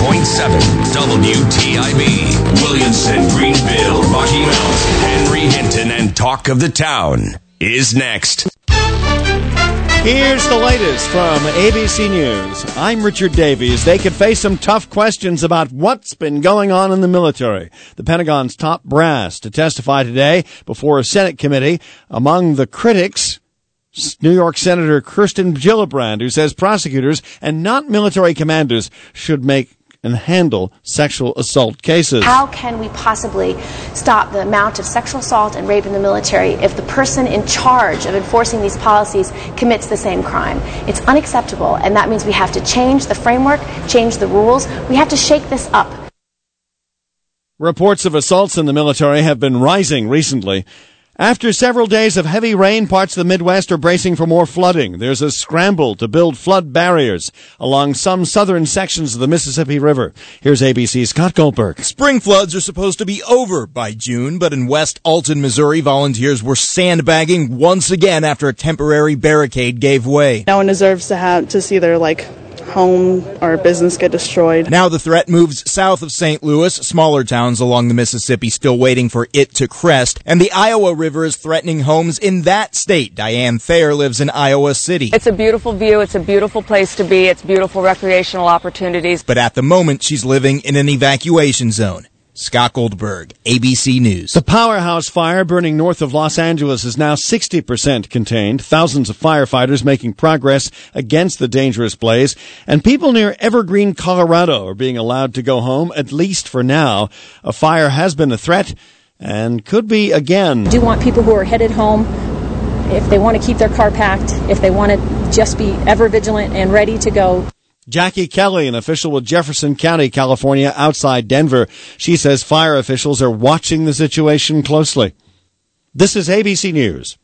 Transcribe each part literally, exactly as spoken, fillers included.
point seven W T I B. Williamson, Greenville, Rocky Mount, Henry Hinton, and Talk of the Town is next. Here's the latest from A B C News. I'm Richard Davies. They could face some tough questions about what's been going on in the military. The Pentagon's top brass to testify today before a Senate committee. Among the critics, New York Senator Kirsten Gillibrand, who says prosecutors and not military commanders should make and handle sexual assault cases. How can we possibly stop the amount of sexual assault and rape in the military if the person in charge of enforcing these policies commits the same crime? It's unacceptable, and that means we have to change the framework, change the rules. We have to shake this up. Reports of assaults in the military have been rising recently. After several days of heavy rain, parts of the Midwest are bracing for more flooding. There's a scramble to build flood barriers along some southern sections of the Mississippi River. Here's A B C's Scott Goldberg. Spring floods are supposed to be over by June, but in West Alton, Missouri, volunteers were sandbagging once again after a temporary barricade gave way. No one deserves to have to see their, like, home or business get destroyed. Now the threat moves south of Saint Louis, smaller towns along the Mississippi still waiting for it to crest, and the Iowa River is threatening homes in that state. Diane Thayer lives in Iowa City. It's a beautiful view, it's a beautiful place to be, it's beautiful recreational opportunities. But at the moment, she's living in an evacuation zone. Scott Goldberg, A B C News. The powerhouse fire burning north of Los Angeles is now sixty percent contained. Thousands of firefighters making progress against the dangerous blaze. And people near Evergreen, Colorado are being allowed to go home, at least for now. A fire has been a threat and could be again. I do want people who are headed home, if they want to keep their car packed, if they want to just be ever vigilant and ready to go. Jackie Kelly, an official with Jefferson County, California, outside Denver. She says fire officials are watching the situation closely. This is A B C News.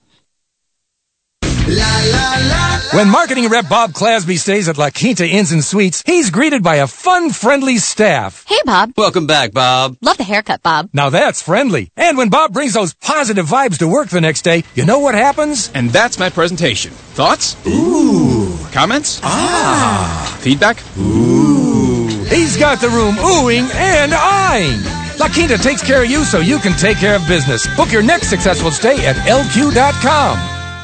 When marketing rep Bob Clasby stays at La Quinta Inns and Suites, he's greeted by a fun, friendly staff. Hey, Bob. Welcome back, Bob. Love the haircut, Bob. Now that's friendly. And when Bob brings those positive vibes to work the next day, you know what happens? And that's my presentation. Thoughts? Ooh. Comments? Ah. Feedback? Ooh. He's got the room oohing and eyeing. La Quinta takes care of you so you can take care of business. Book your next successful stay at L Q dot com.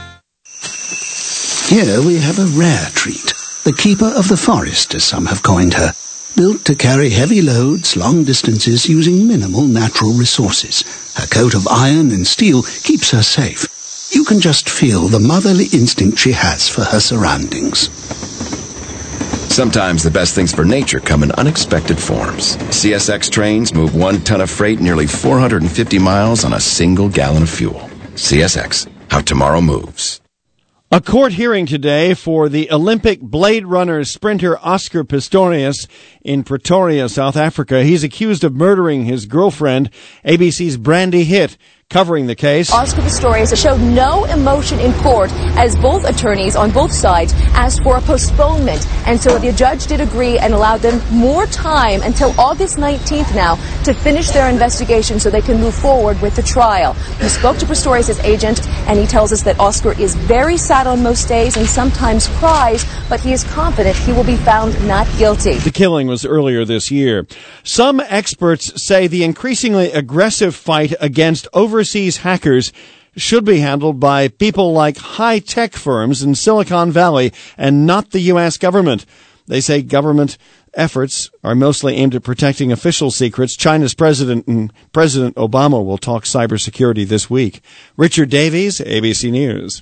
Here we have a rare treat, the keeper of the forest, as some have coined her. Built to carry heavy loads long distances using minimal natural resources. Her coat of iron and steel keeps her safe. You can just feel the motherly instinct she has for her surroundings. Sometimes the best things for nature come in unexpected forms. C S X trains move one ton of freight nearly four hundred fifty miles on a single gallon of fuel. C S X, how tomorrow moves. A court hearing today for the Olympic Blade Runner sprinter Oscar Pistorius in Pretoria, South Africa. He's accused of murdering his girlfriend. A B C's Brandy Hitt covering the case. Oscar Pistorius showed no emotion in court as both attorneys on both sides asked for a postponement. And so the judge did agree and allowed them more time until August nineteenth now to finish their investigation so they can move forward with the trial. We spoke to Pistorius' agent, and he tells us that Oscar is very sad on most days and sometimes cries, but he is confident he will be found not guilty. The killing was earlier this year. Some experts say the increasingly aggressive fight against overseas hackers should be handled by people like high-tech firms in Silicon Valley and not the U S government. They say government efforts are mostly aimed at protecting official secrets. China's president and President Obama will talk cybersecurity this week. Richard Davies, A B C News.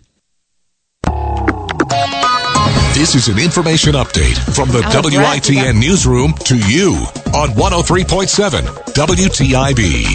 This is an information update from the W I T N newsroom to you on one oh three point seven W T I B.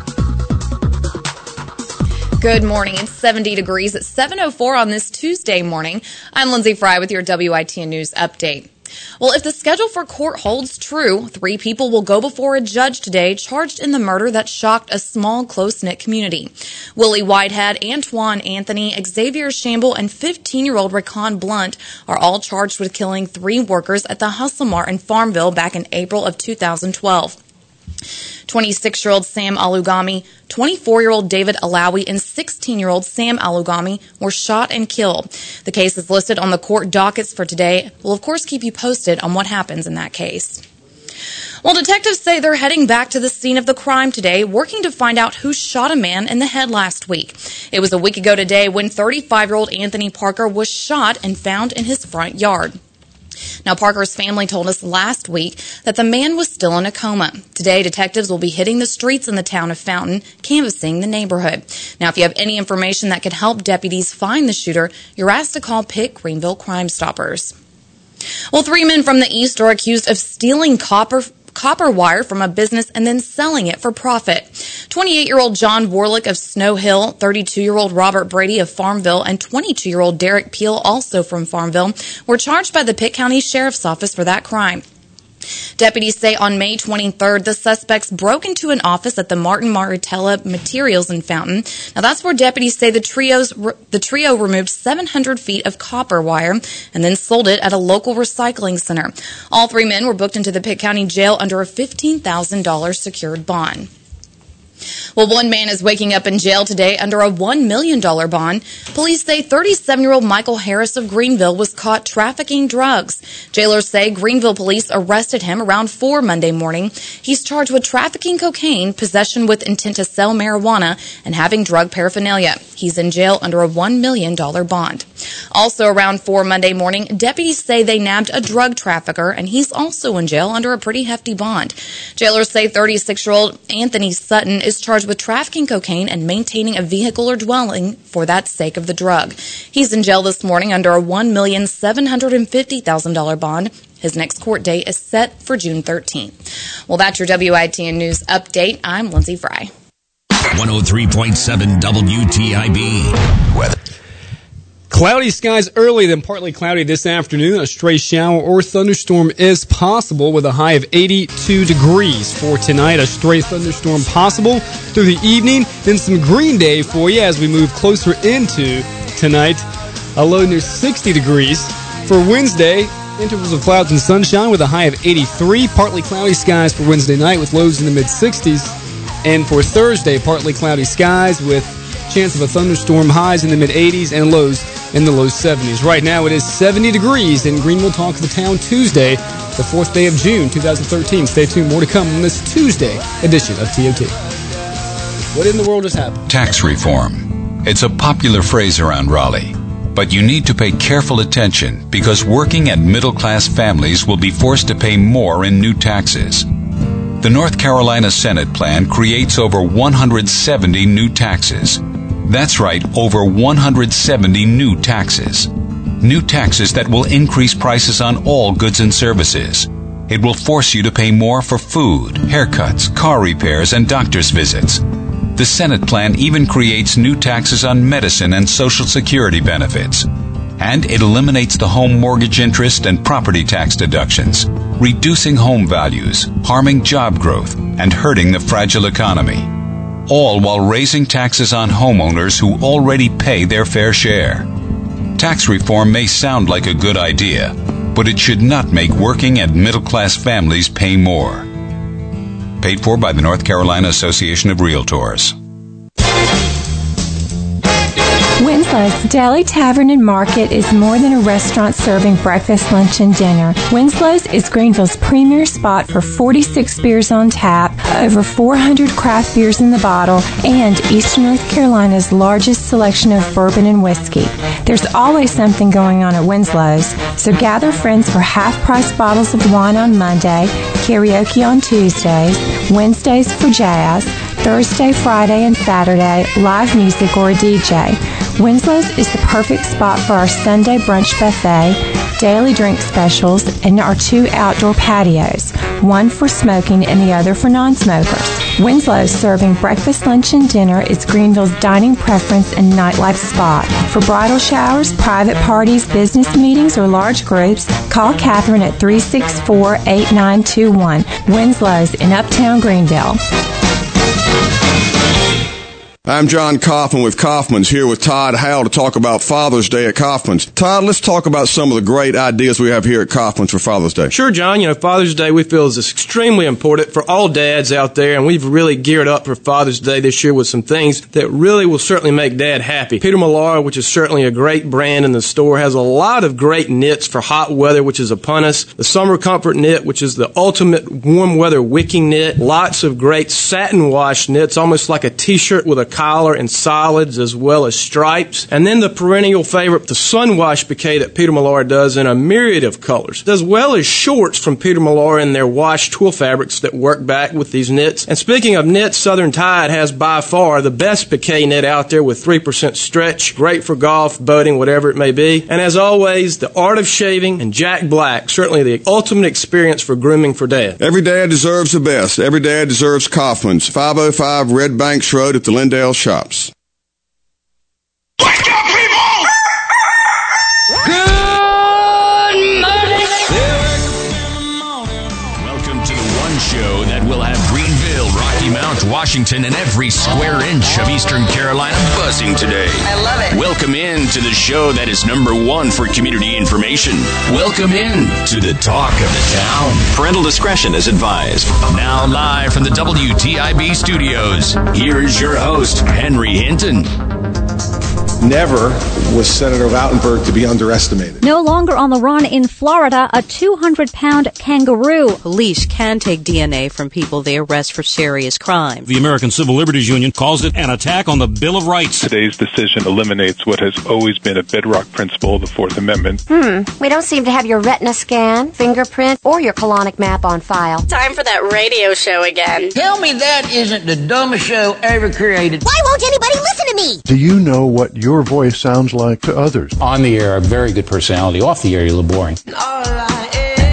Good morning. It's seventy degrees at seven oh four on this Tuesday morning. I'm Lindsay Fry with your W I T N News update. Well, if the schedule for court holds true, three people will go before a judge today charged in the murder that shocked a small, close-knit community. Willie Whitehead, Antoine Anthony, Xavier Shamble, and fifteen-year-old Raquan Blunt are all charged with killing three workers at the Hustle Mart in Farmville back in April of two thousand twelve. twenty-six-year-old Sam Alugami, twenty-four-year-old David Alawi, and sixteen-year-old Sam Alugami were shot and killed. The case is listed on the court dockets for today. We'll, of course, keep you posted on what happens in that case. Well, detectives say they're heading back to the scene of the crime today, working to find out who shot a man in the head last week. It was a week ago today when thirty-five-year-old Anthony Parker was shot and found in his front yard. Now, Parker's family told us last week that the man was still in a coma. Today, detectives will be hitting the streets in the town of Fountain, canvassing the neighborhood. Now, if you have any information that could help deputies find the shooter, you're asked to call Pitt Greenville Crime Stoppers. Well, three men from the East are accused of stealing copper copper wire from a business and then selling it for profit. twenty-eight-year-old John Warlick of Snow Hill, thirty-two-year-old Robert Brady of Farmville, and twenty-two-year-old Derek Peel, also from Farmville, were charged by the Pitt County Sheriff's Office for that crime. Deputies say on May twenty-third, the suspects broke into an office at the Martin Maritella Materials in Fountain. Now, that's where deputies say the trios the trio removed seven hundred feet of copper wire and then sold it at a local recycling center. All three men were booked into the Pitt County Jail under a fifteen thousand dollars secured bond. Well, one man is waking up in jail today under a one million dollars bond. Police say thirty-seven-year-old Michael Harris of Greenville was caught trafficking drugs. Jailers say Greenville police arrested him around four Monday morning. He's charged with trafficking cocaine, possession with intent to sell marijuana, and having drug paraphernalia. He's in jail under a one million dollars bond. Also around four Monday morning, deputies say they nabbed a drug trafficker, and he's also in jail under a pretty hefty bond. Jailers say thirty-six-year-old Anthony Sutton is charged with trafficking cocaine and maintaining a vehicle or dwelling for that sake of the drug. He's in jail this morning under a one million seven hundred fifty thousand dollars bond. His next court date is set for June thirteenth. Well, that's your W I T N News Update. I'm Lindsay Fry. one oh three point seven W T I B. Weather. Cloudy skies early, then partly cloudy this afternoon. A stray shower or thunderstorm is possible with a high of eighty-two degrees for tonight. A stray thunderstorm possible through the evening. Then some Green Day for you as we move closer into tonight. A low near sixty degrees. For Wednesday, intervals of clouds and sunshine with a high of eighty-three. Partly cloudy skies for Wednesday night with lows in the mid-sixties. And for Thursday, partly cloudy skies with chance of a thunderstorm, highs in the mid-eighties and lows in the low seventies. Right now it is seventy degrees in Greenville Talk of the Town Tuesday, the fourth day of June, twenty thirteen. Stay tuned, more to come on this Tuesday edition of T O T. What in the world has happened? Tax reform. It's a popular phrase around Raleigh, but you need to pay careful attention because working and middle-class families will be forced to pay more in new taxes. The North Carolina Senate plan creates over one hundred seventy new taxes. That's right, over one hundred seventy new taxes. New taxes that will increase prices on all goods and services. It will force you to pay more for food, haircuts, car repairs, and doctor's visits. The Senate plan even creates new taxes on medicine and Social Security benefits. And it eliminates the home mortgage interest and property tax deductions, reducing home values, harming job growth, and hurting the fragile economy. All while raising taxes on homeowners who already pay their fair share. Tax reform may sound like a good idea, but it should not make working and middle-class families pay more. Paid for by the North Carolina Association of Realtors. Winslow's Deli Tavern and Market is more than a restaurant serving breakfast, lunch, and dinner. Winslow's is Greenville's premier spot for forty-six beers on tap, over four hundred craft beers in the bottle, and Eastern North Carolina's largest selection of bourbon and whiskey. There's always something going on at Winslow's, so gather friends for half-price bottles of wine on Monday, karaoke on Tuesdays, Wednesdays for jazz, Thursday, Friday, and Saturday, live music or a D J. Winslow's is the perfect spot for our Sunday brunch buffet, daily drink specials, and our two outdoor patios, one for smoking and the other for non-smokers. Winslow's, serving breakfast, lunch, and dinner, is Greenville's dining preference and nightlife spot. For bridal showers, private parties, business meetings, or large groups, call Catherine at three six four, eight nine two one. Winslow's in Uptown Greenville. I'm John Kaufman with Kaufman's, here with Todd Howell to talk about Father's Day at Kaufman's. Todd, let's talk about some of the great ideas we have here at Kaufman's for Father's Day. Sure, John. You know, Father's Day we feel is extremely important for all dads out there, and we've really geared up for Father's Day this year with some things that really will certainly make Dad happy. Peter Millar, which is certainly a great brand in the store, has a lot of great knits for hot weather, which is upon us. The Summer Comfort knit, which is the ultimate warm weather wicking knit. Lots of great satin wash knits, almost like a t-shirt with a collar and solids as well as stripes. And then the perennial favorite, the sun wash bouquet that Peter Millar does in a myriad of colors, as well as shorts from Peter Millar in their wash twill fabrics that work back with these knits. And speaking of knits, Southern Tide has by far the best bouquet knit out there with three percent stretch, great for golf, boating, whatever it may be. And as always, the Art of Shaving and Jack Black, certainly the ultimate experience for grooming for Dad. Every dad deserves the best. Every dad deserves Kaufman's. five oh five Red Banks Road at the Lindale Shops. Wake up, people! Good morning! Welcome to the one show that will have Greenville, Rocky Mount, Washington, and every square inch of Eastern Carolina buzzing today. I love it. Welcome in to the show that is number one for community information. Welcome in to the talk of the town. Parental discretion is advised. Now live from the W T I B studios, here is your host, Henry Hinton. Never was Senator Lautenberg to be underestimated. No longer on the run in Florida, a two hundred pound kangaroo. Police can take D N A from people they arrest for serious crimes. The American Civil Liberties Union calls it an attack on the Bill of Rights. Today's decision eliminates what has always been a bedrock principle of the Fourth Amendment. Hmm, we don't seem to have your retina scan, fingerprint, or your colonic map on file. Time for that radio show again. Tell me that isn't the dumbest show ever created. Why won't anybody listen to me? Do you know what your voice sounds like to others? On the air, a very good personality. Off the air, you're a little boring. All I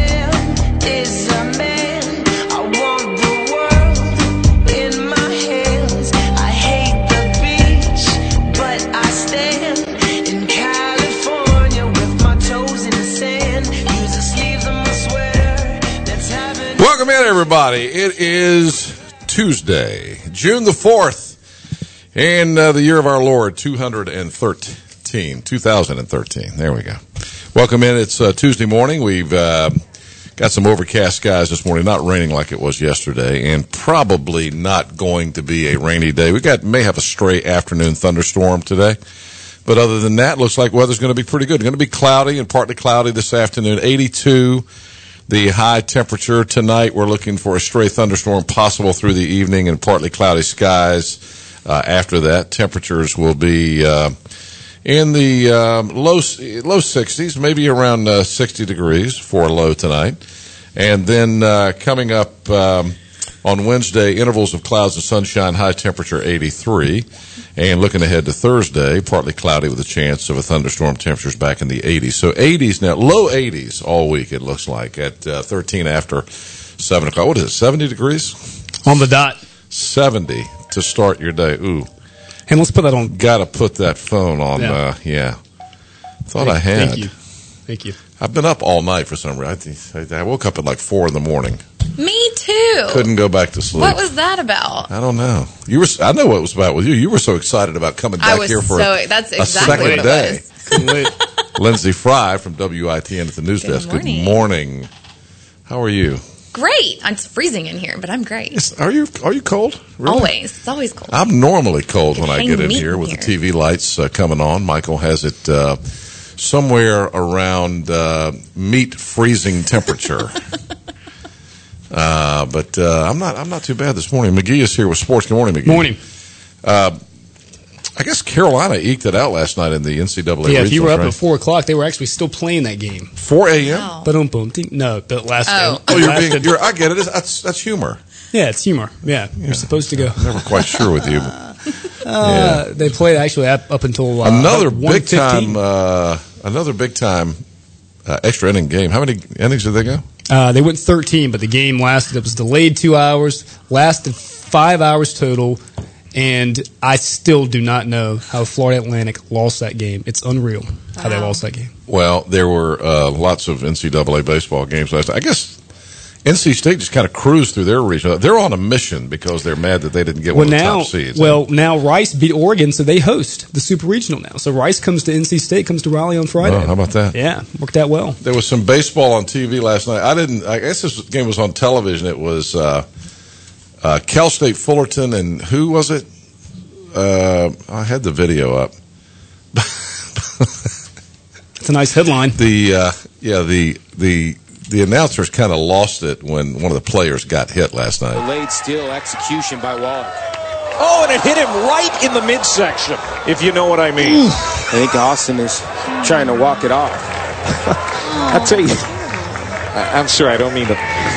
am is a man. I want the world in my hands. I hate the beach, but I stand in California with my toes in the sand. Use the sleeves of my sweater. Let's have it. Welcome in, everybody. It is Tuesday, June the fourth. In uh, the year of our Lord, two thousand thirteen. two thousand thirteen. There we go. Welcome in. It's uh, Tuesday morning. We've uh, got some overcast skies this morning. Not raining like it was yesterday, and probably not going to be a rainy day. We got may have a stray afternoon thunderstorm today, but other than that, looks like weather's going to be pretty good. It's going to be cloudy and partly cloudy this afternoon. eighty-two. The high temperature tonight. We're looking for a stray thunderstorm possible through the evening and partly cloudy skies. Uh, after that, temperatures will be uh, in the um, low low sixties, maybe around uh, sixty degrees for a low tonight. And then uh, coming up um, on Wednesday, intervals of clouds and sunshine, high temperature eighty-three. And looking ahead to Thursday, partly cloudy with a chance of a thunderstorm, temperatures back in the eighties. So eighties now, low eighties all week, it looks like, at uh, thirteen after seven o'clock. What is it, seventy degrees? On the dot. seventy to start your day. Ooh. And let's put that on. Got to put that phone on. Yeah. Uh, yeah. Thought thank, I had. Thank you. Thank you. I've been up all night for some reason. I, I woke up at like four in the morning. Me too. Couldn't go back to sleep. What was that about? I don't know. You were. I know what it was about with you. You were so excited about coming back I was here for so, a, that's a exactly second what day. It was. Lindsay Fry from W I T N at the news Good desk. morning. Good morning. How are you? Great. It's freezing in here, but I'm great. It's, are you Are you cold? Really? Always. It's always cold. I'm normally cold when I get in meat here in with here. the T V lights uh, coming on. Michael has it uh, somewhere around uh, meat freezing temperature. uh, but uh, I'm not. I'm not too bad this morning. McGee is here with sports. Good morning, McGee. Morning. Uh, I guess Carolina eked it out last night in the N C double A. Yeah, if you were up right? at four o'clock, they were actually still playing that game. four a.m. Wow. Boom, boom. No, the last. Oh, Oh, you're being. You're, I get it. That's that's humor. Yeah, it's humor. Yeah, Yeah. you're supposed to go. I'm never quite sure with you. But, Uh, yeah. They played actually up, up until uh, Another about one big fifteen. time. Uh, another big time uh, extra inning game. How many innings did they go? Uh, they went thirteen, but the game lasted. It was delayed two hours, lasted five hours total, and I still do not know how Florida Atlantic lost that game. It's unreal how they lost that game. Well, there were uh, lots of N C double A baseball games last night. I guess N C State just kind of cruised through their region. They're on a mission because they're mad that they didn't get well, one of the now, top seeds. Well, now Rice beat Oregon, so they host the Super Regional now. So Rice comes to N C State, comes to Raleigh on Friday. Oh, how about that? Yeah, worked out well. There was some baseball on T V last night. I didn't. I guess this game was on television. It was uh, uh, Cal State Fullerton, and who was it? Uh, I had the video up. It's a nice headline. The uh, yeah the the. The announcers kind of lost it when one of the players got hit last night. Delayed steal execution by Waller. Oh, and it hit him right in the midsection, if you know what I mean. I think Austin is trying to walk it off. I'll tell you, I, I'm sorry, I don't mean to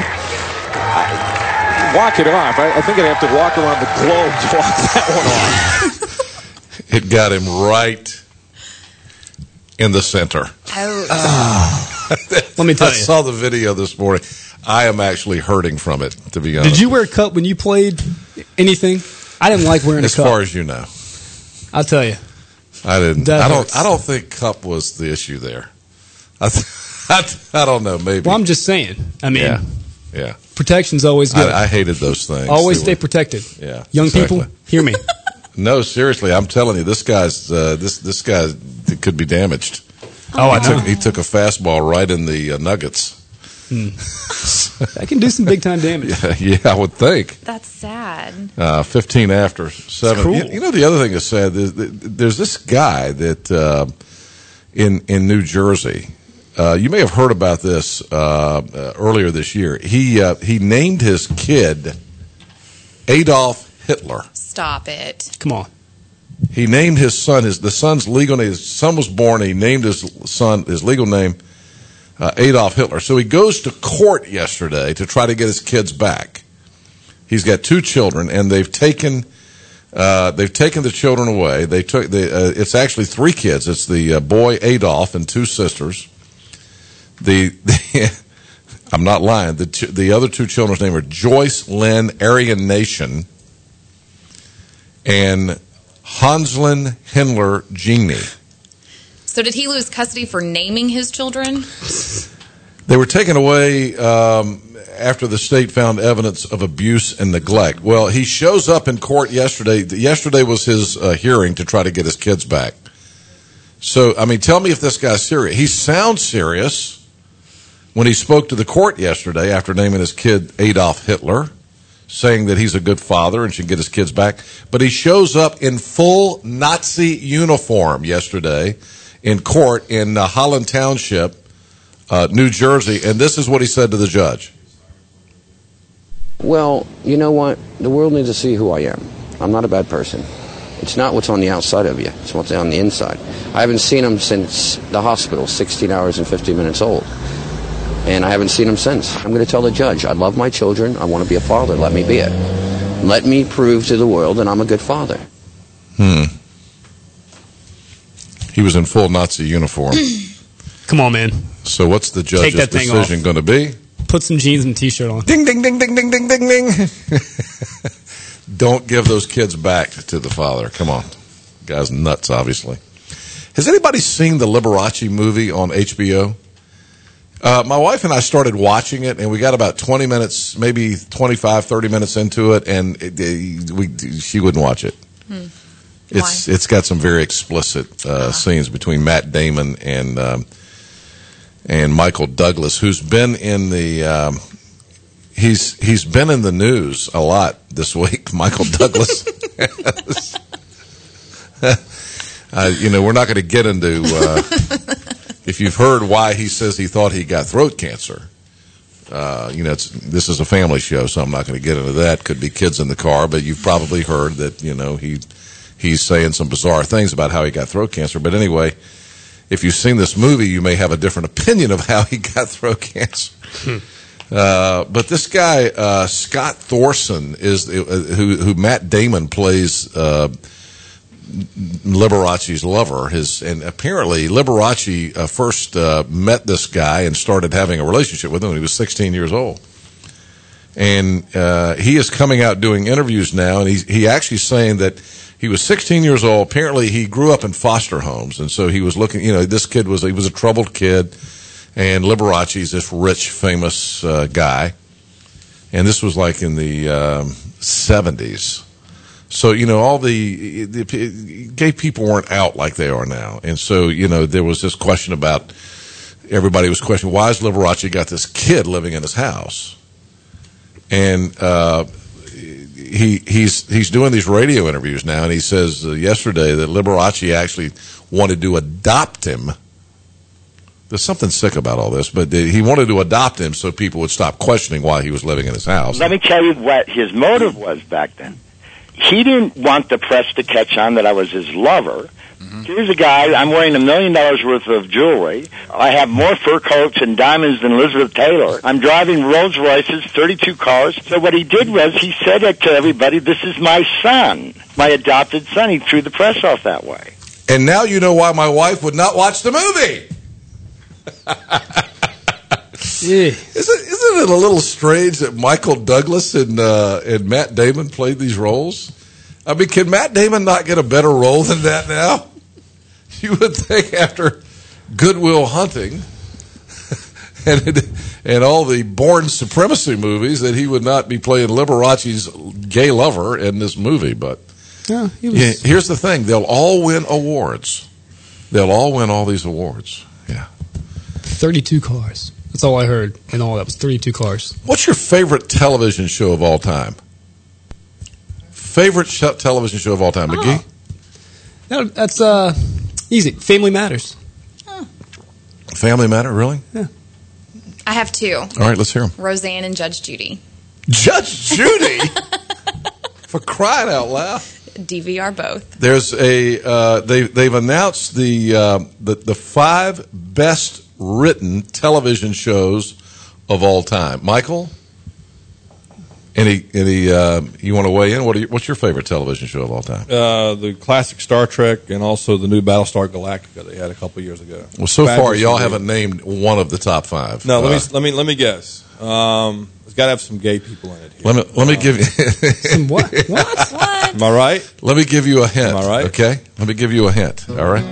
I, walk it off. I, I think I'd have to walk around the globe to walk that one off. It got him right in the center. Oh. Let me tell I you. I saw the video this morning. I am actually hurting from it, to be honest. Did you wear a cup when you played anything? I didn't like wearing as a cup. As far as you know. I'll tell you. I didn't. That I don't. hurts. I don't think cup was the issue there. I, th- I, I don't know. Maybe. Well, I'm just saying. I mean, yeah, yeah. Protection's always good. I, I hated those things. Always stay protected. Yeah. Young exactly. people, hear me. No, seriously, I'm telling you, this guy's uh, this this guy could be damaged. Oh, I he know. Took, he took a fastball right in the uh, nuggets. Hmm. That can do some big time damage. Yeah, yeah, I would think. That's sad. Uh, Fifteen after seven. Cool. You, you know, the other thing is sad. There's, there's this guy that uh, in in New Jersey. Uh, you may have heard about this uh, uh, earlier this year. He uh, he named his kid Adolf Hitler. Stop it. Come on. He named his son, his the son's legal name. His son was born. He named his son his legal name uh, Adolf Hitler. So he goes to court yesterday to try to get his kids back. He's got two children, and they've taken uh, they've taken the children away. They took the. Uh, it's actually three kids. It's the uh, boy Adolf and two sisters. The, the I'm not lying. The ch- the other two children's names are Joyce Lynn Aryan Nation and Hanslin Hindler Genie. So did he lose custody for naming his children? They were taken away um, after the state found evidence of abuse and neglect. Well, he shows up in court yesterday. Yesterday was his uh, hearing to try to get his kids back. So, I mean, tell me if this guy's serious. He sounds serious when he spoke to the court yesterday after naming his kid Adolf Hitler, saying that he's a good father and should get his kids back. But he shows up in full Nazi uniform yesterday in court in uh, Holland Township, uh, New Jersey, and this is what he said to the judge. Well, you know what? The world needs to see who I am. I'm not a bad person. It's not what's on the outside of you. It's what's on the inside. I haven't seen him since the hospital, sixteen hours and fifty minutes old. And I haven't seen him since. I'm going to tell the judge, I love my children. I want to be a father. Let me be it. Let me prove to the world that I'm a good father. Hmm. He was in full Nazi uniform. Come on, man. So what's the judge's Take that thing decision off. going to be? Put some jeans and a t-shirt on. Ding, ding, ding, ding, ding, ding, ding, ding. Don't give those kids back to the father. Come on. Guy's nuts, obviously. Has anybody seen the Liberace movie on H B O? Uh, my wife and I started watching it, and we got about twenty minutes, maybe twenty-five, thirty minutes into it, and it, it, we, she wouldn't watch it. Hmm. It's It's got some very explicit uh, uh-huh. scenes between Matt Damon and um, and Michael Douglas, who's been in the um, he's he's been in the news a lot this week. Michael Douglas. uh, you know, we're not going to get into. Uh, If you've heard why he says he thought he got throat cancer, uh, you know, it's, this is a family show, so I'm not going to get into that. Could be kids in the car, but you've probably heard that, you know, he he's saying some bizarre things about how he got throat cancer. But anyway, if you've seen this movie, you may have a different opinion of how he got throat cancer. Hmm. Uh, but this guy, uh, Scott Thorson, is uh, who, who Matt Damon plays. Uh, Liberace's lover, his and apparently Liberace uh, first uh, met this guy and started having a relationship with him when he was sixteen years old. And uh, he is coming out doing interviews now, and he's he actually saying that he was sixteen years old. Apparently, he grew up in foster homes, and so he was looking. You know, this kid was he was a troubled kid, and Liberace's this rich, famous uh, guy. And this was like in the um, seventies. So, you know, all the, the gay people weren't out like they are now. And so, you know, there was this question about, everybody was questioning, why has Liberace got this kid living in his house? And uh, he he's he's doing these radio interviews now, and he says uh, yesterday that Liberace actually wanted to adopt him. There's something sick about all this, but he wanted to adopt him so people would stop questioning why he was living in his house. Let me tell you what his motive was back then. He didn't want the press to catch on that I was his lover. Mm-hmm. Here's a guy, I'm wearing a million dollars worth of jewelry. I have more fur coats and diamonds than Elizabeth Taylor. I'm driving Rolls Royces, thirty-two cars. So what he did was he said it to everybody, this is my son, my adopted son. He threw the press off that way. And now you know why my wife would not watch the movie. Yeah. Isn't, isn't it a little strange that Michael Douglas and uh, and Matt Damon played these roles? I mean, can Matt Damon not get a better role than that now? You would think after Good Will Hunting and and all the Bourne Supremacy movies that he would not be playing Liberace's gay lover in this movie. But yeah, he was... yeah, here's the thing. They'll all win awards. They'll all win all these awards. Yeah. thirty-two cars. That's all I heard. And all that was thirty-two cars. What's your favorite television show of all time? Favorite sh- television show of all time, McGee? Oh. No, that's uh, easy. Family Matters. Oh. Family Matter, really? Yeah. I have two. All right, let's hear them. Roseanne and Judge Judy. Judge Judy? For crying out loud. D V R both. There's a uh, they they've announced the uh, the the five best written television shows of all time. Michael, any any uh, you want to weigh in? What are you, what's your favorite television show of all time? Uh, the classic Star Trek and also the new Battlestar Galactica they had a couple years ago. Well, so Fabulous far y'all movie. haven't named one of the top five. No, uh, let me let me let me guess. Um, it's got to have some gay people in it. Here. Let me let me uh, give you some what? What? What? Am I right? Let me give you a hint. Am I right? Okay. Let me give you a hint. All right.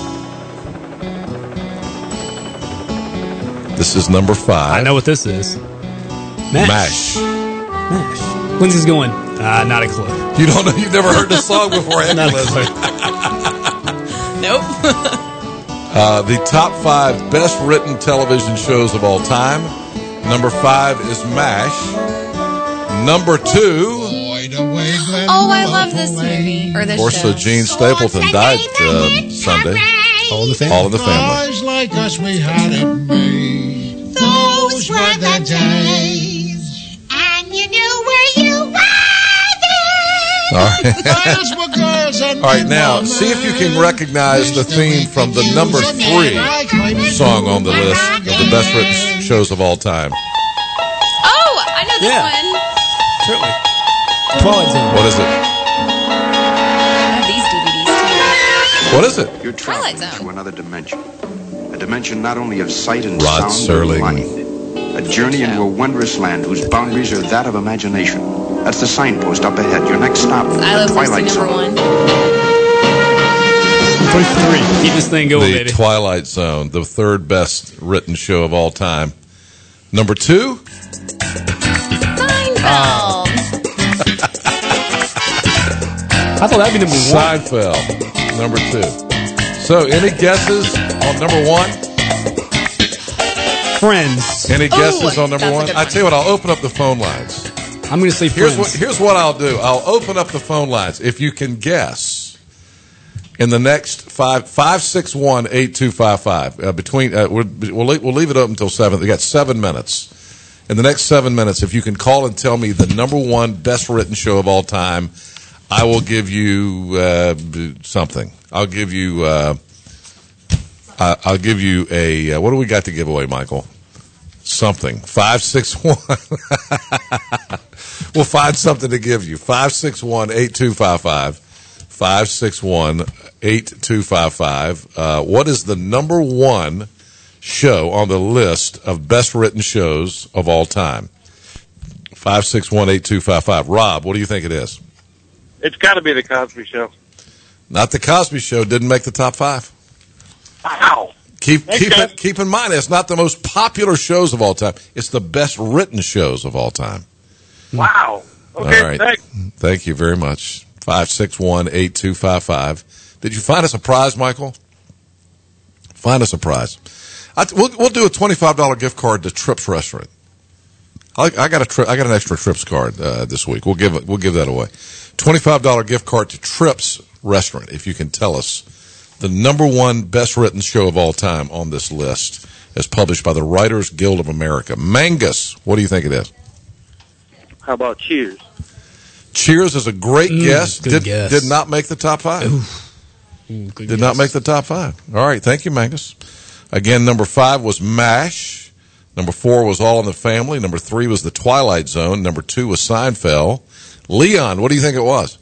This is number five. I know what this is. Mash. Mash. Mash. Lindsay's going, uh, not a clue. You don't know? You've never heard this song before, have Not you, a Lindsay? Nope. uh, the top five best written television shows of all time. Number five is MASH. Number two. Oh, I love this movie. Or this Of course, show. uh, Gene Stapleton died uh, Sunday. All in the family. All in the family. Boys like us, we had it made. Those were the days. And you knew where you were then. All right. Girls were girls and All right, now, see if you can recognize the theme from the number three song on the list of the best written shows of all time. Oh, I know this Yeah. one. Certainly. Twilight Zone. What is it? I have these D V Ds too. What is it? You're Twilight traveling Zone. to another dimension. A dimension not only of sight and Rod sound, Serling. but mind. A journey into a wondrous land whose boundaries are that of imagination. That's the signpost up ahead. Your next stop, I the Love Twilight Lucy number Zone. one. three. Keep this thing going, The baby. Twilight Zone, the third best written show of all time. Number two? Seinfeld. I thought that'd be number one. Seinfeld, number two. So, any guesses on number one? Friends. Any guesses Ooh, on number that's a one? good I one. tell you what, I'll open up the phone lines. I'm going to say Here's Friends. what, here's what I'll do. I'll open up the phone lines. If you can guess in the next five, five, six, one, eight, two, five, five, uh, between, uh, we'll, we'll, leave, we'll leave it up until seven. We got seven minutes. In the next seven minutes, if you can call and tell me the number one best written show of all time, I will give you uh, something. I'll give you. Uh, I- I'll give you a. Uh, what do we got to give away, Michael? Something. Five six one. We'll find something to give you. Five six one eight two five five. Five six one eight two five five. Uh, what is the number one show on the list of best written shows of all time? Five six one eight two five five. Rob, what do you think it is? It's got to be the Cosby Show. Not the Cosby Show. Didn't make the top five. Wow. Keep Makes keep sense. it, keep in mind, it's not the most popular shows of all time. It's the best written shows of all time. Wow. Okay, All right. thanks. Thank you very much. five six one, eight two five five. Did you find a surprise, Michael? Find a surprise. I, we'll, we'll do a twenty-five dollars gift card to Trips Restaurant. I, I got a tri- I got an extra Trips card uh, this week. We'll give it. We'll give that away. twenty-five dollars gift card to Trips Restaurant. If you can tell us the number one best written show of all time on this list, as published by the Writers Guild of America. Mangus, what do you think it is? How about Cheers? Cheers is a great Mm, guess. good Did, guess. did not make the top five. Mm, good Did guess. not make the top five. All right. Thank you, Mangus. Again, number five was MASH. Number four was All in the Family. Number three was The Twilight Zone. Number two was Seinfeld. Leon, what do you think it was?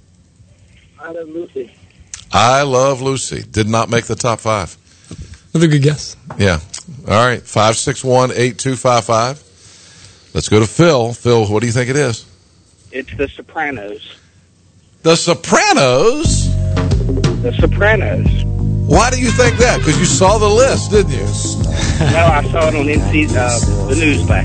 I love Lucy. I Love Lucy. Did not make the top five. Another good guess. Yeah. All right. five six one, eight two five five. Let's go to Phil. Phil, what do you think it is? It's The Sopranos. The Sopranos? The Sopranos. Why do you think that? Because you saw the list, didn't you? No, I saw it on N C, uh, the news last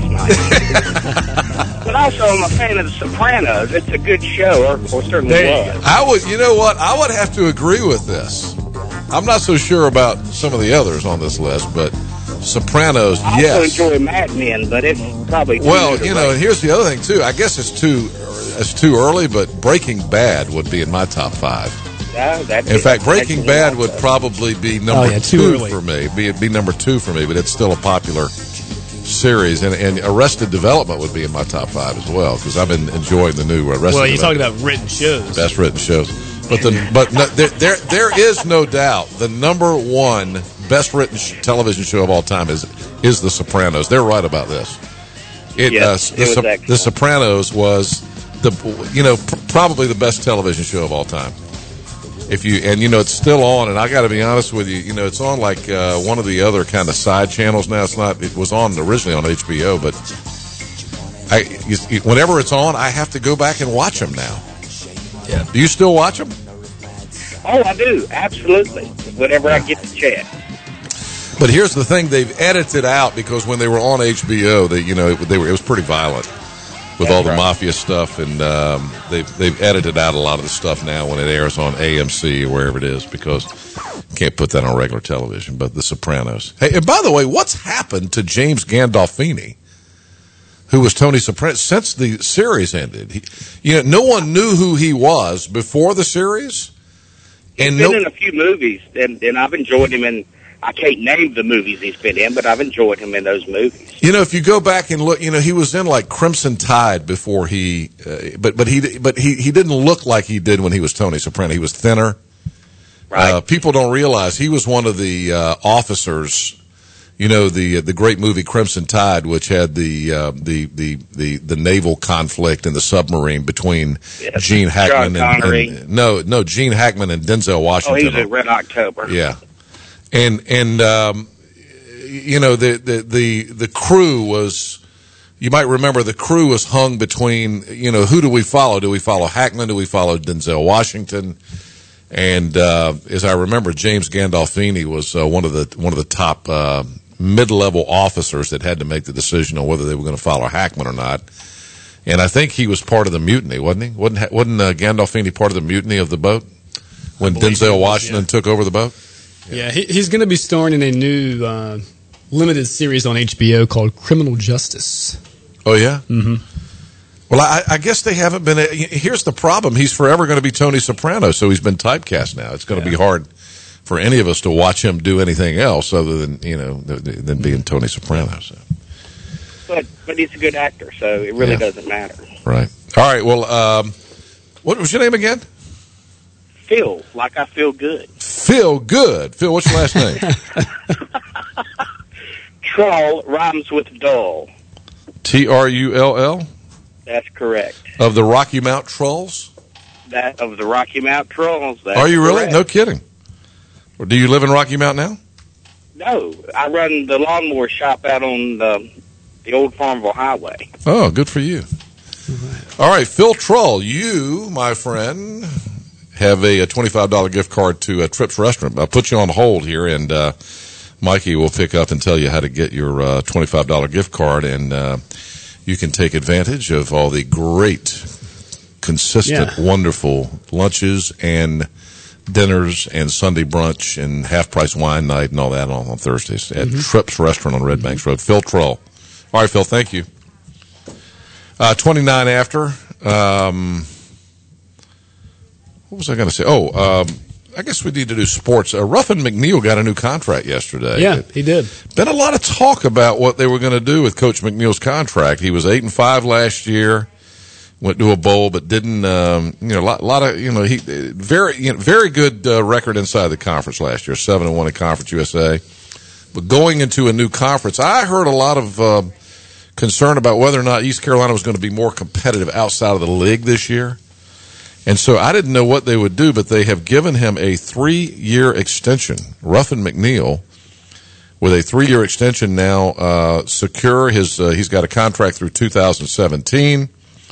night. But also, I'm a fan of The Sopranos. It's a good show, or, or certainly was. I would, you know what? I would have to agree with this. I'm not so sure about some of the others on this list, but Sopranos, I yes. also enjoy Mad Men, but it's probably too Well, new to you know, rate. and here's the other thing too. I guess it's too it's too early, but Breaking Bad would be in my top five. Yeah, that's In it. fact, Breaking Excellent Bad would also. probably be number Oh, yeah, too two early. for me. Be it'd be number two for me, but it's still a popular series. And, and Arrested Development would be in my top five as well because I've been enjoying the new Arrested. Well, you talked Development. about written shows. Best written shows. But the but no, there, there there is no doubt the number one best written sh- television show of all time is is The Sopranos. They're right about this. It, Yes, uh, it the, was Sop- excellent. the Sopranos was the you know pr- probably the best television show of all time. If you and you know it's still on, and I got to be honest with you, you know it's on like uh, one of the other kind of side channels now. It's not. It was on originally on H B O, but I you, whenever it's on, I have to go back and watch them now. Yeah. Do you still watch them? Oh, I do. Absolutely. Whenever I get the chance. But here's the thing: they've edited out because when they were on H B O, they you know it, they were it was pretty violent with That's all the right. mafia stuff, and um, they've they've edited out a lot of the stuff now when it airs on A M C or wherever it is because you can't put that on regular television. But The Sopranos. Hey, and by the way, what's happened to James Gandolfini, who was Tony Soprano, since the series ended? He, you know, no one knew who he was before the series, He's and been no. in a few movies, and, and I've enjoyed him in, I can't name the movies he's been in, but I've enjoyed him in those movies. You know, if you go back and look, you know, he was in like Crimson Tide before he, uh, but but he but he he didn't look like he did when he was Tony Soprano. He was thinner. Right. Uh, people don't realize he was one of the uh, officers. You know, the the great movie Crimson Tide, which had the uh, the, the the the naval conflict in the submarine between Yes. Gene Hackman Sean and, Connery. and no no Gene Hackman and Denzel Oh, Washington. he was at Red October. Yeah, and and um, you know the, the the the crew was. You might remember the crew was hung between. You know, who do we follow? Do we follow Hackman? Do we follow Denzel Washington? And uh, as I remember, James Gandolfini was uh, one of the one of the top uh, mid-level officers that had to make the decision on whether they were going to follow Hackman or not. And I think he was part of the mutiny, wasn't he? Wasn't ha- wasn't uh, Gandolfini part of the mutiny of the boat when believe he Denzel was, Washington yeah. took over the boat? Yeah, he, he's going to be starring in a new uh, limited series on H B O called Criminal Justice. Oh yeah. Mm-hmm. Well, I, I guess they haven't been. Here's the problem: he's forever going to be Tony Soprano, so he's been typecast now. It's going to Yeah. be hard for any of us to watch him do anything else other than you know than being Tony Soprano. So. But but he's a good actor, so it really Yeah. doesn't matter. Right. All right. Well, um, what was your name again? Feel like I feel good. Phil Good. Phil, what's your last name? Troll rhymes with dull. T R U L L? That's correct. Of the Rocky Mount Trolls? That of the Rocky Mount Trolls. That's Are you really? correct. No kidding. Or do you live in Rocky Mount now? No, I run the lawnmower shop out on the, the old Farmville Highway. Oh, good for you. All right, Phil Troll, you, my friend, have a, a twenty-five dollars gift card to a Trips Restaurant. I'll put you on hold here, and uh, Mikey will pick up and tell you how to get your uh, twenty-five dollars gift card. And uh, you can take advantage of all the great, consistent, Yeah. wonderful lunches and dinners and Sunday brunch and half-price wine night and all that on, on Thursdays at Mhm. Trips Restaurant on Red Banks Road. Phil Troll. All right, Phil, thank you. Uh, twenty-nine after. Um, what was I going to say? Oh, um, I guess we need to do sports. Uh, Ruffin McNeil got a new contract yesterday. Yeah, he did. Been a lot of talk about what they were going to do with Coach McNeil's contract. He was eight and five last year, went to a bowl, but didn't. Um, you know, a lot, lot of you know he very you know, very good uh, record inside the conference last year, seven and one in Conference U S A. But going into a new conference, I heard a lot of uh, concern about whether or not East Carolina was going to be more competitive outside of the league this year. And so I didn't know what they would do, but they have given him a three-year extension. Ruffin McNeil, with a three-year extension now, uh, secure. His uh, he's got a contract through two thousand seventeen,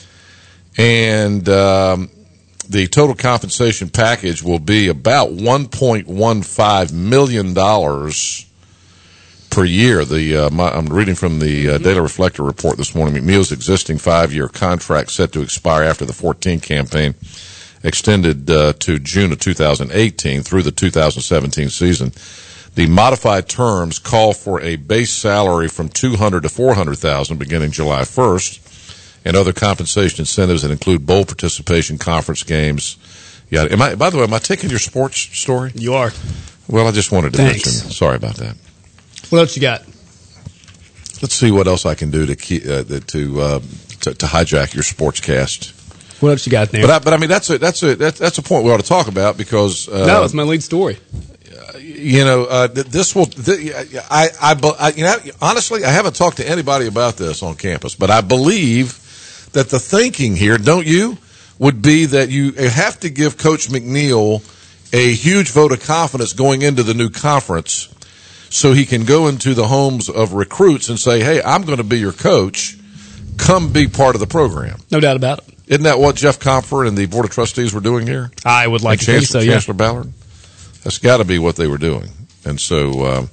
and um, the total compensation package will be about one point one five million dollars per year. The uh, my, I'm reading from the uh, Daily Reflector report this morning. McNeil's existing five-year contract set to expire after the fourteen campaign, extended uh, to June of two thousand eighteen through the two thousand seventeen season. The modified terms call for a base salary from two hundred to four hundred thousand beginning July first, and other compensation incentives that include bowl participation, conference games. Yeah. Am I? By the way, am I taking your sports story? You are. Well, I just wanted to Thanks. mention. Sorry about that. What else you got? Let's see what else I can do to keep, uh, to, uh, to to hijack your sportscast. What else you got there? But I, but I mean that's a that's a that's, that's a point we ought to talk about because uh, no, it's my lead story. You know, uh, th- this will. Th- I, I, I, you know, honestly, I haven't talked to anybody about this on campus, but I believe that the thinking here, don't you, would be that you have to give Coach McNeil a huge vote of confidence going into the new conference, so he can go into the homes of recruits and say, "Hey, I'm going to be your coach. Come be part of the program." No doubt about it. Isn't that what Jeff Comfort and the Board of Trustees were doing here? I would like and to Chancellor, think so, yeah. Chancellor Ballard? That's got to be what they were doing. And so uh,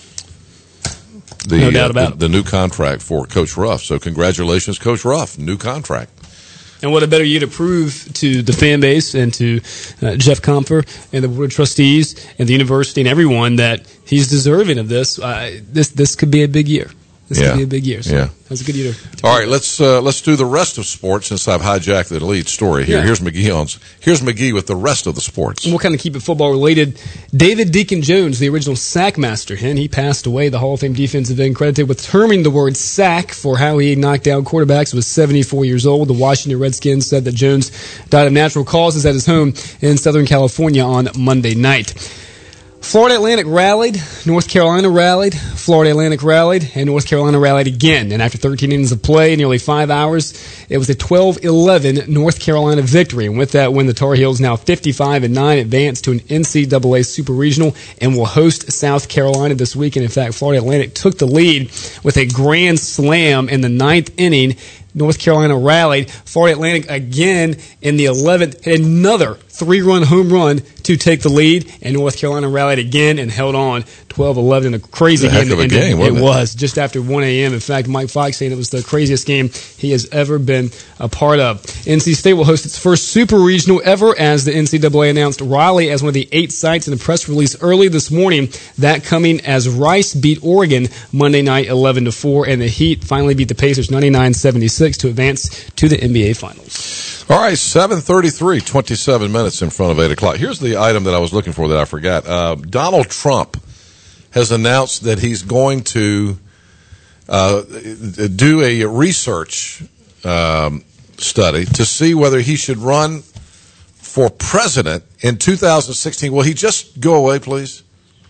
the, no doubt uh, about the, the new contract for Coach Ruff. So congratulations, Coach Ruff. New contract. And what a better year to prove to the fan base and to uh, Jeff Comfer and the Board of Trustees and the university and everyone that he's deserving of this. Uh, this this could be a big year. This Yeah. could be a big year. So Yeah. that's a good year. To, All right, let's uh, let's do the rest of sports since I've hijacked the lead story here. Yeah. Here's McGee on. Here's McGee with the rest of the sports. And we'll kind of keep it football related. David Deacon Jones, the original sack master, and he passed away. The Hall of Fame defensive end credited with terming the word sack for how he knocked down quarterbacks. Was seventy-four years old. The Washington Redskins said that Jones died of natural causes at his home in Southern California on Monday night. Florida Atlantic rallied, North Carolina rallied, Florida Atlantic rallied, and North Carolina rallied again. And after thirteen innings of play, nearly five hours, it was a twelve eleven North Carolina victory. And with that win, the Tar Heels now fifty-five and nine advance to an N C double A Super Regional and will host South Carolina this weekend. In fact, Florida Atlantic took the lead with a grand slam in the ninth inning. North Carolina rallied. Florida Atlantic again in the eleventh, hit another three-run home run to take the lead, and North Carolina rallied again and held on twelve eleven in a crazy It was a game. heck of a And game, wasn't it it? was just after one a.m. In fact, Mike Fox saying it was the craziest game he has ever been a part of. N C State will host its first Super Regional ever as the N C double A announced Raleigh as one of the eight sites in the press release early this morning. That coming as Rice beat Oregon Monday night eleven to four, and the Heat finally beat the Pacers ninety-nine seventy-six to advance to the N B A Finals. All right, seven thirty-three, twenty-seven minutes in front of eight o'clock. Here's the item that I was looking for that I forgot. Uh, Donald Trump has announced that he's going to uh, do a research um, study to see whether he should run for president in two thousand sixteen. Will he just go away, please?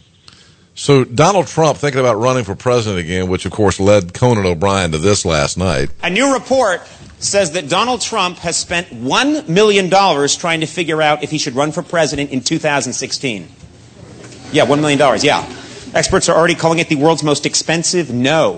So Donald Trump thinking about running for president again, which, of course, led Conan O'Brien to this last night. A new report says that Donald Trump has spent one million dollars trying to figure out if he should run for president in two thousand sixteen. Yeah, one million dollars, yeah. Experts are already calling it the world's most expensive no.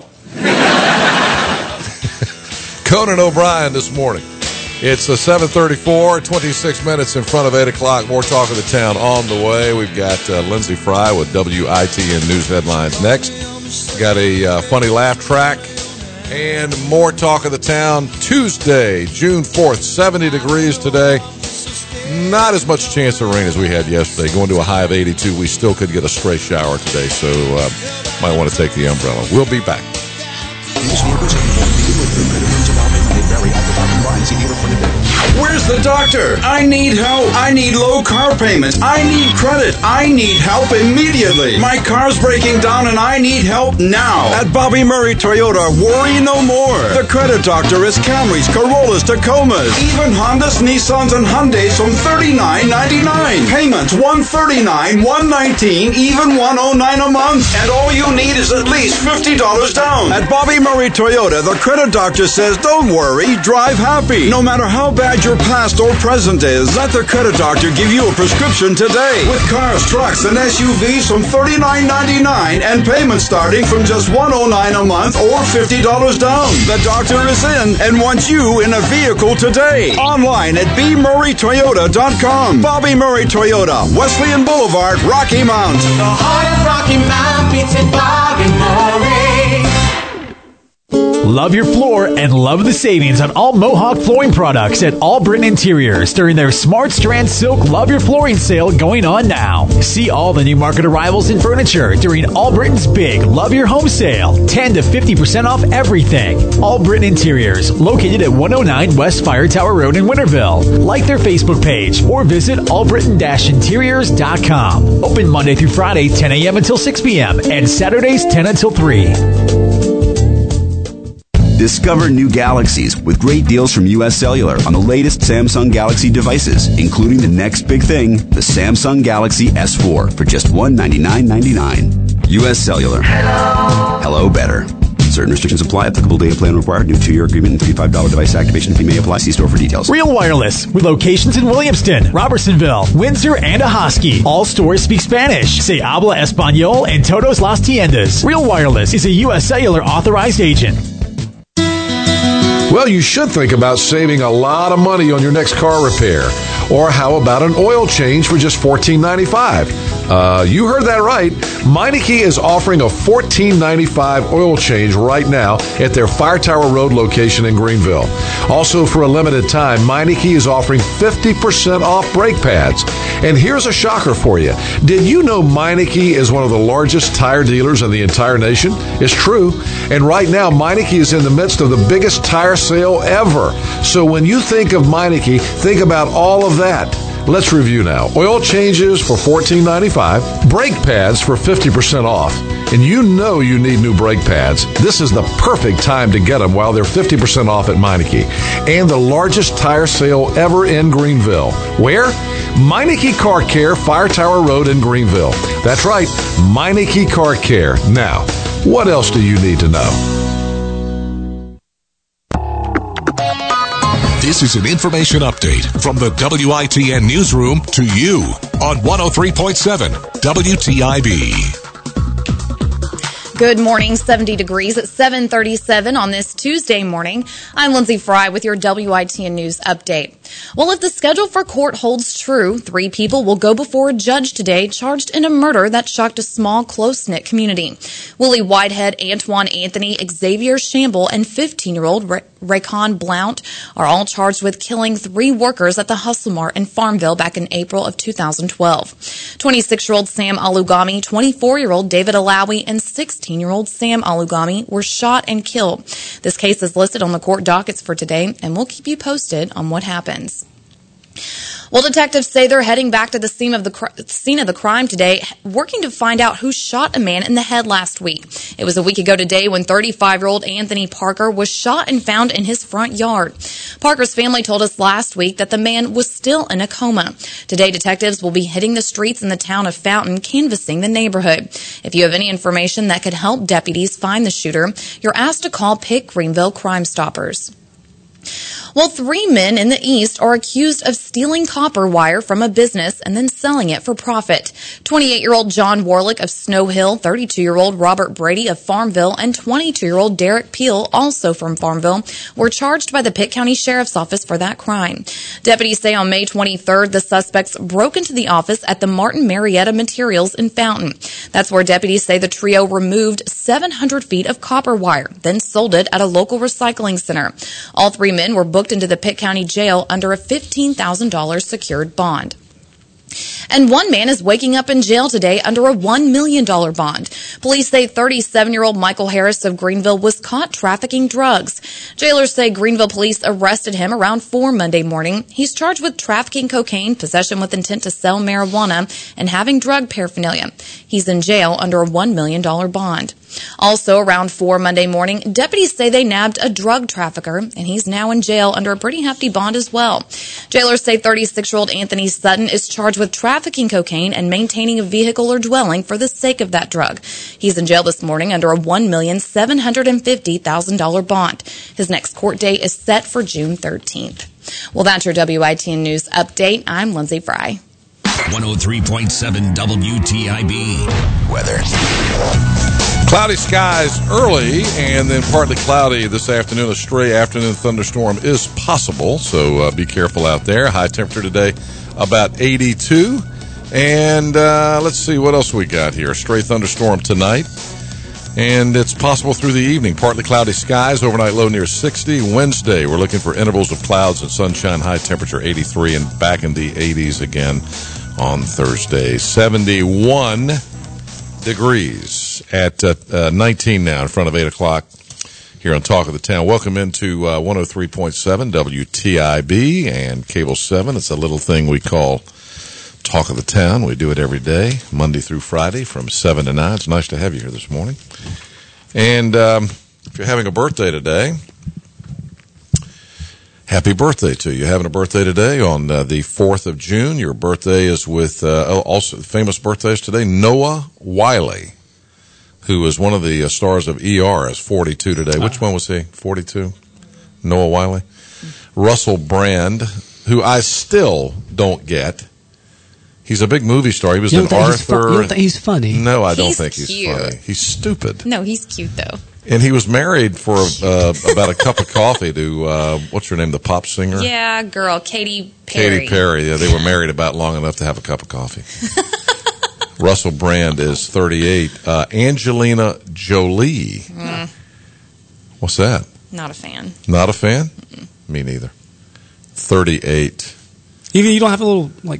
Conan O'Brien this morning. It's a seven thirty-four, twenty-six minutes in front of eight o'clock. More Talk of the Town on the way. We've got uh, Lindsey Fry with W I T N News Headlines next. Got a uh, funny laugh track. And more talk of the town. Tuesday, June fourth, seventy degrees today. Not as much chance of rain as we had yesterday. Going to a high of eighty-two. We still could get a stray shower today, so uh, might want to take the umbrella. We'll be back. Where's the doctor? I need help. I need low car payments. I need credit. I need help immediately. My car's breaking down and I need help now. At Bobby Murray Toyota, worry no more. The credit doctor is Camrys, Corollas, Tacomas, even Hondas, Nissans, and Hyundais from thirty-nine ninety-nine. Payments one thirty-nine, one nineteen, even one oh nine a month. And all you need is at least fifty dollars down. At Bobby Murray Toyota, the credit doctor says, don't worry, drive happy. No matter how bad your past or present is, let the credit doctor give you a prescription today. With cars, trucks, and S U Vs from thirty-nine ninety-nine and payments starting from just one oh nine a month or fifty dollars down. The doctor is in and wants you in a vehicle today. Online at b murray toyota dot com. Bobby Murray Toyota, Wesleyan Boulevard, Rocky Mount. The heart of Rocky Mount beats at Bobby Murray. Love your floor and love the savings on all Mohawk flooring products at All Britain Interiors during their Smart Strand Silk Love Your Flooring sale going on now. See all the new market arrivals in furniture during All Britain's big Love Your Home sale. ten to fifty percent off everything. All Britain Interiors, located at one oh nine West Fire Tower Road in Winterville. Like their Facebook page or visit all britain dash interiors dot com. Open Monday through Friday, ten a.m. until six p.m. and Saturdays, ten until three. Discover new galaxies with great deals from U S Cellular on the latest Samsung Galaxy devices, including the next big thing, the Samsung Galaxy S four, for just one hundred ninety-nine ninety-nine. U S Cellular. Hello. Hello better. Certain restrictions apply. Applicable data plan required. New two-year agreement and thirty-five dollars device activation fee may apply. See store for details. Real Wireless, with locations in Williamston, Robertsonville, Windsor, and Ahoskie. All stores speak Spanish. Se habla español en todos las tiendas. Real Wireless is a U S Cellular authorized agent. Well, you should think about saving a lot of money on your next car repair. Or how about an oil change for just fourteen ninety-five? Uh, you heard that right. Meineke is offering a fourteen ninety-five oil change right now at their Fire Tower Road location in Greenville. Also, for a limited time, Meineke is offering fifty percent off brake pads. And here's a shocker for you. Did you know Meineke is one of the largest tire dealers in the entire nation? It's true. And right now, Meineke is in the midst of the biggest tire sale ever. So when you think of Meineke, think about all of that. Let's review now. Oil changes for fourteen ninety-five, brake pads for fifty percent off. And you know you need new brake pads. This is the perfect time to get them while they're fifty percent off at Meineke. And the largest tire sale ever in Greenville. Where? Meineke Car Care, Fire Tower Road in Greenville. That's right, Meineke Car Care. Now, what else do you need to know? This is an information update from the W I T N Newsroom to you on one oh three point seven W T I B. Good morning, seventy degrees at seven thirty-seven on this Tuesday morning. I'm Lindsay Fry with your W I T N News update. Well, if the schedule for court holds true, three people will go before a judge today charged in a murder that shocked a small, close-knit community. Willie Whitehead, Antoine Anthony, Xavier Shamble, and fifteen-year-old Ra- Raycon Blount are all charged with killing three workers at the Hustle Mart in Farmville back in April of two thousand twelve. twenty-six-year-old Sam Alugami, twenty-four-year-old David Alawi, and sixteen-year-old Sam Alugami were shot and killed. This case is listed on the court dockets for today, and we'll keep you posted on what happens. Well, detectives say they're heading back to the scene of the cr- scene of the crime today, working to find out who shot a man in the head last week. It was a week ago today when thirty-five-year-old Anthony Parker was shot and found in his front yard. Parker's family told us last week that the man was still in a coma. Today, detectives will be hitting the streets in the town of Fountain, canvassing the neighborhood. If you have any information that could help deputies find the shooter, you're asked to call Pitt Greenville Crime Stoppers. Well, three men in the East are accused of stealing copper wire from a business and then selling it for profit. twenty-eight-year-old John Warlick of Snow Hill, thirty-two-year-old Robert Brady of Farmville, and twenty-two-year-old Derek Peel, also from Farmville, were charged by the Pitt County Sheriff's Office for that crime. Deputies say on May twenty-third, the suspects broke into the office at the Martin Marietta Materials in Fountain. That's where deputies say the trio removed seven hundred feet of copper wire, then sold it at a local recycling center. All three men were booked into the Pitt County Jail under a fifteen thousand dollars secured bond. And one man is waking up in jail today under a one million dollars bond. Police say thirty-seven-year-old Michael Harris of Greenville was caught trafficking drugs. Jailers say Greenville police arrested him around four Monday morning. He's charged with trafficking cocaine, possession with intent to sell marijuana, and having drug paraphernalia. He's in jail under a one million dollars bond. Also, around four Monday morning, deputies say they nabbed a drug trafficker, and he's now in jail under a pretty hefty bond as well. Jailers say thirty-six-year-old Anthony Sutton is charged with trafficking cocaine and maintaining a vehicle or dwelling for the sake of that drug. He's in jail this morning under a one million seven hundred fifty thousand dollars bond. His next court date is set for June thirteenth. Well, that's your W I T N News update. I'm Lindsay Fry. one oh three point seven W T I B. Weather. Cloudy skies early and then partly cloudy this afternoon. A stray afternoon thunderstorm is possible, so uh, be careful out there. High temperature today about eighty-two. And uh, let's see what else we got here. A stray thunderstorm tonight. And it's possible through the evening. Partly cloudy skies, overnight low near sixty. Wednesday, we're looking for intervals of clouds and sunshine. High temperature eighty-three and back in the eighties again on Thursday. seventy-one degrees at uh, uh, nineteen now in front of eight o'clock here on Talk of the Town. Welcome into uh, one oh three point seven W T I B and Cable seven. It's a little thing we call Talk of the Town. We do it every day, Monday through Friday from seven to nine. It's nice to have you here this morning. And um, if you're having a birthday today, happy birthday to you. Having a birthday today on uh, the fourth of June. Your birthday is with, uh, also famous birthdays today, Noah Wiley, who is one of the uh, stars of E R, is forty-two today. Which one was he? forty-two? Noah Wiley? Russell Brand, who I still don't get. He's a big movie star. He was you in Arthur. He's fun- you don't think he's funny? No, I don't He's think he's cute. funny. He's stupid. No, he's cute, though. And he was married for uh, about a cup of coffee to, uh, what's her name, the pop singer? Yeah, girl, Katy Perry. Katy Perry. Yeah, they were married about long enough to have a cup of coffee. Russell Brand is thirty-eight. Uh, Angelina Jolie. Mm, What's that? not a fan. Not a fan? Mm-mm. Me neither. thirty-eight. Even you don't have a little, like,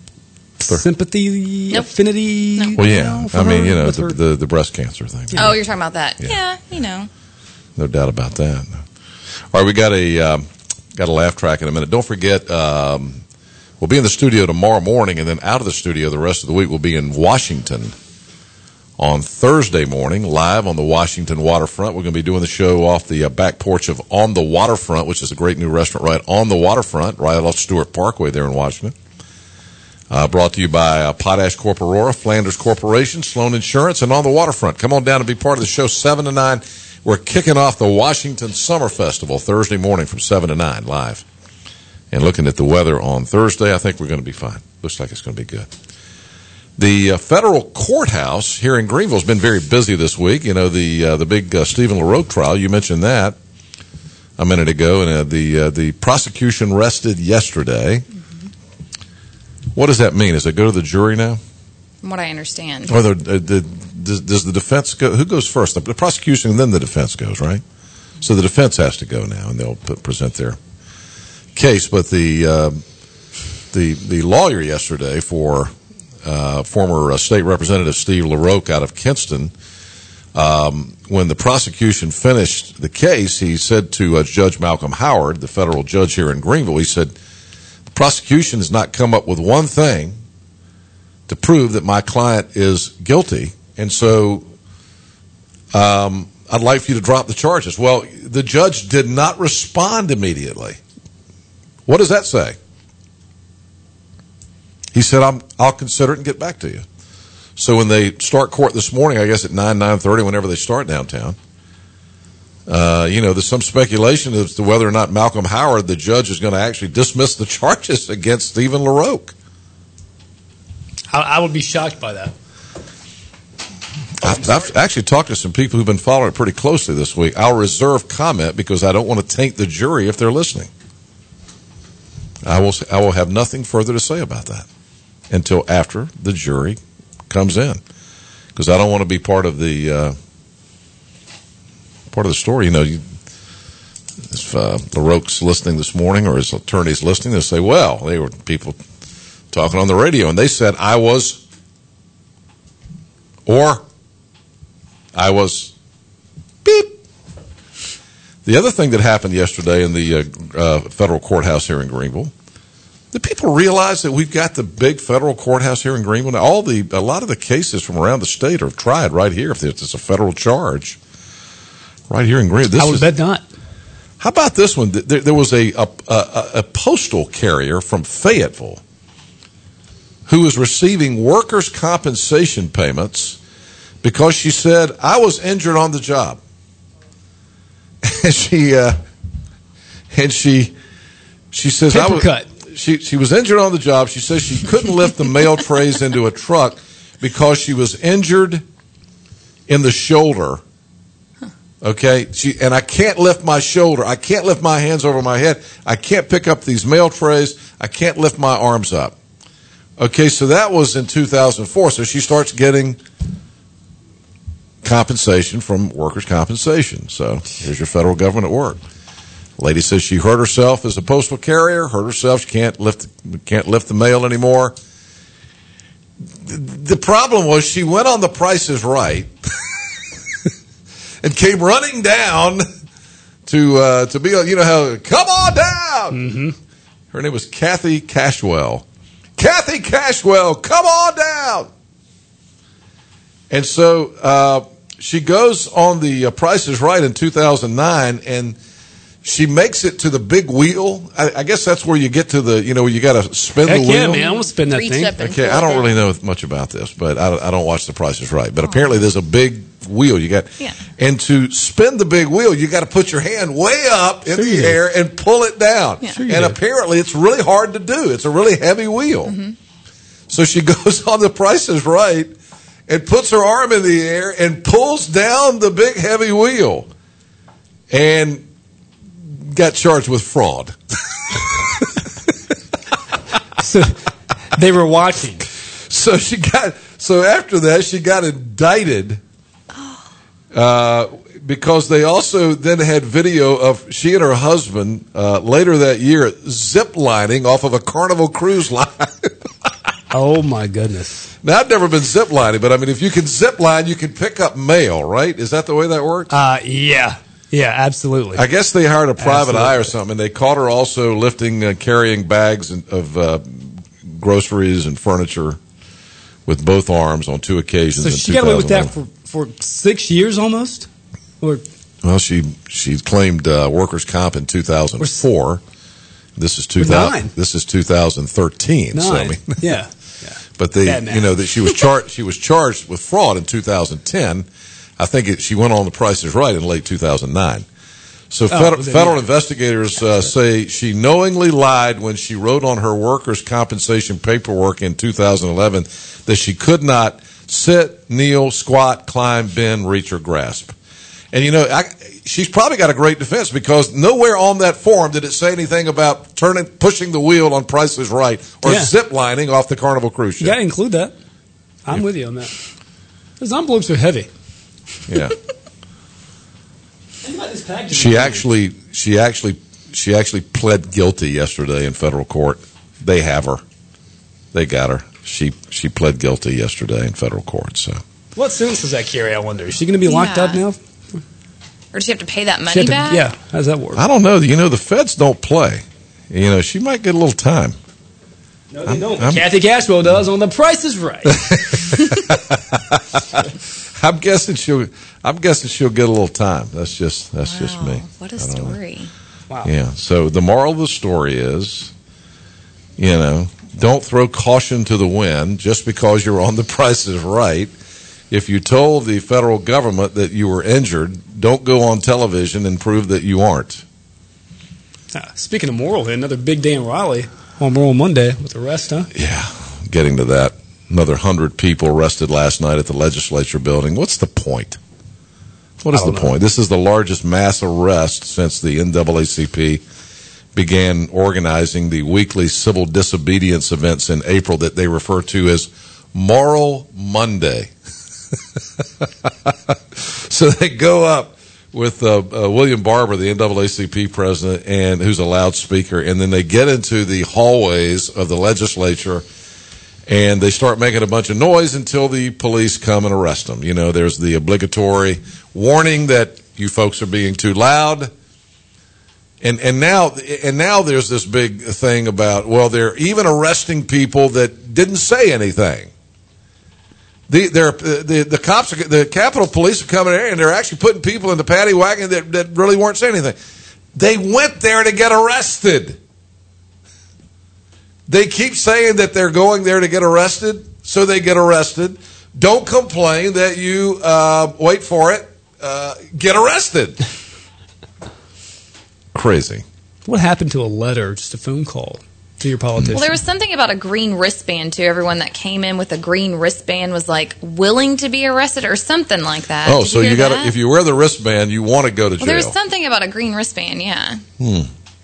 sympathy, Nope. affinity? No. Well, you yeah. know, for I mean, her, you know, with the, her- the, the breast cancer thing. Oh, you're talking about that. Yeah. Yeah, you know. No doubt about that. All right, we got a um, got a laugh track in a minute. Don't forget, um, we'll be in the studio tomorrow morning, and then out of the studio the rest of the week. We'll be in Washington on Thursday morning, live on the Washington waterfront. We're going to be doing the show off the uh, back porch of On the Waterfront, which is a great new restaurant right on the waterfront, right off Stewart Parkway there in Washington. Uh, brought to you by uh, Potash Corp Aurora, Flanders Corporation, Sloan Insurance, and On the Waterfront. Come on down and be part of the show, seven to nine. We're kicking off the Washington Summer Festival Thursday morning from seven to nine, live. And looking at the weather on Thursday, I think we're going to be fine. Looks like it's going to be good. The uh, federal courthouse here in Greenville has been very busy this week. You know, the uh, the big uh, Stephen LaRoque trial, you mentioned that a minute ago, and uh, the uh, the prosecution rested yesterday. Mm-hmm. What does that mean? Does it go to the jury now? From what I understand. Or the, uh, the, does, does the defense go? Who goes first? The, the prosecution and then the defense goes, right? So the defense has to go now, and they'll put, present their case. But the uh, the the lawyer yesterday for uh, former uh, state representative Steve LaRoque out of Kinston, um, when the prosecution finished the case, he said to uh, Judge Malcolm Howard, the federal judge here in Greenville, he said, "The prosecution has not come up with one thing to prove that my client is guilty, and so um, I'd like for you to drop the charges." Well, the judge did not respond immediately. What does that say? He said, I'm, I'll consider it and get back to you. So when they start court this morning, I guess at nine, nine thirty, whenever they start downtown, Uh, you know, there's some speculation as to whether or not Malcolm Howard, the judge, is going to actually dismiss the charges against Stephen LaRoque. I, I would be shocked by that. I've, I've actually talked to some people who've been following it pretty closely this week. I'll reserve comment because I don't want to taint the jury if they're listening. I will. I will have nothing further to say about that until after the jury comes in, because I don't want to be part of the uh, part of the story. You know, you, if uh, LaRoque's listening this morning or his attorney's listening, they'll say, "Well, they were people talking on the radio, and they said I was," or I was beep. The other thing that happened yesterday in the uh, uh, federal courthouse here in Greenville, do people realize that we've got the big federal courthouse here in Greenville? Now, all the a lot of the cases from around the state are tried right here if it's a federal charge, right here in Greenville. This I would is, bet not. How about this one? There, there was a, a, a, a postal carrier from Fayetteville who was receiving workers' compensation payments because she said, I was injured on the job. And she, uh, and she, she says, Paper I was, cut. She, she was injured on the job. She says she couldn't lift the mail trays into a truck because she was injured in the shoulder. Okay. She, and I can't lift my shoulder. I can't lift my hands over my head. I can't pick up these mail trays. I can't lift my arms up. Okay. So that was in two thousand four. So she starts getting compensation from workers' compensation. So here's your federal government at work. Lady says she hurt herself as a postal carrier, hurt herself. She can't lift, can't lift the mail anymore. The problem was she went on The Price is Right and came running down to uh, to be, you know how, come on down. Mm-hmm. Her name was Kathy Cashwell. Kathy Cashwell, come on down. And so uh, she goes on the uh, Price is Right in two thousand nine, and she makes it to the big wheel. I, I guess that's where you get to the, you know, you got to spin Heck the wheel. yeah, man. I want to spin that Reach thing. up and Okay, pull I don't it really in. know much about this, but I, I don't watch The Price is Right. But apparently there's a big wheel you got. Yeah. And to spin the big wheel, you got to put your hand way up in Sure the you do. air and pull it down. Yeah. Sure you and do. apparently it's really hard to do. It's a really heavy wheel. Mm-hmm. So she goes on The Price is Right and puts her arm in the air and pulls down the big heavy wheel and got charged with fraud. So they were watching. So she got. So after that, she got indicted uh, because they also then had video of she and her husband uh, later that year zip lining off of a Carnival cruise line. Oh my goodness. Now I've never been zip lining, but I mean, if you can zip line, you can pick up mail, right? Is that the way that works? Uh, yeah. Yeah, absolutely. I guess they hired a private Absolutely. eye or something. And they caught her also lifting, uh, carrying bags and- of uh, groceries and furniture with both arms on two occasions. So in she got away with that two thousand eleven. for, for six years almost? Or Well, she she claimed uh, workers' comp in two thousand four. This is two thousand. nine. This is two thousand thirteen. So, I nine. mean, Yeah. but they, Bad math. you know, that she was charged. She was charged with fraud in two thousand ten. I think it, she went on The Price is Right in late two thousand nine. So Oh, federal, then, federal yeah. investigators uh, say she knowingly lied when she wrote on her workers' compensation paperwork in two thousand eleven that she could not sit, kneel, squat, climb, bend, reach, or grasp. And, you know, I, she's probably got a great defense because nowhere on that form did it say anything about turning, pushing the wheel on Price is Right or Yeah. zip lining off the Carnival cruise ship. you got to include that. I'm with you on that. Those envelopes are heavy. Yeah. She actually, she actually, she actually pled guilty yesterday in federal court. They have her. They got her. She she pled guilty yesterday in federal court. So What sentence does that carry, I wonder? Is she going to be locked Yeah. up now? Or does she have to pay that She money had to- back? yeah. How does that work? I don't know. You know, the feds don't play. You know, she might get a little time. No, they I'm- don't. I'm- Kathy Cashwell does on The Price is Right. I'm guessing she'll. I'm guessing she'll get a little time. That's just. That's just me. What a I don't know. story. Wow. Yeah. So the moral of the story is, you know, don't throw caution to the wind just because you're on The Price is Right. if you told the federal government that you were injured, don't go on television and prove that you aren't. Uh, speaking of moral, another big day in Raleigh on Memorial Monday with arrest, huh? Yeah, getting to that. Another one hundred people arrested last night at the legislature building. What's the point? What is the know. point? This is the largest mass arrest since the N double A C P began organizing the weekly civil disobedience events in April that they refer to as Moral Monday. So they go up with uh, uh, William Barber, the N double A C P president, and who's a loudspeaker, and then they get into the hallways of the legislature, and they start making a bunch of noise until the police come and arrest them. You know, there's the obligatory warning that you folks are being too loud. And and now and now there's this big thing about, well, they're even arresting people that didn't say anything. The they're, the the cops, are, the Capitol Police are coming in and they're actually putting people in the paddy wagon that, that really weren't saying anything. They went there to get arrested. They keep saying that they're going there to get arrested, so they get arrested. Don't complain that you, uh, wait for it, uh, get arrested. Crazy. What happened to a letter, just a phone call to your politician? Well, there was something about a green wristband, too. Everyone that came in with a green wristband was, like, willing to be arrested or something like that. Oh, Did so you, you got got if you wear the wristband, you want to go to well, jail. there was something about a green wristband, yeah. Hmm.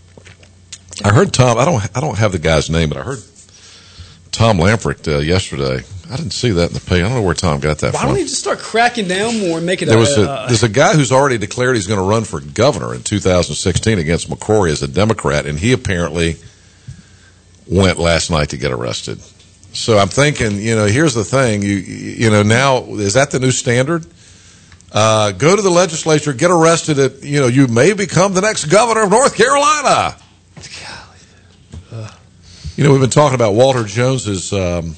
I heard Tom, I don't I don't have the guy's name, but I heard Tom Lamprecht uh, yesterday. I didn't see that in the page. I don't know where Tom got that Why from. don't you just start cracking down more and make it There a, was a, uh, there's a guy who's already declared he's going to run for governor in two thousand sixteen against McCrory as a Democrat, and he apparently went last night to get arrested. So I'm thinking, you know, here's the thing, you you know, now is that the new standard? Uh, go to the legislature, get arrested. At you know, you may become the next governor of North Carolina. You know, we've been talking about Walter Jones's um,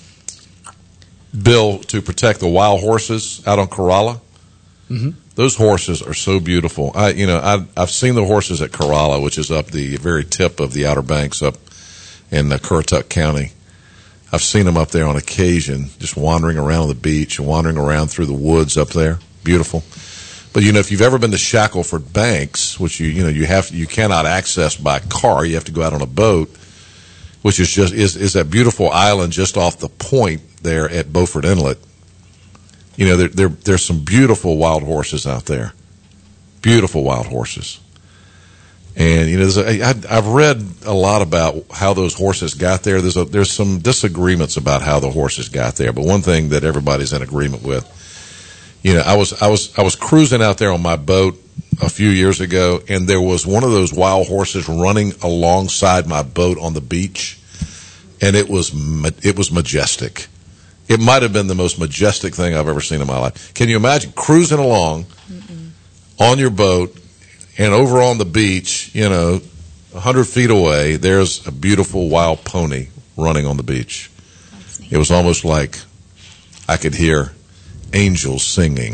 bill to protect the wild horses out on Corolla. Mm-hmm. Those horses are so beautiful. I, you know, I, I've seen the horses at Corolla, which is up the very tip of the Outer Banks up in uh, Currituck County. I've seen them up there on occasion, just wandering around the beach, wandering around through the woods up there. Beautiful. But you know, if you've ever been to Shackleford Banks, which you you know you have you cannot access by car, you have to go out on a boat, which is just is is that beautiful island just off the point there at Beaufort Inlet. You know, there, there there's some beautiful wild horses out there, beautiful wild horses. And you know, there's a, I, I've read a lot about how those horses got there. There's a, there's some disagreements about how the horses got there, but one thing that everybody's in agreement with. You know, I was I was I was cruising out there on my boat a few years ago, and there was one of those wild horses running alongside my boat on the beach, and it was it was majestic. It might have been the most majestic thing I've ever seen in my life. Can you imagine cruising along Mm-mm. on your boat, and over on the beach, you know, a hundred feet away, there's a beautiful wild pony running on the beach. It was almost like I could hear angels singing.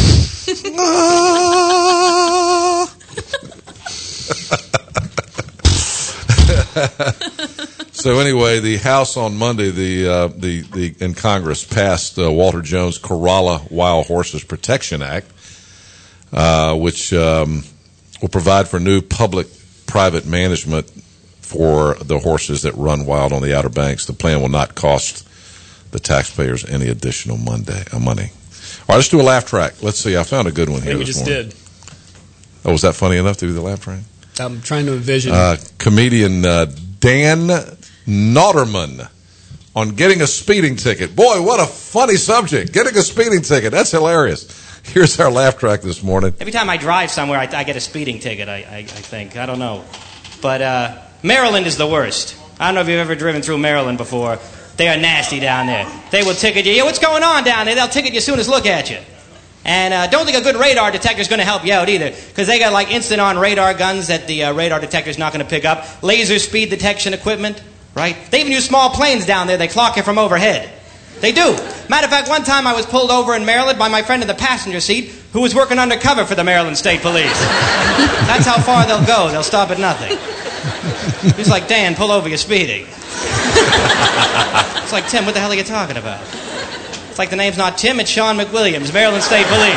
So anyway, the House on Monday, the uh, the the in Congress passed uh, Walter Jones Corolla Wild Horses Protection Act, uh, which um, will provide for new public-private management for the horses that run wild on the Outer Banks. The plan will not cost the taxpayers any additional Monday, uh, money. All right, let's do a laugh track. Let's see. I found a good one I here think we this just morning. did. Oh, was that funny enough to do the laugh track? I'm trying to envision. Uh, comedian uh, Dan Nauterman on getting a speeding ticket. Boy, what a funny subject. Getting a speeding ticket. That's hilarious. Here's our laugh track this morning. Every time I drive somewhere, I, I get a speeding ticket, I, I, I think. I don't know. But uh, Maryland is the worst. I don't know if you've ever driven through Maryland before. They are nasty down there. They will ticket you. Yeah, what's going on down there? They'll ticket you as soon as look at you. And uh, don't think a good radar detector is going to help you out either, because they got like instant-on radar guns that the uh, radar detector is not going to pick up. Laser speed detection equipment, right? They even use small planes down there. They clock you from overhead. They do. Matter of fact, one time I was pulled over in Maryland by my friend in the passenger seat who was working undercover for the Maryland State Police. That's how far they'll go. They'll stop at nothing. He's like, Dan, pull over, you're speeding. It's like, Tim, what the hell are you talking about? It's like the name's not Tim, it's Sean McWilliams, Maryland State Police.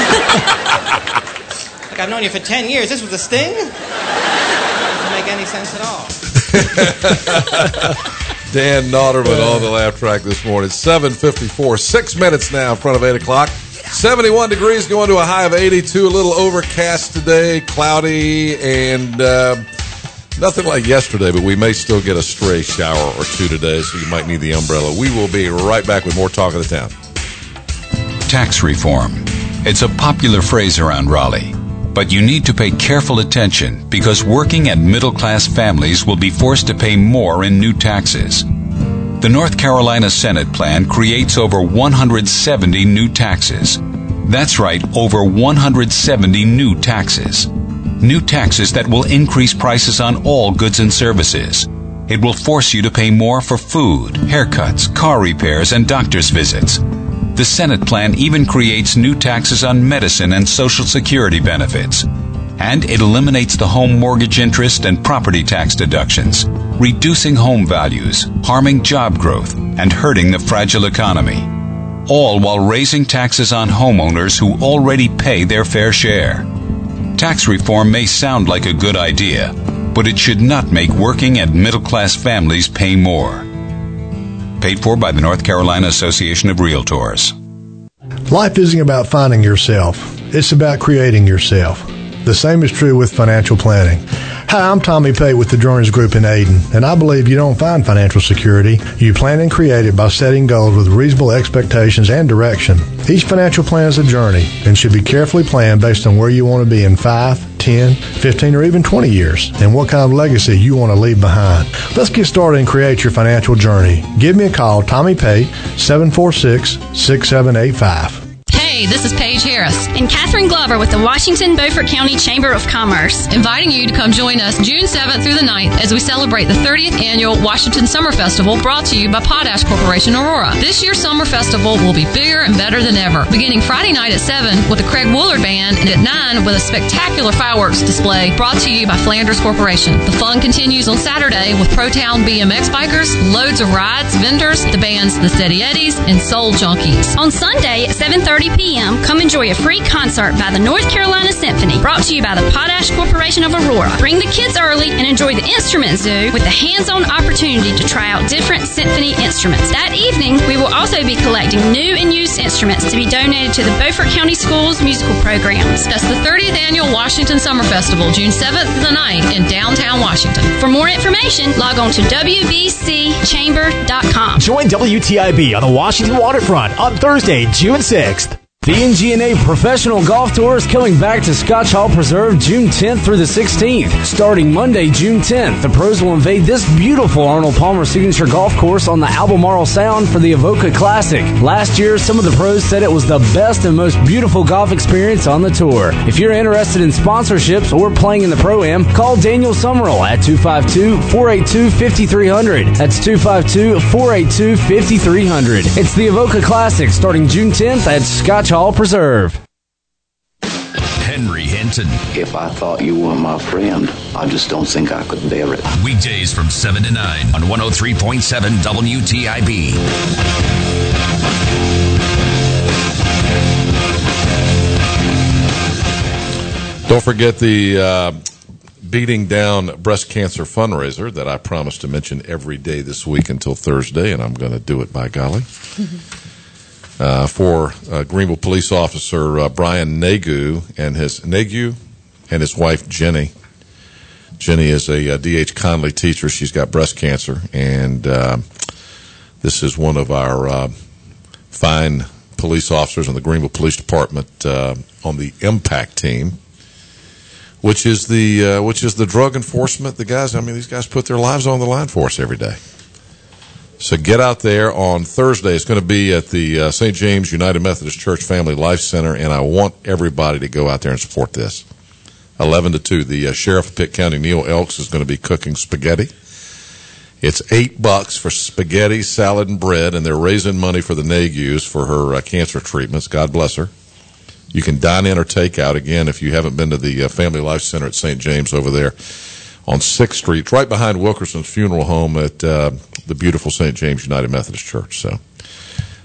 Like, I've known you for ten years. This was a sting? Doesn't make any sense at all. Dan Notterman on the laugh track this morning. seven fifty-four, six minutes now in front of eight o'clock. seventy-one degrees, going to a high of eighty-two. A little overcast today, cloudy, and uh, nothing like yesterday, but we may still get a stray shower or two today, so you might need the umbrella. We will be right back with more Talk of the Town. Tax reform. It's a popular phrase around Raleigh. But you need to pay careful attention because working and middle-class families will be forced to pay more in new taxes. The North Carolina Senate plan creates over one hundred seventy new taxes. That's right, over one hundred seventy new taxes. New taxes that will increase prices on all goods and services. It will force you to pay more for food, haircuts, car repairs, and doctor's visits. The Senate plan even creates new taxes on medicine and Social Security benefits. And it eliminates the home mortgage interest and property tax deductions, reducing home values, harming job growth, and hurting the fragile economy. All while raising taxes on homeowners who already pay their fair share. Tax reform may sound like a good idea, but it should not make working and middle-class families pay more. Paid for by the North Carolina Association of Realtors. Life isn't about finding yourself. It's about creating yourself. The same is true with financial planning. Hi, I'm Tommy Pate with the Journeys Group in Ayden, and I believe you don't find financial security. You plan and create it by setting goals with reasonable expectations and direction. Each financial plan is a journey and should be carefully planned based on where you want to be in five, ten, fifteen, or even twenty years, and what kind of legacy you want to leave behind. Let's get started and create your financial journey. Give me a call, Tommy Pate, seven four six, six seven eight five. Hey, this is Paige Harris and Catherine Glover with the Washington Beaufort County Chamber of Commerce, inviting you to come join us June seventh through the ninth as we celebrate the thirtieth Annual Washington Summer Festival, brought to you by Potash Corporation Aurora. This year's Summer Festival will be bigger and better than ever, beginning Friday night at seven with the Craig Woolard Band and at nine with a spectacular fireworks display brought to you by Flanders Corporation. The fun continues on Saturday with Pro-Town B M X bikers, loads of rides, vendors, the bands The Steady Eddies, and Soul Junkies. On Sunday at seven thirty p.m., come enjoy a free concert by the North Carolina Symphony, brought to you by the Potash Corporation of Aurora. Bring the kids early and enjoy the Instrument Zoo with a hands-on opportunity to try out different symphony instruments. That evening, we will also be collecting new and used instruments to be donated to the Beaufort County Schools musical programs. That's the thirtieth Annual Washington Summer Festival, June seventh to the ninth in downtown Washington. For more information, log on to w b c chamber dot com. Join W T I B on the Washington waterfront on Thursday, June sixth. The N G N A Professional Golf Tour is coming back to Scotch Hall Preserve June tenth through the sixteenth. Starting Monday, June tenth, the pros will invade this beautiful Arnold Palmer Signature Golf Course on the Albemarle Sound for the Avoca Classic. Last year, some of the pros said it was the best and most beautiful golf experience on the tour. If you're interested in sponsorships or playing in the Pro-Am, call Daniel Summerall at two five two, four eight two, five three zero zero. That's two five two, four eight two, five three zero zero. It's the Avoca Classic starting June tenth at Scotch Hall Preserve. Henry Hinton. If I thought you were my friend, I just don't think I could bear it. Weekdays from seven to nine on one oh three point seven W T I B. Don't forget the uh, Beating Down Breast Cancer fundraiser that I promised to mention every day this week until Thursday, and I'm going to do it, by golly. Uh, for uh, Greenville police officer uh, Brian Nagu and his Nagu and his wife Jenny. Jenny is a, a D H Conley teacher. She's got breast cancer, and uh, this is one of our uh, fine police officers in the Greenville Police Department uh, on the Impact team, which is the uh, which is the drug enforcement. The guys, I mean, these guys put their lives on the line for us every day. So get out there on Thursday. It's going to be at the uh, Saint James United Methodist Church Family Life Center, and I want everybody to go out there and support this. eleven to two, the uh, Sheriff of Pitt County, Neil Elks, is going to be cooking spaghetti. It's eight bucks for spaghetti, salad, and bread, and they're raising money for the Nagus for her uh, cancer treatments. God bless her. You can dine in or take out. Again, if you haven't been to the uh, Family Life Center at Saint James over there on sixth Street, right behind Wilkerson's funeral home at uh, the beautiful Saint James United Methodist Church. So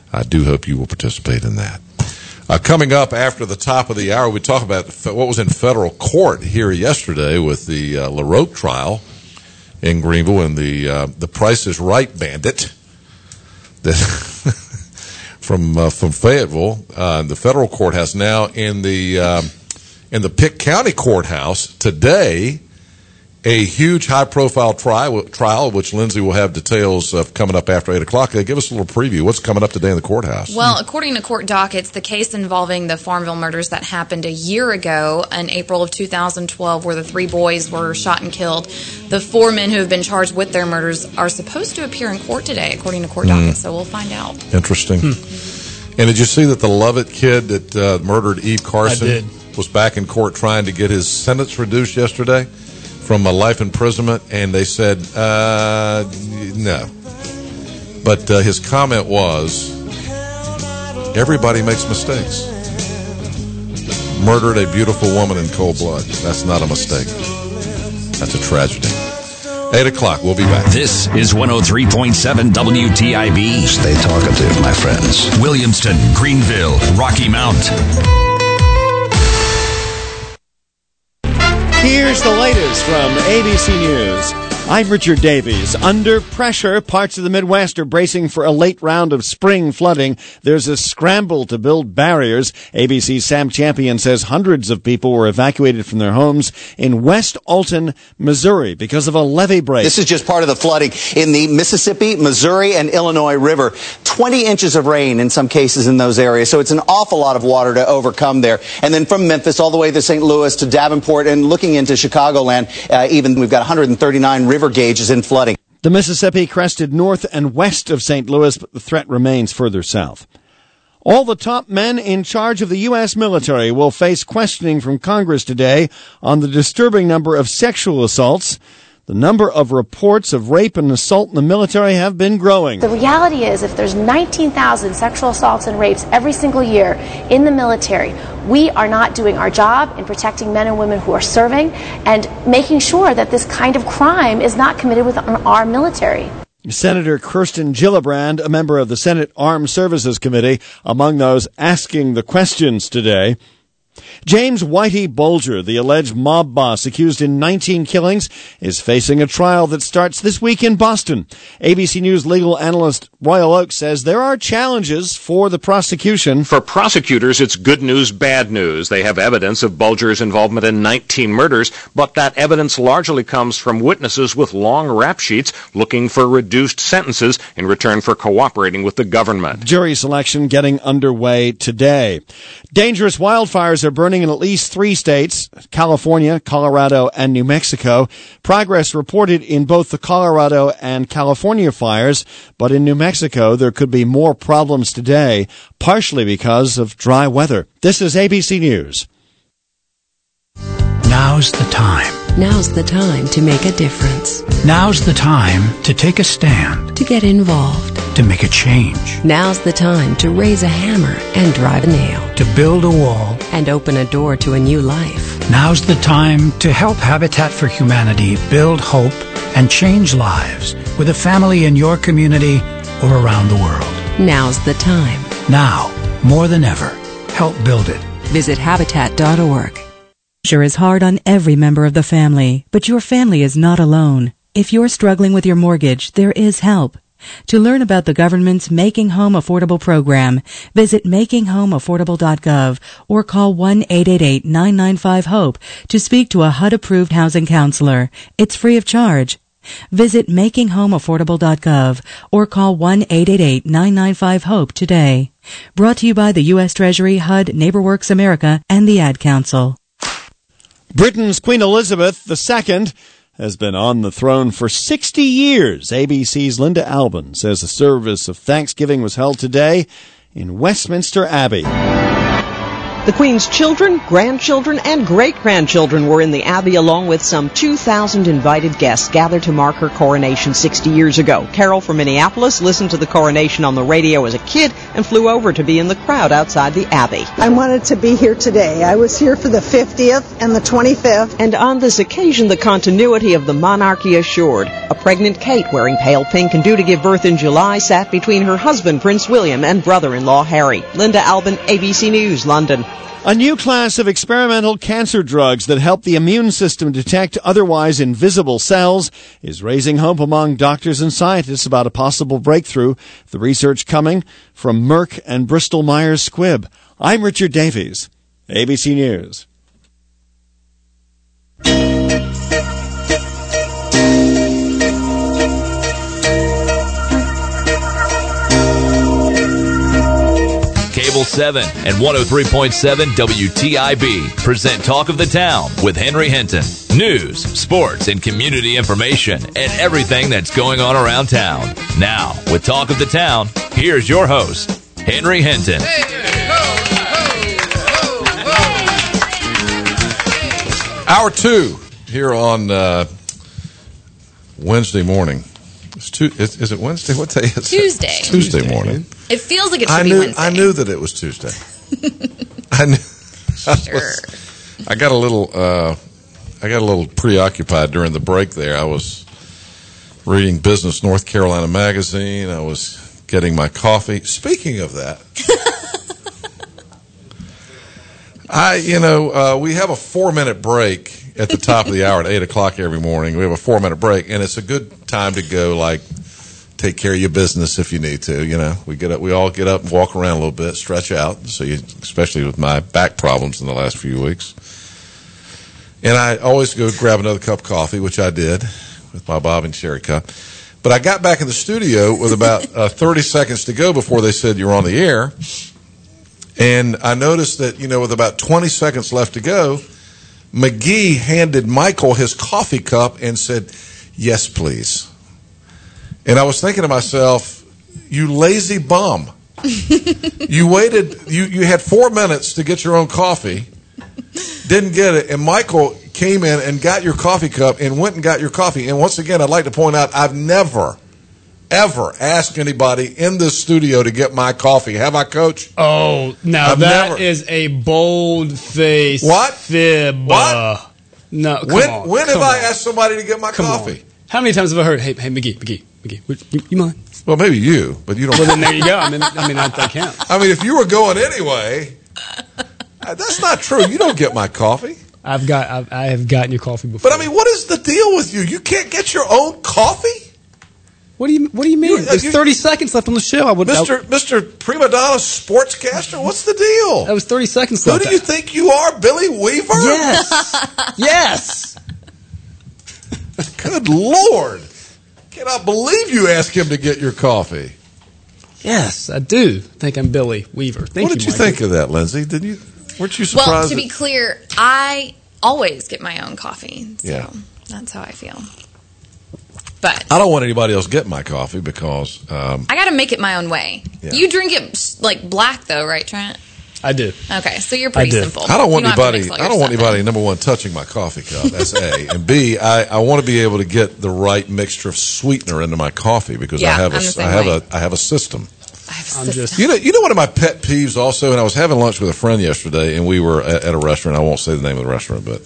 I do hope you will participate in that. Uh, coming up after the top of the hour, we talk about what was in federal court here yesterday with the uh, LaRoque trial in Greenville and the uh, the Price is Right bandit that from uh, from Fayetteville. Uh, the federal courthouse now in the um, in the Pitt County courthouse today. A huge high-profile trial, trial, which Lindsay will have details of coming up after eight o'clock. Uh, give us a little preview. What's coming up today in the courthouse? Well, according to court dockets, the case involving the Farmville murders that happened a year ago in April of two thousand twelve, where the three boys were shot and killed, the four men who have been charged with their murders are supposed to appear in court today, according to court dockets, mm. so we'll find out. Interesting. Hmm. And did you see that the Lovett kid that uh, murdered Eve Carson I did. was back in court trying to get his sentence reduced yesterday from a life imprisonment, and they said, uh, no. But uh, his comment was, everybody makes mistakes. Murdered a beautiful woman in cold blood. That's not a mistake. That's a tragedy. eight o'clock, we'll be back. This is one oh three point seven W T I B. Stay talkative, my friends. Williamston, Greenville, Rocky Mount. Here's the latest from A B C News. I'm Richard Davies. Under pressure, parts of the Midwest are bracing for a late round of spring flooding. There's a scramble to build barriers. A B C's Sam Champion says hundreds of people were evacuated from their homes in West Alton, Missouri, because of a levee break. This is just part of the flooding in the Mississippi, Missouri, and Illinois River. twenty inches of rain in some cases in those areas, so it's an awful lot of water to overcome there. And then from Memphis all the way to Saint Louis to Davenport and looking into Chicagoland, uh, even we've got one hundred thirty-nine river gauges in flooding. The Mississippi crested north and west of Saint Louis, but the threat remains further south. All the top men in charge of the U S military will face questioning from Congress today on the disturbing number of sexual assaults. The number of reports of rape and assault in the military have been growing. The reality is, if there's nineteen thousand sexual assaults and rapes every single year in the military, we are not doing our job in protecting men and women who are serving and making sure that this kind of crime is not committed within our military. Senator Kirsten Gillibrand, a member of the Senate Armed Services Committee, among those asking the questions today. James Whitey Bulger, the alleged mob boss accused in nineteen killings, is facing a trial that starts this week in Boston. A B C News legal analyst Royal Oak says there are challenges for the prosecution. For prosecutors, it's good news, bad news. They have evidence of Bulger's involvement in nineteen murders, but that evidence largely comes from witnesses with long rap sheets looking for reduced sentences in return for cooperating with the government. Jury selection getting underway today. Dangerous wildfires are burning in at least three states, California, Colorado, and New Mexico. Progress reported in both the Colorado and California fires, but in New Mexico there could be more problems today, partially because of dry weather. This is A B C News. Now's the time. Now's the time to make a difference. Now's the time to take a stand. To get involved. To make a change. Now's the time to raise a hammer and drive a nail. To build a wall. And open a door to a new life. Now's the time to help Habitat for Humanity build hope and change lives with a family in your community or around the world. Now's the time. Now, more than ever, help build it. Visit habitat dot org. Sure is hard on every member of the family, but your family is not alone. If you're struggling with your mortgage, there is help. To learn about the government's Making Home Affordable program, visit making home affordable dot gov or call one eight eight eight nine nine five HOPE to speak to a H U D-approved housing counselor. It's free of charge. Visit making home affordable dot gov or call one eight eight eight nine nine five HOPE today. Brought to you by the U S Treasury, H U D, NeighborWorks America, and the Ad Council. Britain's Queen Elizabeth the Second has been on the throne for sixty years. A B C's Linda Albin says a service of thanksgiving was held today in Westminster Abbey. The Queen's children, grandchildren, and great-grandchildren were in the Abbey, along with some two thousand invited guests gathered to mark her coronation sixty years ago. Carol from Minneapolis listened to the coronation on the radio as a kid and flew over to be in the crowd outside the Abbey. I wanted to be here today. I was here for the fiftieth and the twenty-fifth. And on this occasion, the continuity of the monarchy assured. A pregnant Kate, wearing pale pink and due to give birth in July, sat between her husband, Prince William, and brother-in-law, Harry. Linda Albin, A B C News, London. A new class of experimental cancer drugs that help the immune system detect otherwise invisible cells is raising hope among doctors and scientists about a possible breakthrough. The research coming from Merck and Bristol Myers Squibb. I'm Richard Davies, A B C News. Cable seven and one oh three point seven W T I B present Talk of the Town with Henry Hinton. News, sports, and community information and everything that's going on around town. Now, with Talk of the Town, here's your host, Henry Hinton. Hour two here on uh, Wednesday morning. It's tu- is, is it Wednesday? What day is Tuesday. it? It's Tuesday, Tuesday morning. It feels like it should I be knew, Wednesday. I knew that it was Tuesday. I knew. Sure. I, was, I got a little. Uh, I got a little preoccupied during the break. There, I was reading Business North Carolina magazine. I was getting my coffee. Speaking of that, I, you know, uh, we have a four-minute break at the top of the hour at eight o'clock every morning. We have a four-minute break, and it's a good time to go, like, take care of your business if you need to. You know, we get up, we all get up and walk around a little bit, stretch out. So, you, especially with my back problems in the last few weeks, and I always go grab another cup of coffee, which I did with my Bob and Sherry cup. But I got back in the studio with about uh, thirty seconds to go before they said you're on the air, and I noticed that, you know, with about twenty seconds left to go, McGee handed Michael his coffee cup and said, "Yes, please." And I was thinking to myself, you lazy bum. You waited, you, you had four minutes to get your own coffee, didn't get it, and Michael came in and got your coffee cup and went and got your coffee. And once again, I'd like to point out, I've never, ever asked anybody in this studio to get my coffee. Have I, Coach? Oh, now I've that never- is a bold-faced What? fib. What? Uh, no, come When, on. when come have I on. asked somebody to get my Come coffee? on. How many times have I heard, hey, hey, McGee, McGee, McGee, would you, you mind? Well, maybe you, but you don't. Well, then there you go. I mean, I mean, that, that counts. I mean, if you were going anyway, uh, that's not true. You don't get my coffee. I've got, I've, I have gotten your coffee before. But I mean, what is the deal with you? You can't get your own coffee? What do you, what do you mean? You- There's you- thirty seconds left on the show. I would, Mister Mister Prima Donna Sportscaster, what's the deal? That was thirty seconds Who left. do you think you are, Billy Weaver? Yes. Yes. Good Lord. Cannot believe you asked him to get your coffee. Yes, I do think I'm Billy Weaver. Thank what did you, Michael. think of that, Lindsay? Did you? Weren't you surprised? Well, to that- be clear, I always get my own coffee. So Yeah. that's how I feel. But I don't want anybody else getting my coffee because um, I got to make it my own way. Yeah. You drink it like black, though, right, Trent? I do. Okay, so you're pretty I do. simple. I don't want You have to anybody. mix all I your don't want stuff in. anybody. Number one, touching my coffee cup. That's A. And B, I, I want to be able to get the right mixture of sweetener into my coffee because Yeah, I have I'm the a. same I have way. a. I have a system. I'm just. You know. You know one of my pet peeves also, and I was having lunch with a friend yesterday, and we were at, at a restaurant. I won't say the name of the restaurant, but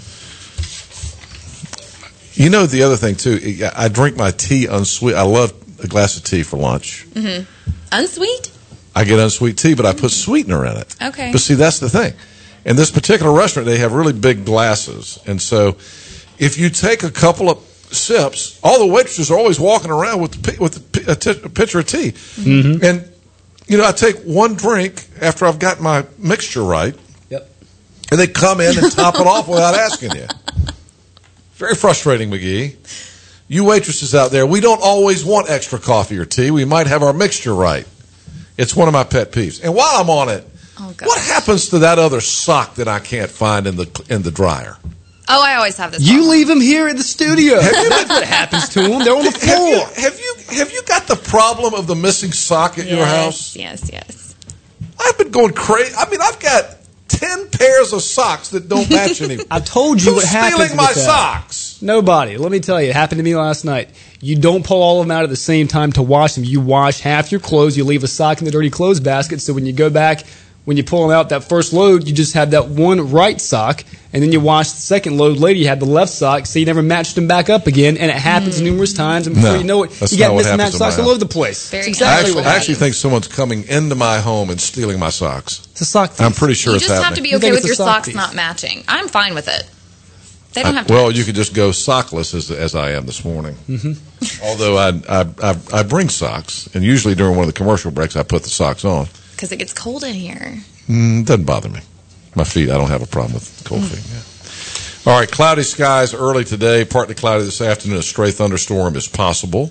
you know the other thing too. I drink my tea unsweet. I love a glass of tea for lunch. Mm-hmm. Unsweet? I get unsweet tea, but I put sweetener in it. Okay. But see, that's the thing. In this particular restaurant, they have really big glasses. And so if you take a couple of sips, all the waitresses are always walking around with, the, pi- with the, pi- a, t- a pitcher of tea. Mm-hmm. And, you know, I take one drink after I've got my mixture right. Yep. And they come in and top it off without asking you. Very frustrating, McGee. You waitresses out there, we don't always want extra coffee or tea. We might have our mixture right. It's one of my pet peeves. And while I'm on it, Oh, God. what happens to that other sock that I can't find in the in the dryer? Oh, I always have this. You problem. leave them here in the studio. That's what happens to them. They're on the Have you, floor. have you have you got the problem of the missing sock at your Yes, house? Yes, yes. I've been going crazy. I mean, I've got ten pairs of socks that don't match anymore. I told you Who's what happens stealing my with that. socks? Nobody. Let me tell you, it happened to me last night. You don't pull all of them out at the same time to wash them. You wash half your clothes. You leave a sock in the dirty clothes basket. So when you go back, when you pull them out that first load, you just have that one right sock. And then you wash the second load later. You had the left sock, so you never matched them back up again. And it happens mm. numerous times. And before no, you know it, that's you got not what mismatched happens in socks my all house. over the place. Very That's exactly I actually, what I happens. actually think someone's coming into my home and stealing my socks. It's a sock thief. I'm pretty sure You it's just happening. have to be You okay think with it's a your sock socks thief. not matching. I'm fine with it. They don't I- have to. well, you could just go sockless as, as I am this morning. Mm-hmm. Although I, I, I, I bring socks, and usually during one of the commercial breaks, I put the socks on. Because it gets cold in here. Mm, doesn't bother me. My feet, I don't have a problem with cold Mm. feet. Yeah. All right, cloudy skies early today, partly cloudy this afternoon. A stray thunderstorm is possible.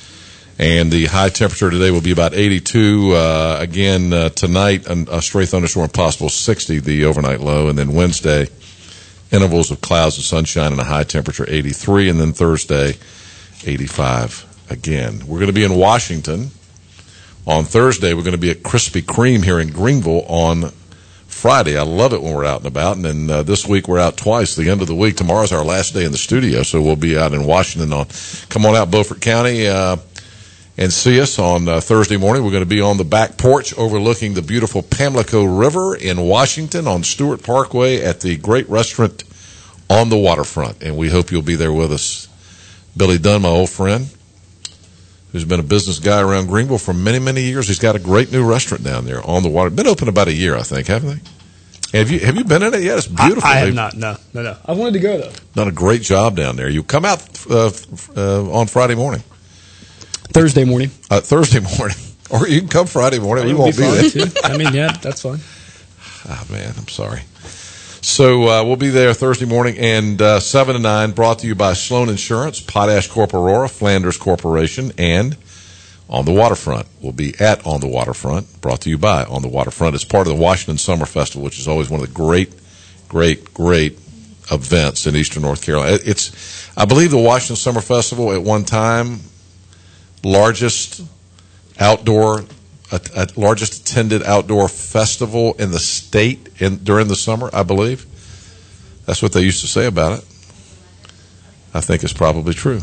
And the high temperature today will be about eighty-two. Uh, again, uh, tonight, a, a stray thunderstorm possible, sixty, the overnight low. And then Wednesday, intervals of clouds and sunshine and a high temperature, eighty-three. And then Thursday, eighty-five again. We're going to be in Washington. On Thursday, we're going to be at Krispy Kreme here in Greenville on Friday. I love it when we're out and about. And then uh, this week we're out twice, the end of the week. Tomorrow's our last day in the studio, so we'll be out in Washington. On Come on out, Beaufort County, uh, and see us on uh, Thursday morning. We're going to be on the back porch overlooking the beautiful Pamlico River in Washington on Stewart Parkway at the great restaurant on the waterfront. And we hope you'll be there with us. Billy Dunn, my old friend, who's been a business guy around Greenville for many, many years. He's got a great new restaurant down there on the water. Been open about a year, I think, haven't they? Have you have you been in it yet? It's beautiful. I, I have They've not. No, no, no. I wanted to go though. done a great job down there. You come out uh, uh, on Friday morning, Thursday morning. uh, Thursday morning, or you can come Friday morning. We It would won't be, fine, there. too. I mean, yeah, that's fine. Ah, man, I'm sorry. So uh, we'll be there Thursday morning and uh, seven to nine. Brought to you by Sloan Insurance, Potash Corp Aurora, Flanders Corporation, and On the Waterfront. We'll be at On the Waterfront, brought to you by On the Waterfront. It's part of the Washington Summer Festival, which is always one of the great, great, great events in Eastern North Carolina. It's, I believe, the Washington Summer Festival at one time, largest outdoor, uh, uh, largest attended outdoor festival in the state in, during the summer, I believe. That's what they used to say about it. I think it's probably true.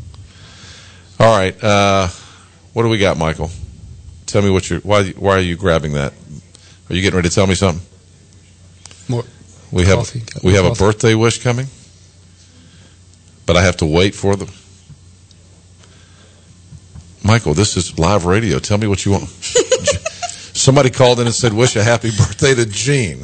All right. Uh, What do we got, Michael? Tell me what you're. Why? Why are you grabbing that? Are you getting ready to tell me something? More. We have. Coffee. Got We more have a coffee. birthday wish coming, but I have to wait for them. Michael, this is live radio. Tell me what you want. Somebody called in and said, "Wish a happy birthday to Jean."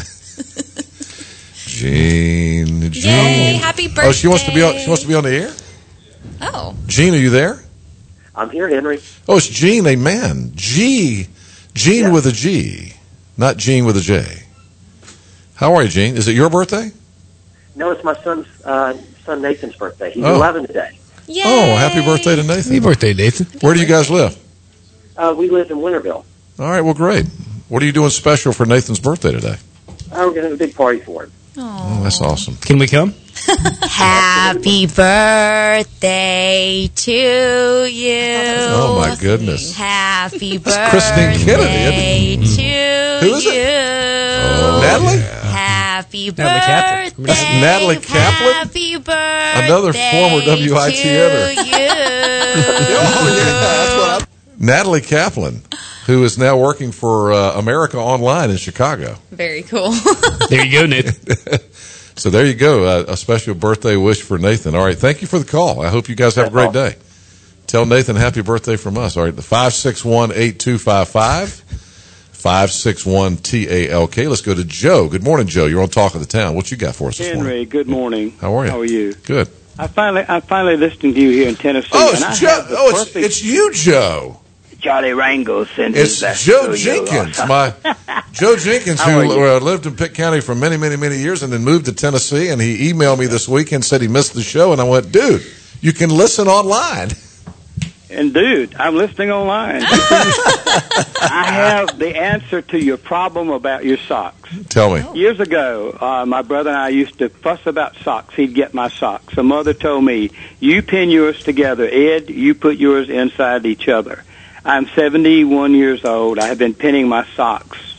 Jean. Jean. Yay, happy birthday. Oh, she wants to be on. She wants to be on the air. Oh. Jean, are you there? I'm here, Henry. Oh, it's Gene, amen. G. Gene Yeah. with a G, not Gene with a J. How are you, Gene? Is it your birthday? No, it's my son's uh, son Nathan's birthday. He's Oh. eleven today. Yay. Oh, happy birthday to Nathan. Happy birthday, Nathan. Where do you guys live? Uh, we live in Winterville. All right, well, great. What are you doing special for Nathan's birthday today? Oh, we're going to have a big party for him. Oh, that's awesome. Can we come? Happy birthday to you. Oh, my goodness. Happy That's Christine birthday Kennedy, to Who is it? you. Oh, Natalie? Happy Natalie Kaplan. birthday. That's Natalie Kaplan? Happy birthday. Another former W I T eder. to you. Oh, yeah, that's what I... Natalie Kaplan, who is now working for uh, America Online in Chicago. Very cool. There you go, Nathan. So there you go, uh, a special birthday wish for Nathan. All right, thank you for the call. I hope you guys have a great day. Tell Nathan happy birthday from us. All right, the five six one, eight two five five, five six one T A L K. Let's go to Joe. Good morning, Joe. You're on Talk of the Town. What you got for us this morning? Henry, good morning. How are you? How are you? Good. I finally, I'm finally listening to you here in Tennessee. Oh, and I it's Joe. have the Oh, it's, perfect- it's you, Joe. Johnny Rango sent It's his best Joe to you. Jenkins, my Joe Jenkins, How are who you? uh, lived in Pitt County for many, many, many years, and then moved to Tennessee. And he emailed me this week and said he missed the show. And I went, dude, you can listen online. And dude, I'm listening online. I have the answer to your problem about your socks. Tell me. Years ago, uh, my brother and I used to fuss about socks. He'd get my socks. A mother told me, you pin yours together. Ed, you put yours inside each other. I'm seventy-one years old. I have been pinning my socks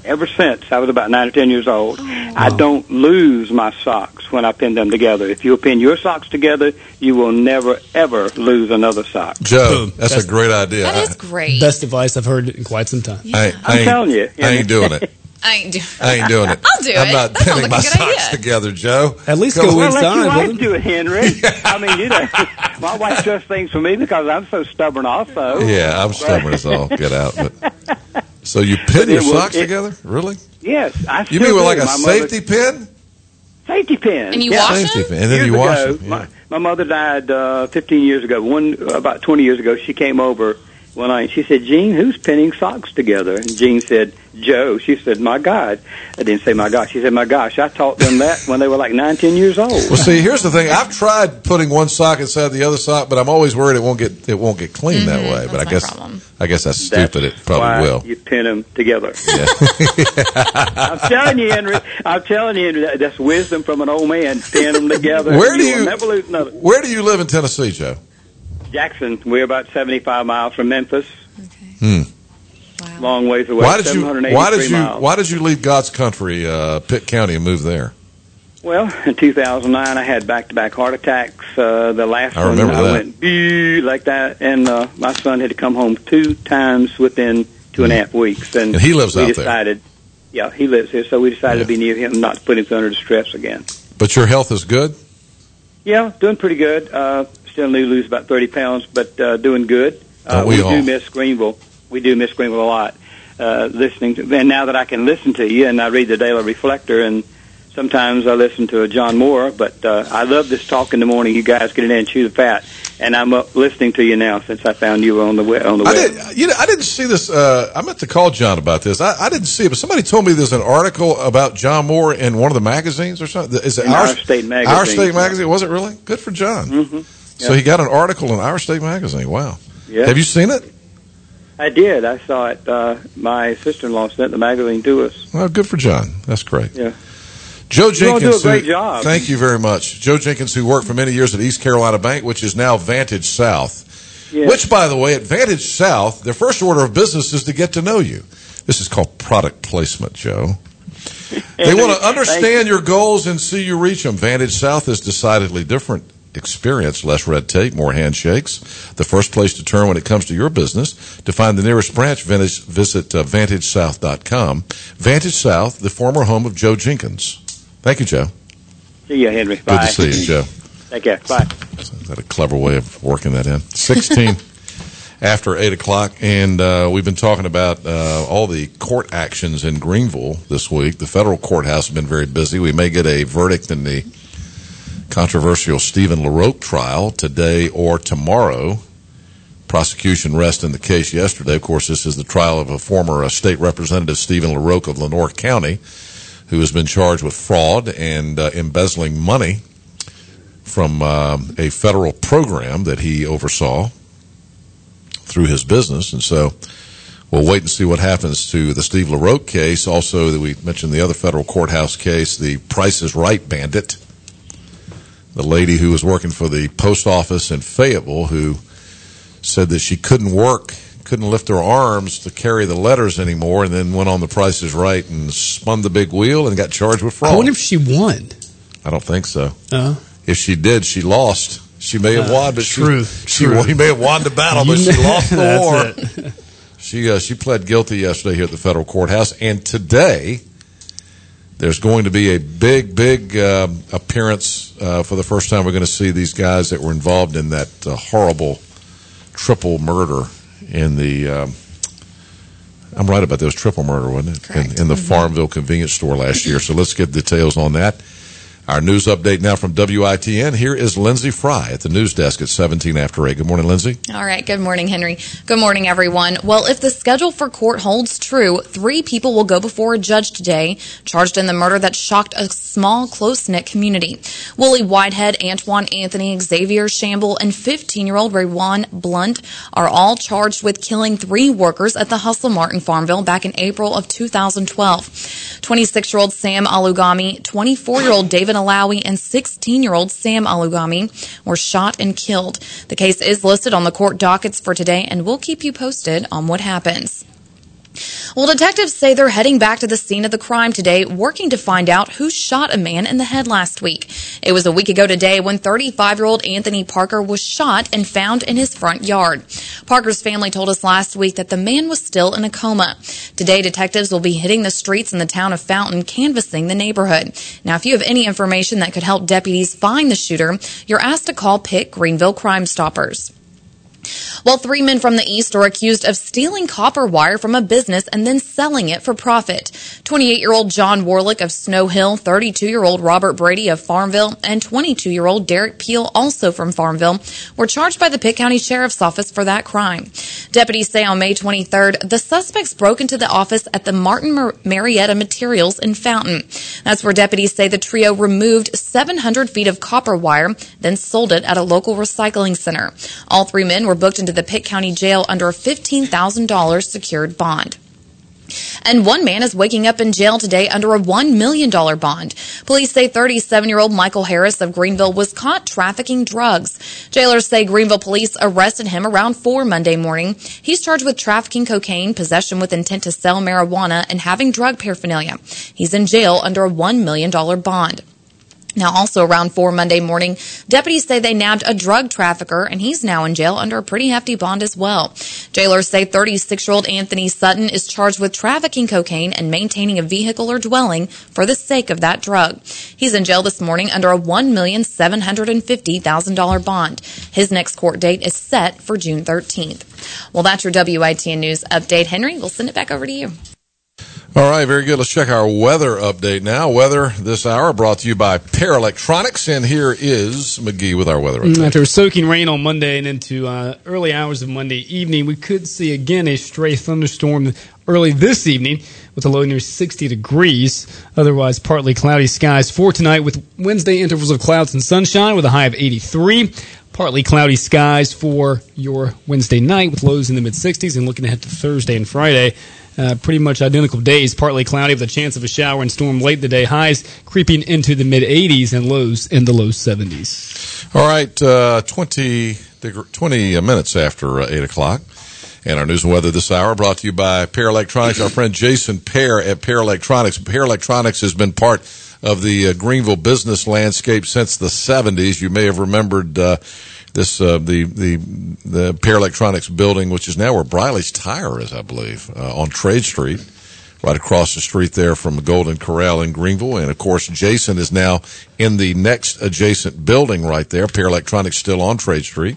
ever since I was about nine or ten years old. Oh. I don't lose my socks when I pin them together. If you pin your socks together, you will never, ever lose another sock. Joe, that's, that's a great idea. That is great. Best advice I've heard in quite some time. Yeah. I, I I'm telling you. I ain't doing it. I ain't doing it. I ain't doing it. I'll do I'm it. I'm not that pinning like my socks idea. together, Joe. At least Come go well, inside. let your wife with do it, Henry. I mean, you know, my wife does things for me because I'm so stubborn also. Yeah, I'm stubborn as all get out. But so you pin your will, socks it, together? Really? Yes, I still You mean with do. like a my safety mother, pin? Safety pin. And you yeah. wash Safety them? pin. And then years you wash ago, them. Yeah. my, my mother died uh, fifteen years ago. One about twenty years ago, she came over one night. She said, "Gene, who's pinning socks together?" And Gene said, "Joe." She said, "My God." I didn't say my gosh. She said, "My gosh." I taught them that when they were like nine, ten years old. Well, see, here's the thing. I've tried putting one sock inside the other sock, but I'm always worried it won't get it won't get clean Mm-hmm, that way. But I guess problem. I guess that's stupid. That's It probably why will. You pin them together. Yeah. I'm telling you, Henry. I'm telling you, Henry, that, that's wisdom from an old man. Pin them together. Where do you? you will never lose another. Where do you live in Tennessee, Joe? Jackson. We're about seventy-five miles from Memphis. Hmm. Wow. Long ways away. Why did you Why did you miles. Why did you leave God's country, uh, Pitt County, and move there? Well, in two thousand nine, I had back-to-back heart attacks. Uh, the last I one, remember I that. went bee like that, and uh, my son had to come home two times within two and a half weeks. And, And he lives we out there. decided, Yeah, he lives here, so we decided Yeah. to be near him, not to put him under distress again. But your health is good? Yeah, doing pretty good. Uh, still need to lose about thirty pounds, but uh, doing good. Uh, Don't we all? do miss Greenville. We do miss Greenville a lot. Uh, listening to, and now that I can listen to you, and I read the Daily Reflector, and sometimes I listen to John Moore, but uh, I love this talk in the morning. You guys get in there and chew the fat, and I'm uh, listening to you now since I found you on the web. On the I web. did. You know, I didn't see this. Uh, I meant to call John about this. I, I didn't see it, but somebody told me there's an article about John Moore in one of the magazines or something. Is it In Our, Our State Magazine. Our State Magazine? Was it really? Good for John. Mm-hmm. So Yeah. he got an article in Our State Magazine. Wow. Yeah. Have you seen it? I did. I saw it. Uh, my sister-in-law sent the magazine to us. Well, good for John. That's great. Yeah. Joe You all Jenkins. do a great who- job. Thank you very much. Joe Jenkins, who worked for many years at East Carolina Bank, which is now Vantage South. Yes. Which, by the way, at Vantage South, their first order of business is to get to know you. This is called product placement, Joe. They want to understand your goals and see you reach them. Vantage South is decidedly different experience, less red tape, more handshakes. The first place to turn when it comes to your business. To find the nearest branch, visit, visit uh, vantage south dot com. Vantage South, the former home of Joe Jenkins. Thank you, Joe. See you, Henry. Good Bye. to see you, Joe. Take care. Bye. Is that a clever way of working that in? sixteen after eight o'clock, and uh, we've been talking about uh, all the court actions in Greenville this week. The federal courthouse has been very busy. We may get a verdict in the controversial Stephen LaRoque trial today or tomorrow. Prosecution rested in the case yesterday. Of course, this is the trial of a former uh, state representative, Stephen LaRoque of Lenoir County, who has been charged with fraud and uh, embezzling money from uh, a federal program that he oversaw through his business. And so we'll wait and see what happens to the Steve LaRoque case. Also, that we mentioned the other federal courthouse case, the Price is Right bandit, the lady who was working for the post office in Fayetteville, who said that she couldn't work, couldn't lift her arms to carry the letters anymore, and then went on the Price is Right and spun the big wheel and got charged with fraud. I wonder if she won. I don't think so. Uh, If she did, she lost. She may have Uh, won, but true, she, she true. won- he may have won the battle, but You she know- lost the that's war. She uh, she pled guilty yesterday here at the federal courthouse, and today there's going to be a big, big uh, appearance. Uh, for the first time, we're going to see these guys that were involved in that uh, horrible triple murder in the. Um, I'm right about those triple murder, wasn't it? In, in the Farmville convenience store last year. So let's get details on that. Our news update now from W I T N. Here is Lindsay Fry at the news desk at seventeen after eight. Good morning, Lindsay. All right. Good morning, Henry. Good morning, everyone. Well, if the schedule for court holds true, three people will go before a judge today, charged in the murder that shocked a small, close-knit community. Willie Whitehead, Antoine Anthony, Xavier Shamble, and fifteen-year-old Raywan Blunt are all charged with killing three workers at the Hustle Mart in Farmville back in April of two thousand twelve. twenty-six-year-old Sam Alugami, twenty-four-year-old David Alawi, and sixteen-year-old Sam Alugami were shot and killed. The case is listed on the court dockets for today, and we'll keep you posted on what happens. Well, detectives say they're heading back to the scene of the crime today, working to find out who shot a man in the head last week. It was a week ago today when thirty-five-year-old Anthony Parker was shot and found in his front yard. Parker's family told us last week that the man was still in a coma. Today, detectives will be hitting the streets in the town of Fountain, canvassing the neighborhood. Now, if you have any information that could help deputies find the shooter, you're asked to call Pitt Greenville Crime Stoppers. Well, three men from the East are accused of stealing copper wire from a business and then selling it for profit. twenty-eight-year-old John Warlick of Snow Hill, thirty-two-year-old Robert Brady of Farmville, and twenty-two-year-old Derek Peel, also from Farmville, were charged by the Pitt County Sheriff's Office for that crime. Deputies say on May twenty-third, the suspects broke into the office at the Martin Mar- Marietta Materials in Fountain. That's where deputies say the trio removed seven hundred feet of copper wire, then sold it at a local recycling center. All three men were booked into the Pitt County Jail under a fifteen thousand dollars secured bond. And one man is waking up in jail today under a one million dollars bond. Police say thirty-seven-year-old Michael Harris of Greenville was caught trafficking drugs. Jailers say Greenville police arrested him around four Monday morning. He's charged with trafficking cocaine, possession with intent to sell marijuana, and having drug paraphernalia. He's in jail under a one million dollars bond. Now, also around four Monday morning, deputies say they nabbed a drug trafficker, and he's now in jail under a pretty hefty bond as well. Jailers say thirty-six-year-old Anthony Sutton is charged with trafficking cocaine and maintaining a vehicle or dwelling for the sake of that drug. He's in jail this morning under a one million seven hundred fifty thousand dollars bond. His next court date is set for June thirteenth. Well, that's your W I T N News update. Henry, we'll send it back over to you. All right, very good. Let's check our weather update now. Weather this hour brought to you by Pear Electronics, and here is McGee with our weather update. After soaking rain on Monday and into uh, early hours of Monday evening, we could see again a stray thunderstorm early this evening with a low near sixty degrees. Otherwise, partly cloudy skies for tonight with Wednesday intervals of clouds and sunshine with a high of eighty-three. Partly cloudy skies for your Wednesday night with lows in the mid-sixties, and looking ahead to Thursday and Friday. Uh, pretty much identical days, partly cloudy with a chance of a shower and storm late in the day. Highs creeping into the mid-eighties and lows in the low seventies. All right, uh, twenty, twenty minutes after uh, eight o'clock. And our news and weather this hour brought to you by Pear Electronics. Our friend Jason Pear at Pear Electronics. Pear Electronics has been part of the uh, Greenville business landscape since the seventies. You may have remembered uh, this uh, the the the Pear Electronics building, which is now where Briley's Tire is, I believe, uh, on Trade Street, right across the street there from the Golden Corral in Greenville. And of course, Jason is now in the next adjacent building right there. Pear Electronics still on Trade Street.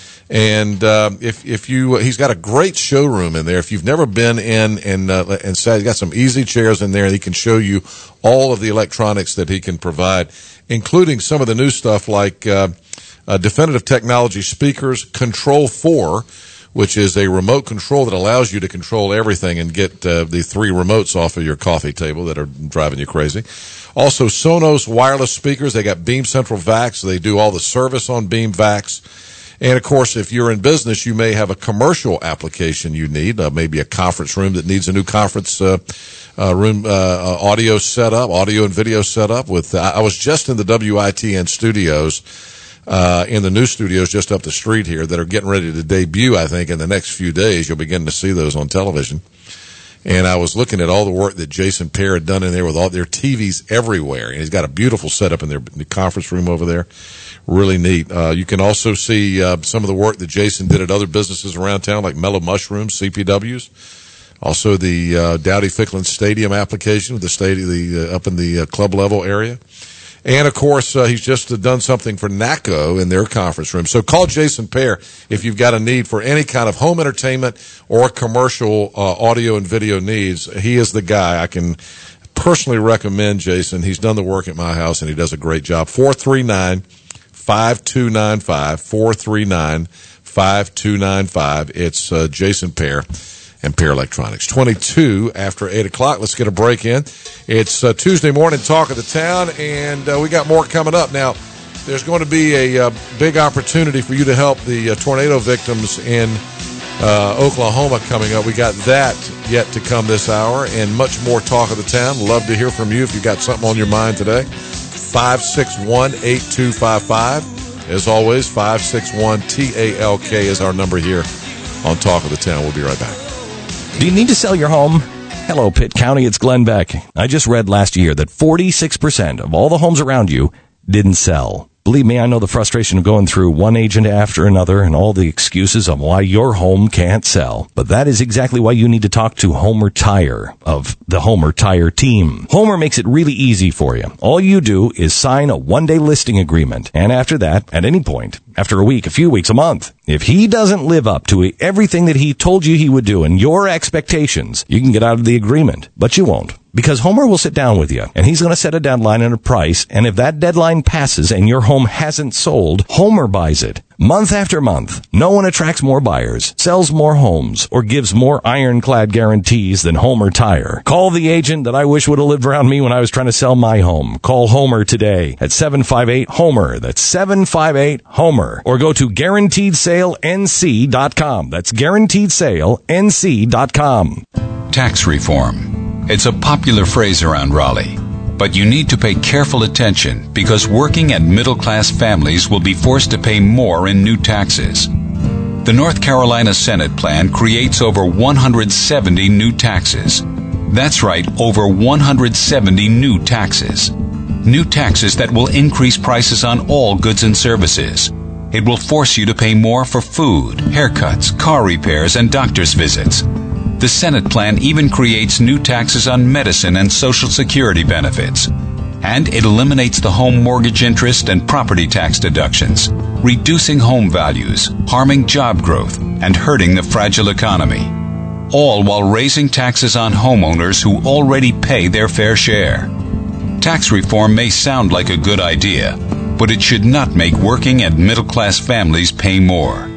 And uh, if if you, he's got a great showroom in there. If you've never been in and uh, and sat, he's got some easy chairs in there, and he can show you all of the electronics that he can provide, including some of the new stuff like uh, uh, Definitive Technology speakers, Control four, which is a remote control that allows you to control everything and get uh, the three remotes off of your coffee table that are driving you crazy. Also, Sonos wireless speakers. They got Beam Central Vacs. They do all the service on Beam Vacs. And, of course, if you're in business, you may have a commercial application you need, uh, maybe a conference room that needs a new conference uh, uh, room uh, audio setup, audio and video setup. With uh, I was just in the W I T N studios, uh, in the new studios just up the street here that are getting ready to debut, I think, in the next few days. You'll begin to see those on television. And I was looking at all the work that Jason Pear had done in there with all their T Vs everywhere. And he's got a beautiful setup in their in the conference room over there. Really neat. Uh, you can also see uh, some of the work that Jason did at other businesses around town, like Mellow Mushrooms, C P Ws. Also, the uh, Dowdy Ficklin Stadium application with the stadium, the uh, up in the uh, club level area. And, of course, uh, he's just uh, done something for NACO in their conference room. So call Jason Pear if you've got a need for any kind of home entertainment or commercial uh, audio and video needs. He is the guy. I can personally recommend Jason. He's done the work at my house, and he does a great job. four three nine, five two nine five, four three nine, five two nine five. It's uh, Jason Pear and Pear Electronics. twenty-two after eight o'clock. Let's get a break in. It's uh, Tuesday morning talk of the town, and uh, we got more coming up. Now, there's going to be a uh, big opportunity for you to help the uh, tornado victims in uh, Oklahoma coming up. We got that yet to come this hour, and much more talk of the town. Love to hear from you if you got something on your mind today. five six one, eight two five five. As always, five six one T A L K is our number here on Talk of the Town. We'll be right back. Do you need to sell your home? Hello, Pitt County. It's Glenn Beck. I just read last year that forty-six percent of all the homes around you didn't sell. Believe me, I know the frustration of going through one agent after another and all the excuses on why your home can't sell. But that is exactly why you need to talk to Homer Tire of the Homer Tire team. Homer makes it really easy for you. All you do is sign a one-day listing agreement. And after that, at any point, after a week, a few weeks, a month, if he doesn't live up to everything that he told you he would do and your expectations, you can get out of the agreement. But you won't. Because Homer will sit down with you, and he's going to set a deadline and a price, and if that deadline passes and your home hasn't sold, Homer buys it. Month after month, no one attracts more buyers, sells more homes, or gives more ironclad guarantees than Homer Tire. Call the agent that I wish would have lived around me when I was trying to sell my home. Call Homer today at seven five eight HOMER. That's seven five eight HOMER. Or go to guaranteed sale N C dot com. That's guaranteed sale N C dot com. Tax reform. It's a popular phrase around Raleigh, but you need to pay careful attention because working and middle-class families will be forced to pay more in new taxes. The North Carolina Senate plan creates over one hundred seventy new taxes. That's right, over one hundred seventy new taxes. New taxes that will increase prices on all goods and services. It will force you to pay more for food, haircuts, car repairs, and doctor's visits. The Senate plan even creates new taxes on medicine and Social Security benefits. And it eliminates the home mortgage interest and property tax deductions, reducing home values, harming job growth, and hurting the fragile economy. All while raising taxes on homeowners who already pay their fair share. Tax reform may sound like a good idea, but it should not make working and middle-class families pay more.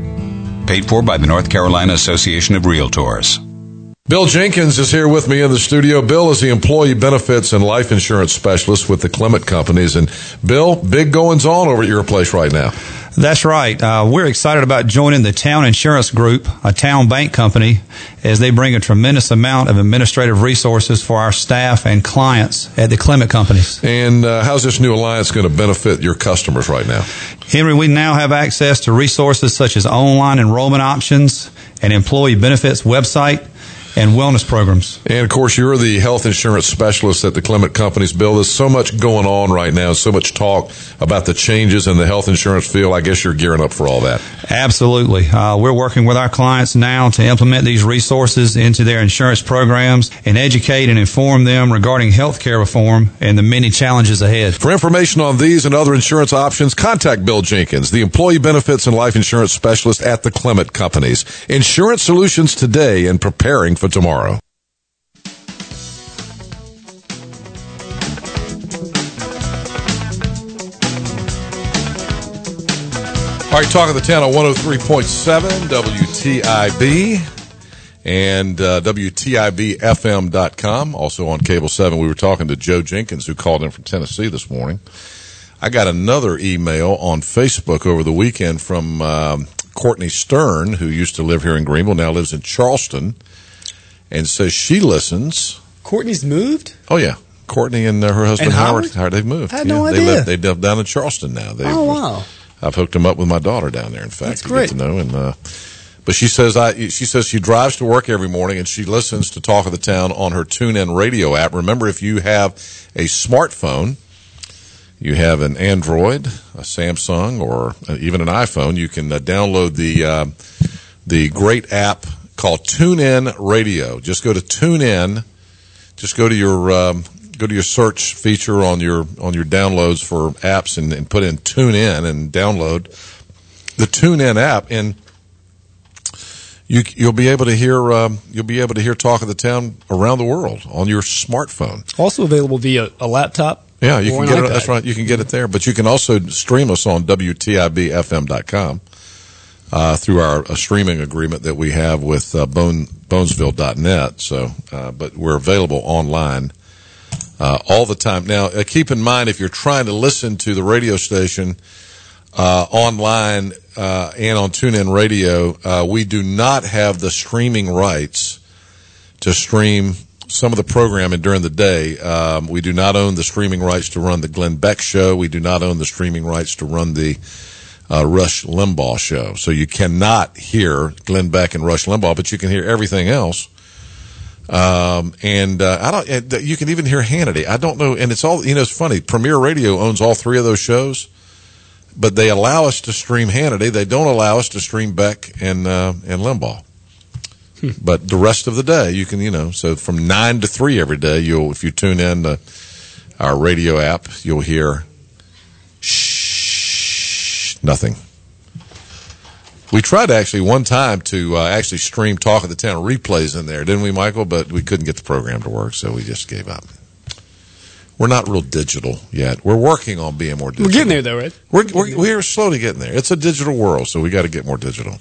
Paid for by the North Carolina Association of Realtors. Bill Jenkins is here with me in the studio. Bill is the employee benefits and life insurance specialist with the Clement Companies. And Bill, big goings on over at your place right now. That's right. Uh, we're excited about joining the Town Insurance Group, a town bank company, as they bring a tremendous amount of administrative resources for our staff and clients at the Clement Companies. And uh, how's this new alliance going to benefit your customers right now? Henry, we now have access to resources such as online enrollment options, an employee benefits website, and wellness programs. And, of course, you're the health insurance specialist at the Clement Companies. Bill, there's so much going on right now, so much talk about the changes in the health insurance field. I guess you're gearing up for all that. Absolutely. Uh, we're working with our clients now to implement these resources into their insurance programs and educate and inform them regarding health care reform and the many challenges ahead. For information on these and other insurance options, contact Bill Jenkins, the employee benefits and life insurance specialist at the Clement Companies. Insurance solutions today and preparing for tomorrow. All right, Talk of the Town on one oh three point seven W T I B and uh, W T I B F M dot com. Also on Cable seven, we were talking to Joe Jenkins, who called in from Tennessee this morning. I got another email on Facebook over the weekend from um, Courtney Stern, who used to live here in Greenville, now lives in Charleston, and says she listens. Courtney's moved? Oh, yeah. Courtney and uh, her husband, and Howard, Howard? Howard, they've moved. I had yeah, no they idea. Live, they live down in Charleston now. They've, oh, wow. I've hooked them up with my daughter down there, in fact. That's great. To, get to know. And, uh, but she says I, she says she drives to work every morning, and she listens to Talk of the Town on her TuneIn radio app. Remember, if you have a smartphone, you have an Android, a Samsung, or even an iPhone, you can uh, download the uh, the great app called TuneIn Radio. Just go to TuneIn. Just go to your um, go to your search feature on your on your downloads for apps and, and put in TuneIn and download the TuneIn app, and you you'll be able to hear um, you'll be able to hear Talk of the Town around the world on your smartphone. Also available via a laptop. Yeah, you or can get an it. iPad. That's right. You can get it there, but you can also stream us on W T I B F M dot com. Uh, through our uh, streaming agreement that we have with uh, Bone, Bonesville dot net. So, uh, but we're available online uh, all the time. Now, uh, keep in mind, if you're trying to listen to the radio station uh, online uh, and on TuneIn Radio, uh, we do not have the streaming rights to stream some of the programming during the day. Um, we do not own the streaming rights to run the Glenn Beck Show. We do not own the streaming rights to run the uh, Rush Limbaugh show. So you cannot hear Glenn Beck and Rush Limbaugh, but you can hear everything else. Um, and, uh, I don't, and you can even hear Hannity. I don't know. And it's all, you know, it's funny. Premier Radio owns all three of those shows, but they allow us to stream Hannity. They don't allow us to stream Beck and, uh, and Limbaugh. Hmm. But the rest of the day, you can, you know, so from nine to three every day, you'll, if you tune in to our radio app, you'll hear shh, nothing. We tried actually one time to uh, actually stream Talk of the Town replays in there, didn't we, Michael? But we couldn't get the program to work, so we just gave up. We're not real digital yet. We're working on being more digital. We're getting there, though, right? We're, we're, we're slowly getting there. It's a digital world, so we got to get more digital.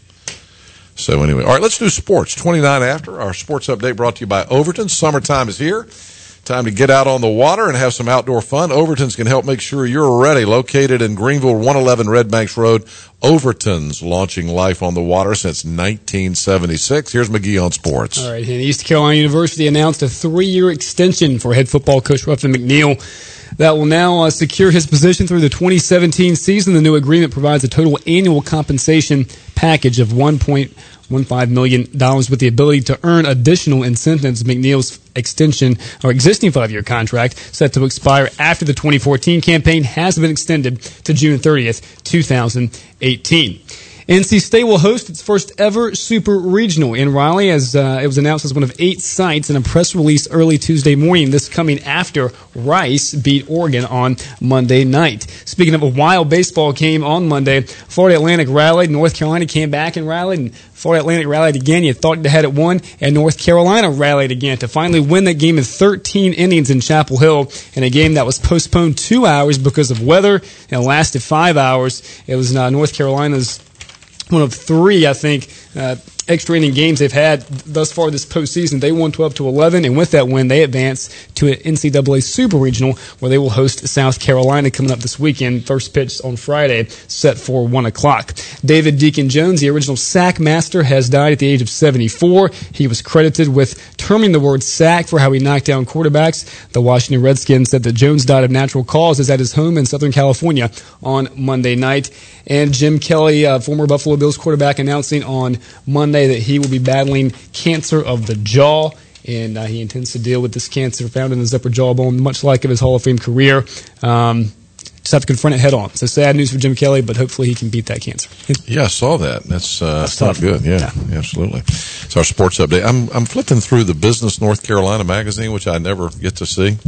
So anyway, all right, let's do sports. twenty-nine after, our sports update brought to you by Overton. Summertime is here. Time to get out on the water and have some outdoor fun. Overton's can help make sure you're ready. Located in Greenville, one eleven Red Banks Road, Overton's launching life on the water since nineteen seventy-six. Here's McGee on sports. All right, and East Carolina University announced a three-year extension for head football coach Ruffin McNeil that will now uh, secure his position through the twenty seventeen season. The new agreement provides a total annual compensation package of one point one five million dollars with the ability to earn additional incentives. McNeil's extension or existing five-year contract set to expire after the twenty fourteen campaign has been extended to June thirtieth, twenty eighteen. N C State will host its first ever Super Regional in Raleigh, as uh, it was announced as one of eight sites in a press release early Tuesday morning. This coming after Rice beat Oregon on Monday night. Speaking of a wild baseball game on Monday, Florida Atlantic rallied, North Carolina came back and rallied, and Florida Atlantic rallied again. You thought they had it won, and North Carolina rallied again to finally win that game in thirteen innings in Chapel Hill in a game that was postponed two hours because of weather and lasted five hours. It was uh, North Carolina's one of three, I think, uh, extra inning games they've had thus far this postseason. They won twelve to eleven, and with that win, they advance to an N C double A Super Regional where they will host South Carolina coming up this weekend. First pitch on Friday, set for one o'clock. David Deacon Jones, the original sack master, has died at the age of seventy-four. He was credited with terming the word sack for how he knocked down quarterbacks. The Washington Redskins said that Jones died of natural causes at his home in Southern California on Monday night. And Jim Kelly, uh, former Buffalo Bills quarterback, announcing on Monday that he will be battling cancer of the jaw, and uh, he intends to deal with this cancer found in his upper jawbone, much like of his Hall of Fame career. Um, just have to confront it head on. So sad news for Jim Kelly, but hopefully he can beat that cancer. Yeah, I saw that. That's, uh, that's not good. Yeah, yeah, absolutely. It's our sports update. I'm I'm flipping through the Business North Carolina magazine, which I never get to see.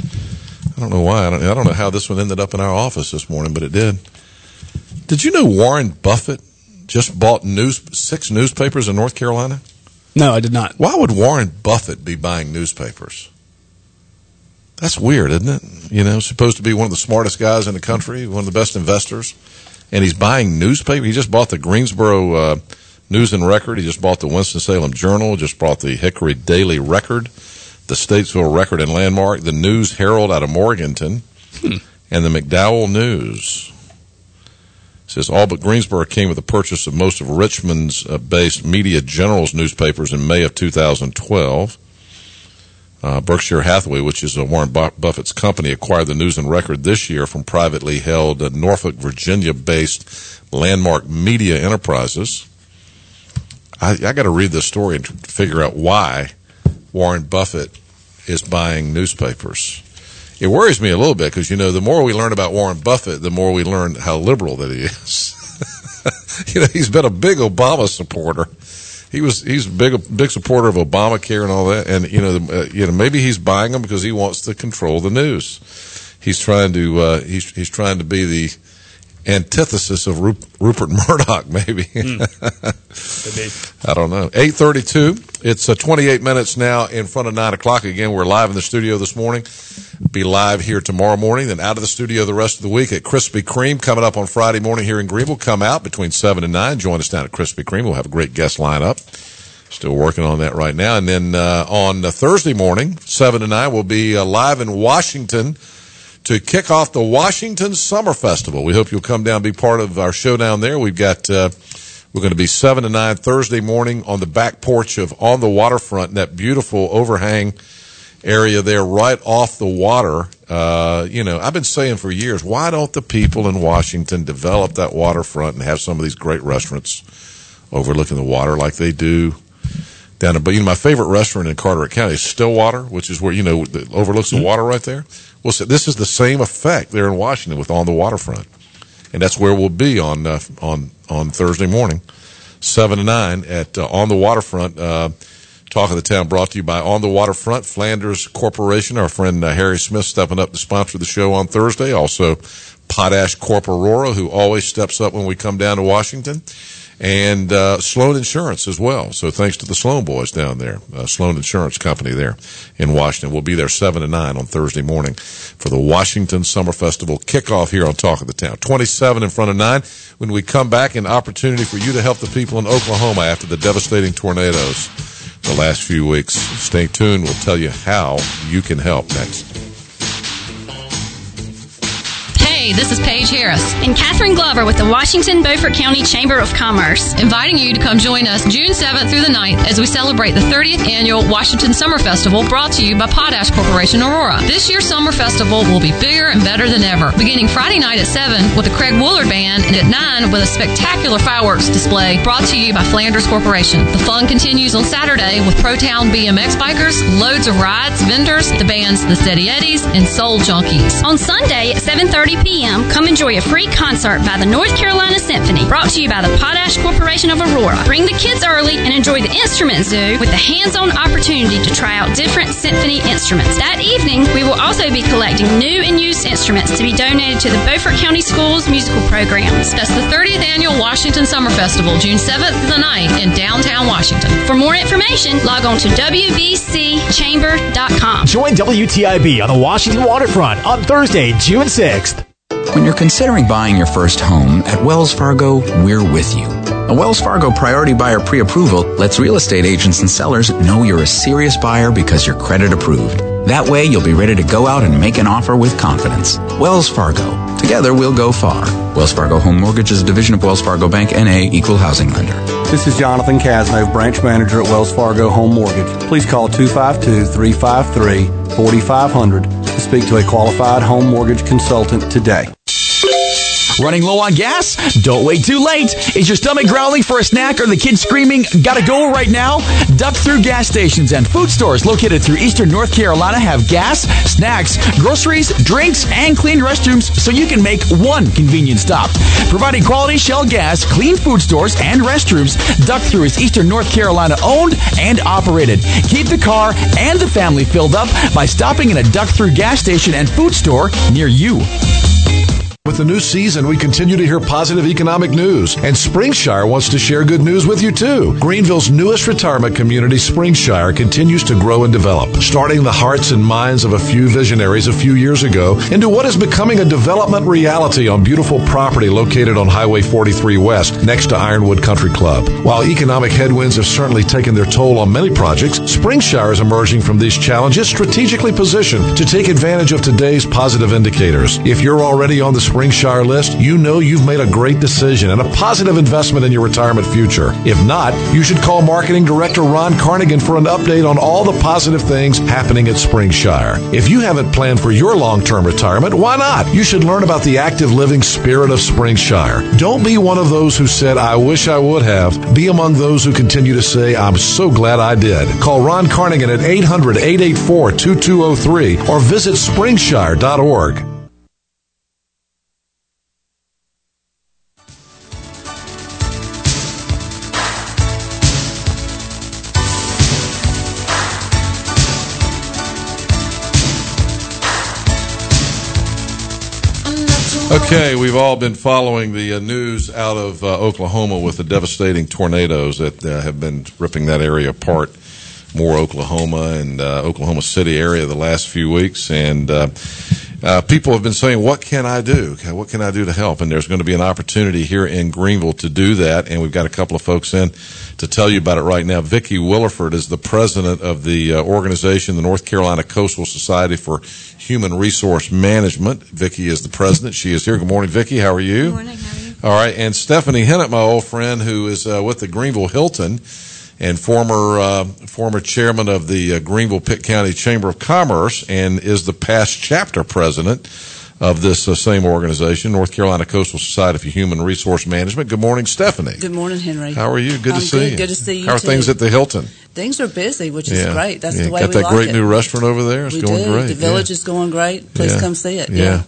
I don't know why. I don't, I don't know how this one ended up in our office this morning, but it did. Did you know Warren Buffett just bought news six newspapers in North Carolina? No, I did not. Why would Warren Buffett be buying newspapers? That's weird, isn't it? You know, supposed to be one of the smartest guys in the country, one of the best investors, and he's buying newspapers. He just bought the Greensboro uh, News and Record. He just bought the Winston-Salem Journal, just bought the Hickory Daily Record, the Statesville Record and Landmark, the News Herald out of Morganton, hmm. and the McDowell News. It says all but Greensboro came with the purchase of most of Richmond's uh, based Media General's newspapers in May of two thousand twelve. Uh, Berkshire Hathaway, which is uh, Warren Buffett's company, acquired the News and Record this year from privately held uh, Norfolk, Virginia-based Landmark Media Enterprises. I, I got to read this story and figure out why Warren Buffett is buying newspapers. It worries me a little bit because, you know, the more we learn about Warren Buffett, the more we learn how liberal that he is. You know, he's been a big Obama supporter. He was he's a big big supporter of Obamacare and all that. And, you know, the, uh, you know, maybe he's buying them because he wants to control the news. He's trying to uh, he's he's trying to be the antithesis of Rupert Murdoch, maybe. Mm. I don't know. eight thirty-two. It's uh, twenty-eight minutes now in front of nine o'clock. Again, we're live in the studio this morning. Be live here tomorrow morning, then out of the studio the rest of the week at Krispy Kreme coming up on Friday morning here in Greenville. Come out between seven and nine. Join us down at Krispy Kreme. We'll have a great guest lineup. Still working on that right now. And then uh, on uh, Thursday morning, seven to nine, we'll be uh, live in Washington to kick off the Washington Summer Festival. We hope you'll come down and be part of our show down there. We've got, uh, we're going to be seven to nine Thursday morning on the back porch of On the Waterfront, that beautiful overhang area there right off the water. Uh, you know, I've been saying for years, why don't the people in Washington develop that waterfront and have some of these great restaurants overlooking the water like they do down there? But, you know, my favorite restaurant in Carteret County is Stillwater, which is where, you know, it overlooks the water right there. Well, so this is the same effect there in Washington with On the Waterfront. And that's where we'll be on uh, on on Thursday morning, seven to nine at uh, On the Waterfront. Uh, Talk of the Town brought to you by On the Waterfront, Flanders Corporation. Our friend uh, Harry Smith stepping up to sponsor the show on Thursday. Also, Potash Corp Aurora, who always steps up when we come down to Washington. And uh, Sloan Insurance as well. So thanks to the Sloan boys down there, uh, Sloan Insurance Company there in Washington. We'll be there seven to nine on Thursday morning for the Washington Summer Festival kickoff here on Talk of the Town. twenty-seven in front of nine. When we come back, an opportunity for you to help the people in Oklahoma after the devastating tornadoes the last few weeks. Stay tuned. We'll tell you how you can help next. Hey, this is Paige Harris and Catherine Glover with the Washington Beaufort County Chamber of Commerce, inviting you to come join us June seventh through the ninth as we celebrate the thirtieth Annual Washington Summer Festival, brought to you by Potash Corporation Aurora. This year's Summer Festival will be bigger and better than ever, beginning Friday night at seven with the Craig Woolard Band and at nine with a spectacular fireworks display brought to you by Flanders Corporation. The fun continues on Saturday with Pro-Town B M X bikers, loads of rides, vendors, the bands The Steady Eddies, and Soul Junkies. On Sunday at seven thirty p.m., come enjoy a free concert by the North Carolina Symphony, brought to you by the Potash Corporation of Aurora. Bring the kids early and enjoy the Instrument Zoo with the hands-on opportunity to try out different symphony instruments. That evening, we will also be collecting new and used instruments to be donated to the Beaufort County Schools musical programs. That's the thirtieth Annual Washington Summer Festival, June seventh to the ninth in downtown Washington. For more information, log on to w b c chamber dot com. Join W T I B on the Washington Waterfront on Thursday, June sixth. When you're considering buying your first home, at Wells Fargo, we're with you. A Wells Fargo Priority Buyer Pre-Approval lets real estate agents and sellers know you're a serious buyer because you're credit approved. That way, you'll be ready to go out and make an offer with confidence. Wells Fargo. Together, we'll go far. Wells Fargo Home Mortgage is a division of Wells Fargo Bank, N A, Equal Housing Lender. This is Jonathan Casnove, Branch Manager at Wells Fargo Home Mortgage. Please call two five two, three five three, four five zero zero to speak to a qualified home mortgage consultant today. Running low on gas? Don't wait too late. Is your stomach growling for a snack or the kids screaming, gotta go right now? Duck Through gas stations and food stores located through eastern North Carolina have gas, snacks, groceries, drinks, and clean restrooms so you can make one convenient stop. Providing quality Shell gas, clean food stores, and restrooms, Duck Through is eastern North Carolina owned and operated. Keep the car and the family filled up by stopping in a Duck Through gas station and food store near you. With the new season, we continue to hear positive economic news, and Springshire wants to share good news with you too. Greenville's newest retirement community, Springshire, continues to grow and develop, starting the hearts and minds of a few visionaries a few years ago into what is becoming a development reality on beautiful property located on Highway forty-three West, next to Ironwood Country Club. While economic headwinds have certainly taken their toll on many projects, Springshire is emerging from these challenges strategically positioned to take advantage of today's positive indicators. If you're already on the Springshire list, you know you've made a great decision and a positive investment in your retirement future. If not, you should call Marketing Director Ron Carnigan for an update on all the positive things happening at Springshire. If you haven't planned for your long-term retirement, why not? You should learn about the active living spirit of Springshire. Don't be one of those who said, I wish I would have. Be among those who continue to say, I'm so glad I did. Call Ron Carnigan at eight hundred, eight eight four, two two zero three or visit springshire dot org. Okay, we've all been following the uh, news out of uh, Oklahoma with the devastating tornadoes that uh, have been ripping that area apart. More Oklahoma and uh, Oklahoma City area the last few weeks. And uh, uh, people have been saying, what can I do? What can I do to help? And there's going to be an opportunity here in Greenville to do that. And we've got a couple of folks in to tell you about it right now. Vicki Williford is the president of the uh, organization, the North Carolina Coastal Society for Human Resource Management. Vicki is the president. She is here. Good morning, Vicki. How are you? Good morning. How are you? All right. And Stephanie Hennett, my old friend, who is uh, with the Greenville Hilton, and former uh, former chairman of the uh, Greenville Pitt County Chamber of Commerce, and is the past chapter president of this uh, same organization, North Carolina Coastal Society for Human Resource Management. Good morning, Stephanie. Good morning, Henry. How are you? Good I'm to see good. you. Good to see you, How are too. things at the Hilton? Things are busy, which is Yeah. great. That's yeah. the way Got we that like great it. new restaurant over there? It's we going do. great. The village yeah. is going great. Please yeah. come see it. Yeah. Yeah.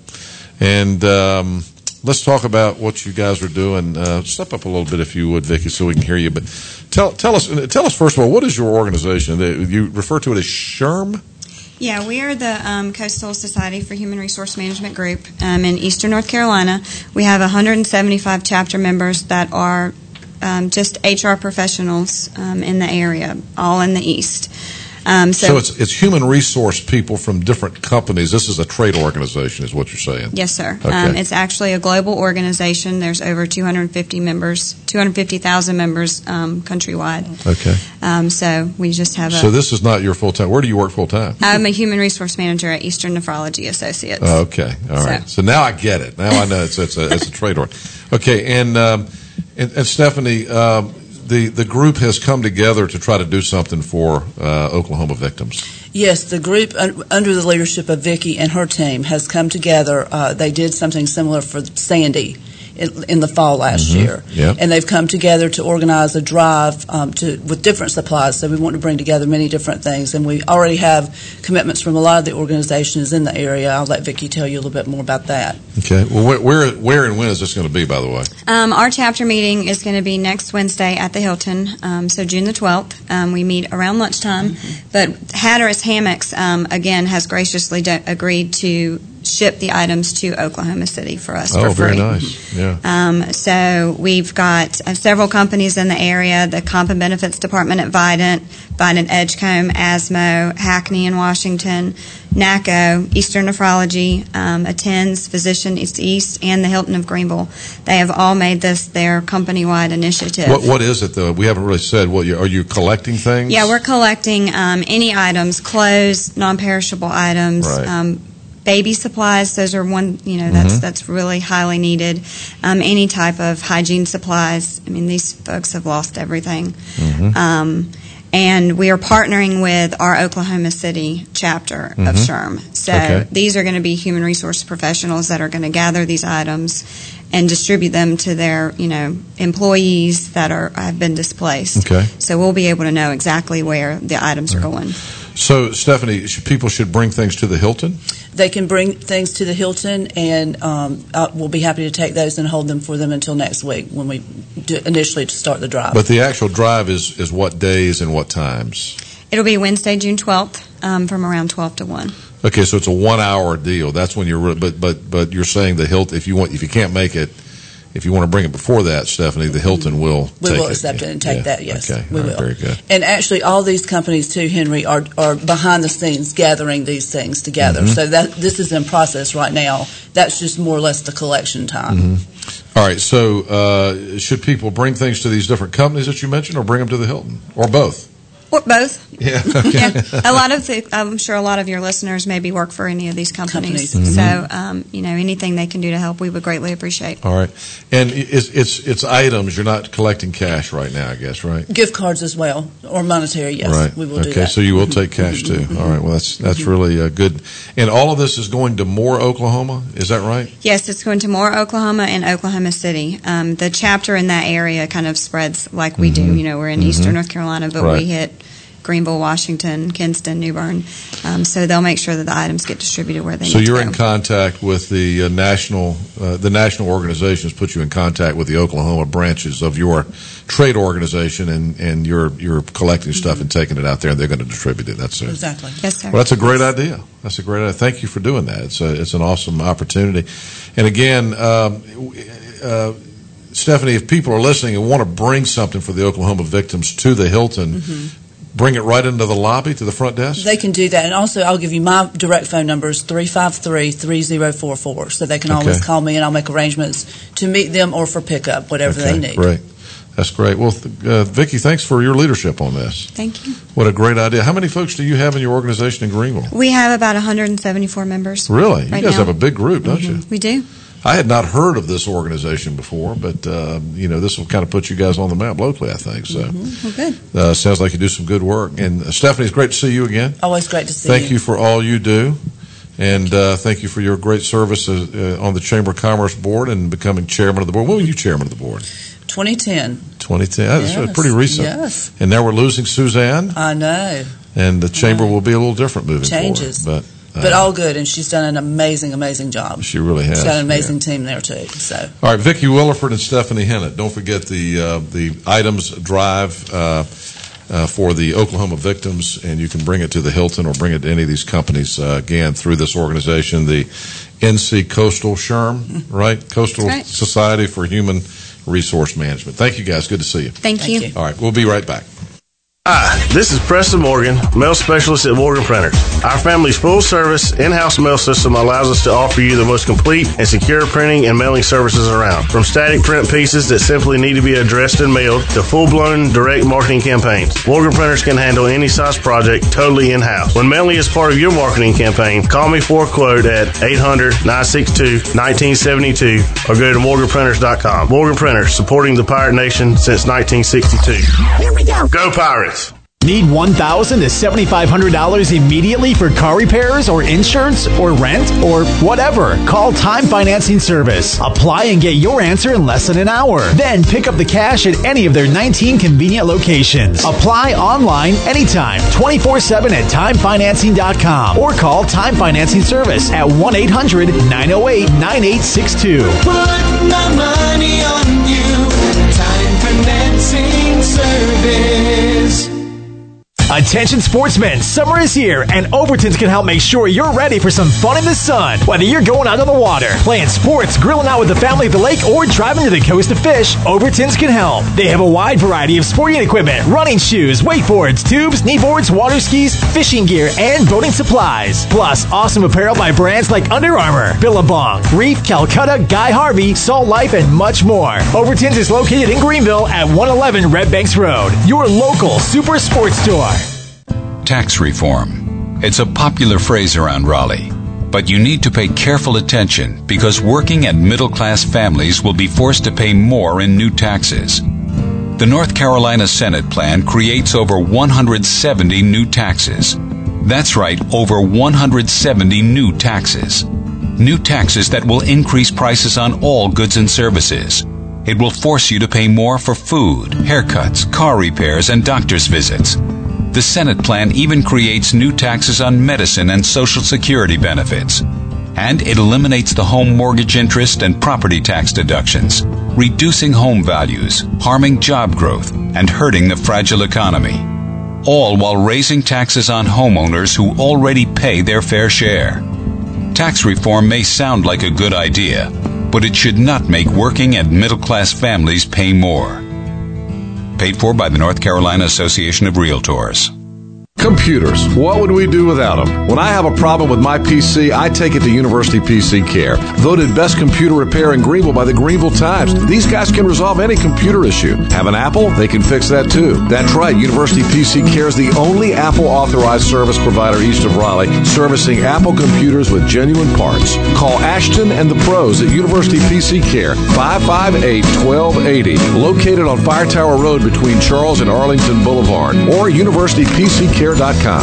And um, let's talk about what you guys are doing. Uh, step up a little bit, if you would, Vicki, so we can hear you. But tell tell us tell us first of all, what is your organization? You refer to it as SHRM? Yeah, we are the um, Coastal Society for Human Resource Management Group um, in Eastern North Carolina. We have one hundred seventy-five chapter members that are um, just H R professionals um, in the area, all in the East. Um, so, So it's it's human resource people from different companies. This is a trade organization, is what you're saying? yes, sir. Okay. Um, it's actually a global organization. There's over two hundred fifty members, two hundred fifty thousand members um, countrywide. Okay. Um, so we just have a. So this is not your full time. Where do you work full time? I'm a human resource manager at Eastern Nephrology Associates. Oh, okay. All right. So, now I get it. Now I know it's it's a, it's a trade org. Okay. And um, and, and Stephanie, um, the the group has come together to try to do something for uh, Oklahoma victims. Yes, the group un- under the leadership of Vicki and her team has come together. Uh, they did something similar for Sandy in, in the fall last Mhm. year, Yep. and they've come together to organize a drive um, to with different supplies. So we want to bring together many different things, and we already have commitments from a lot of the organizations in the area. I'll let Vicki tell you a little bit more about that. Okay. Well, where where, where and when is this going to be, by the way? Um, our chapter meeting is going to be next Wednesday at the Hilton, um, so June the twelfth. Um, we meet around lunchtime. But Hatteras Hammocks, um, again, has graciously do- agreed to ship the items to Oklahoma City for us Oh, for free. very nice. Yeah. Um, so we've got uh, several companies in the area, the Comp and Benefits Department at Vidant, Vidant Edgecombe, ASMO, Hackney in Washington, NACO, Eastern Nephrology, um, Attends, Physician East East, and the Hilton of Greenville. They have all made this their company-wide initiative. What what is it though? We haven't really said. What you, are you collecting things? Yeah, we're collecting um, any items, clothes, non-perishable items, Right. um, baby supplies. Those are one, you know, that's Mhm. that's really highly needed. Um, any type of hygiene supplies. I mean, these folks have lost everything. Mhm. Um, and we are partnering with our Oklahoma City chapter of Mhm. SHRM. So Okay. these are going to be human resource professionals that are going to gather these items and distribute them to their, you know, employees that are have been displaced. Okay. So we'll be able to know exactly where the items are going. So, Stephanie, should, people should bring things to the Hilton? They can bring things to the Hilton, and um, uh, we'll be happy to take those and hold them for them until next week when we do initially to start the drive. But the actual drive is, is what days and what times? It'll be Wednesday, June twelfth, um, from around twelve to one. Okay, so it's a one-hour deal. That's when you're. re- But but but you're saying the Hilton. If you want, if you can't make it, if you want to bring it before that, Stephanie, the Hilton will. We take will it. accept it and take Yeah. that, yes. Okay, We all right, will. very good. And actually, all these companies, too, Henry, are, are behind the scenes gathering these things together. Mhm. So that this is in process right now. That's just more or less the collection time. Mhm. All right. So, uh, should people bring things to these different companies that you mentioned, or bring them to the Hilton, or both? Or both. Yeah. Yeah. A lot of the, I'm sure a lot of your listeners maybe work for any of these companies. Companies. So, Mhm. um, you know, anything they can do to help, we would greatly appreciate. All right. And it's it's it's items. You're not collecting cash right now, I guess, right? Gift cards as well, or monetary, yes. Right. We will okay. do that. So you will take cash too. All right. Well, that's that's really uh, good. And all of this is going to Moore, Oklahoma. Is that right? Yes, it's going to Moore, Oklahoma, and Oklahoma City. Um, the chapter in that area kind of spreads like we do. Mhm. You know, we're in Mhm. Eastern North Carolina, but Right. we hit Greenville, Washington, Kinston, New Bern. Um, so they'll make sure that the items get distributed where they So need you're to go. in contact with the uh, national uh, the national organizations put you in contact with the Oklahoma branches of your trade organization, and, and you're you're collecting stuff and taking it out there, and they're going to distribute it. That's it. Exactly. Yes, sir. Well, that's a great idea. That's a great idea. Thank you for doing that. It's a, it's an awesome opportunity. And again, um, uh, Stephanie, if people are listening and want to bring something for the Oklahoma victims to the Hilton, Mhm. bring it right into the lobby to the front desk? They can do that. And also, I'll give you my direct phone number is three five three, three zero four four. So they can always Okay. call me, and I'll make arrangements to meet them or for pickup, whatever Okay, they need. Great. That's great. Well, th- uh, Vicki, thanks for your leadership on this. Thank you. What a great idea. How many folks do you have in your organization in Greenville? We have about one hundred seventy-four members. Really? You right guys now. have a big group, don't you? We do. I had not heard of this organization before, but, uh, you know, this will kind of put you guys on the map locally, I think. So, mm-hmm. Well, good. Uh, sounds like you do some good work. And uh, Stephanie, it's great to see you again. Always great to see thank you. Thank you for all you do. And uh, thank you for your great service uh, on the Chamber of Commerce Board and becoming chairman of the board. When were you chairman of the board? twenty ten. twenty ten. That's yes. pretty recent. Yes. And now we're losing Suzanne. I know. And the chamber will be a little different moving Changes. forward. But uh, but all good, and she's done an amazing, amazing job. She really has. She's got an amazing yeah. team there too. So. All right, Vicki Williford and Stephanie Hennett. Don't forget the uh, the items drive uh, uh, for the Oklahoma victims, and you can bring it to the Hilton or bring it to any of these companies uh, again through this organization, the N C Coastal S H R M, right? Coastal right. Society for Human Resource Management. Thank you, guys. Good to see you. Thank, Thank you. you. All right, we'll be right back. Hi, this is Preston Morgan, mail specialist at Morgan Printers. Our family's full-service, in-house mail system allows us to offer you the most complete and secure printing and mailing services around. From static print pieces that simply need to be addressed and mailed to full-blown direct marketing campaigns, Morgan Printers can handle any size project totally in-house. When mailing is part of your marketing campaign, call me for a quote at eight hundred, nine six two, one nine seven two or go to morgan printers dot com. Morgan Printers, supporting the Pirate Nation since nineteen sixty-two. Here we go. Go Pirates! Need one thousand dollars to seven thousand five hundred dollars immediately for car repairs or insurance or rent or whatever? Call Time Financing Service. Apply and get your answer in less than an hour. Then pick up the cash at any of their nineteen convenient locations. Apply online anytime, twenty-four seven at time financing dot com or call Time Financing Service at one eight hundred, nine oh eight, nine eight six two. Put my money on you. Time Financing Service. Attention sportsmen, summer is here and Overton's can help make sure you're ready for some fun in the sun. Whether you're going out on the water, playing sports, grilling out with the family at the lake, or driving to the coast to fish, Overton's can help. They have a wide variety of sporting equipment, running shoes, wakeboards, tubes, kneeboards, water skis, fishing gear, and boating supplies. Plus, awesome apparel by brands like Under Armour, Billabong, Reef, Calcutta, Guy Harvey, Salt Life, and much more. Overton's is located in Greenville at one eleven Red Banks Road, your local super sports store. Tax reform. It's a popular phrase around Raleigh, but you need to pay careful attention because working and middle-class families will be forced to pay more in new taxes. The North Carolina Senate plan creates over one hundred seventy new taxes. That's right, over one hundred seventy new taxes. New taxes that will increase prices on all goods and services. It will force you to pay more for food, haircuts, car repairs, and doctor's visits. The Senate plan even creates new taxes on medicine and Social Security benefits. And it eliminates the home mortgage interest and property tax deductions, reducing home values, harming job growth, and hurting the fragile economy. All while raising taxes on homeowners who already pay their fair share. Tax reform may sound like a good idea, but it should not make working and middle-class families pay more. Paid for by the North Carolina Association of Realtors. Computers. What would we do without them? When I have a problem with my P C, I take it to University P C Care. Voted best computer repair in Greenville by the Greenville Times. These guys can resolve any computer issue. Have an Apple? They can fix that too. That's right. University P C Care is the only Apple authorized service provider east of Raleigh, servicing Apple computers with genuine parts. Call Ashton and the pros at University P C Care, five five eight, one two eight zero, located on Fire Tower Road between Charles and Arlington Boulevard, or university p c care dot com.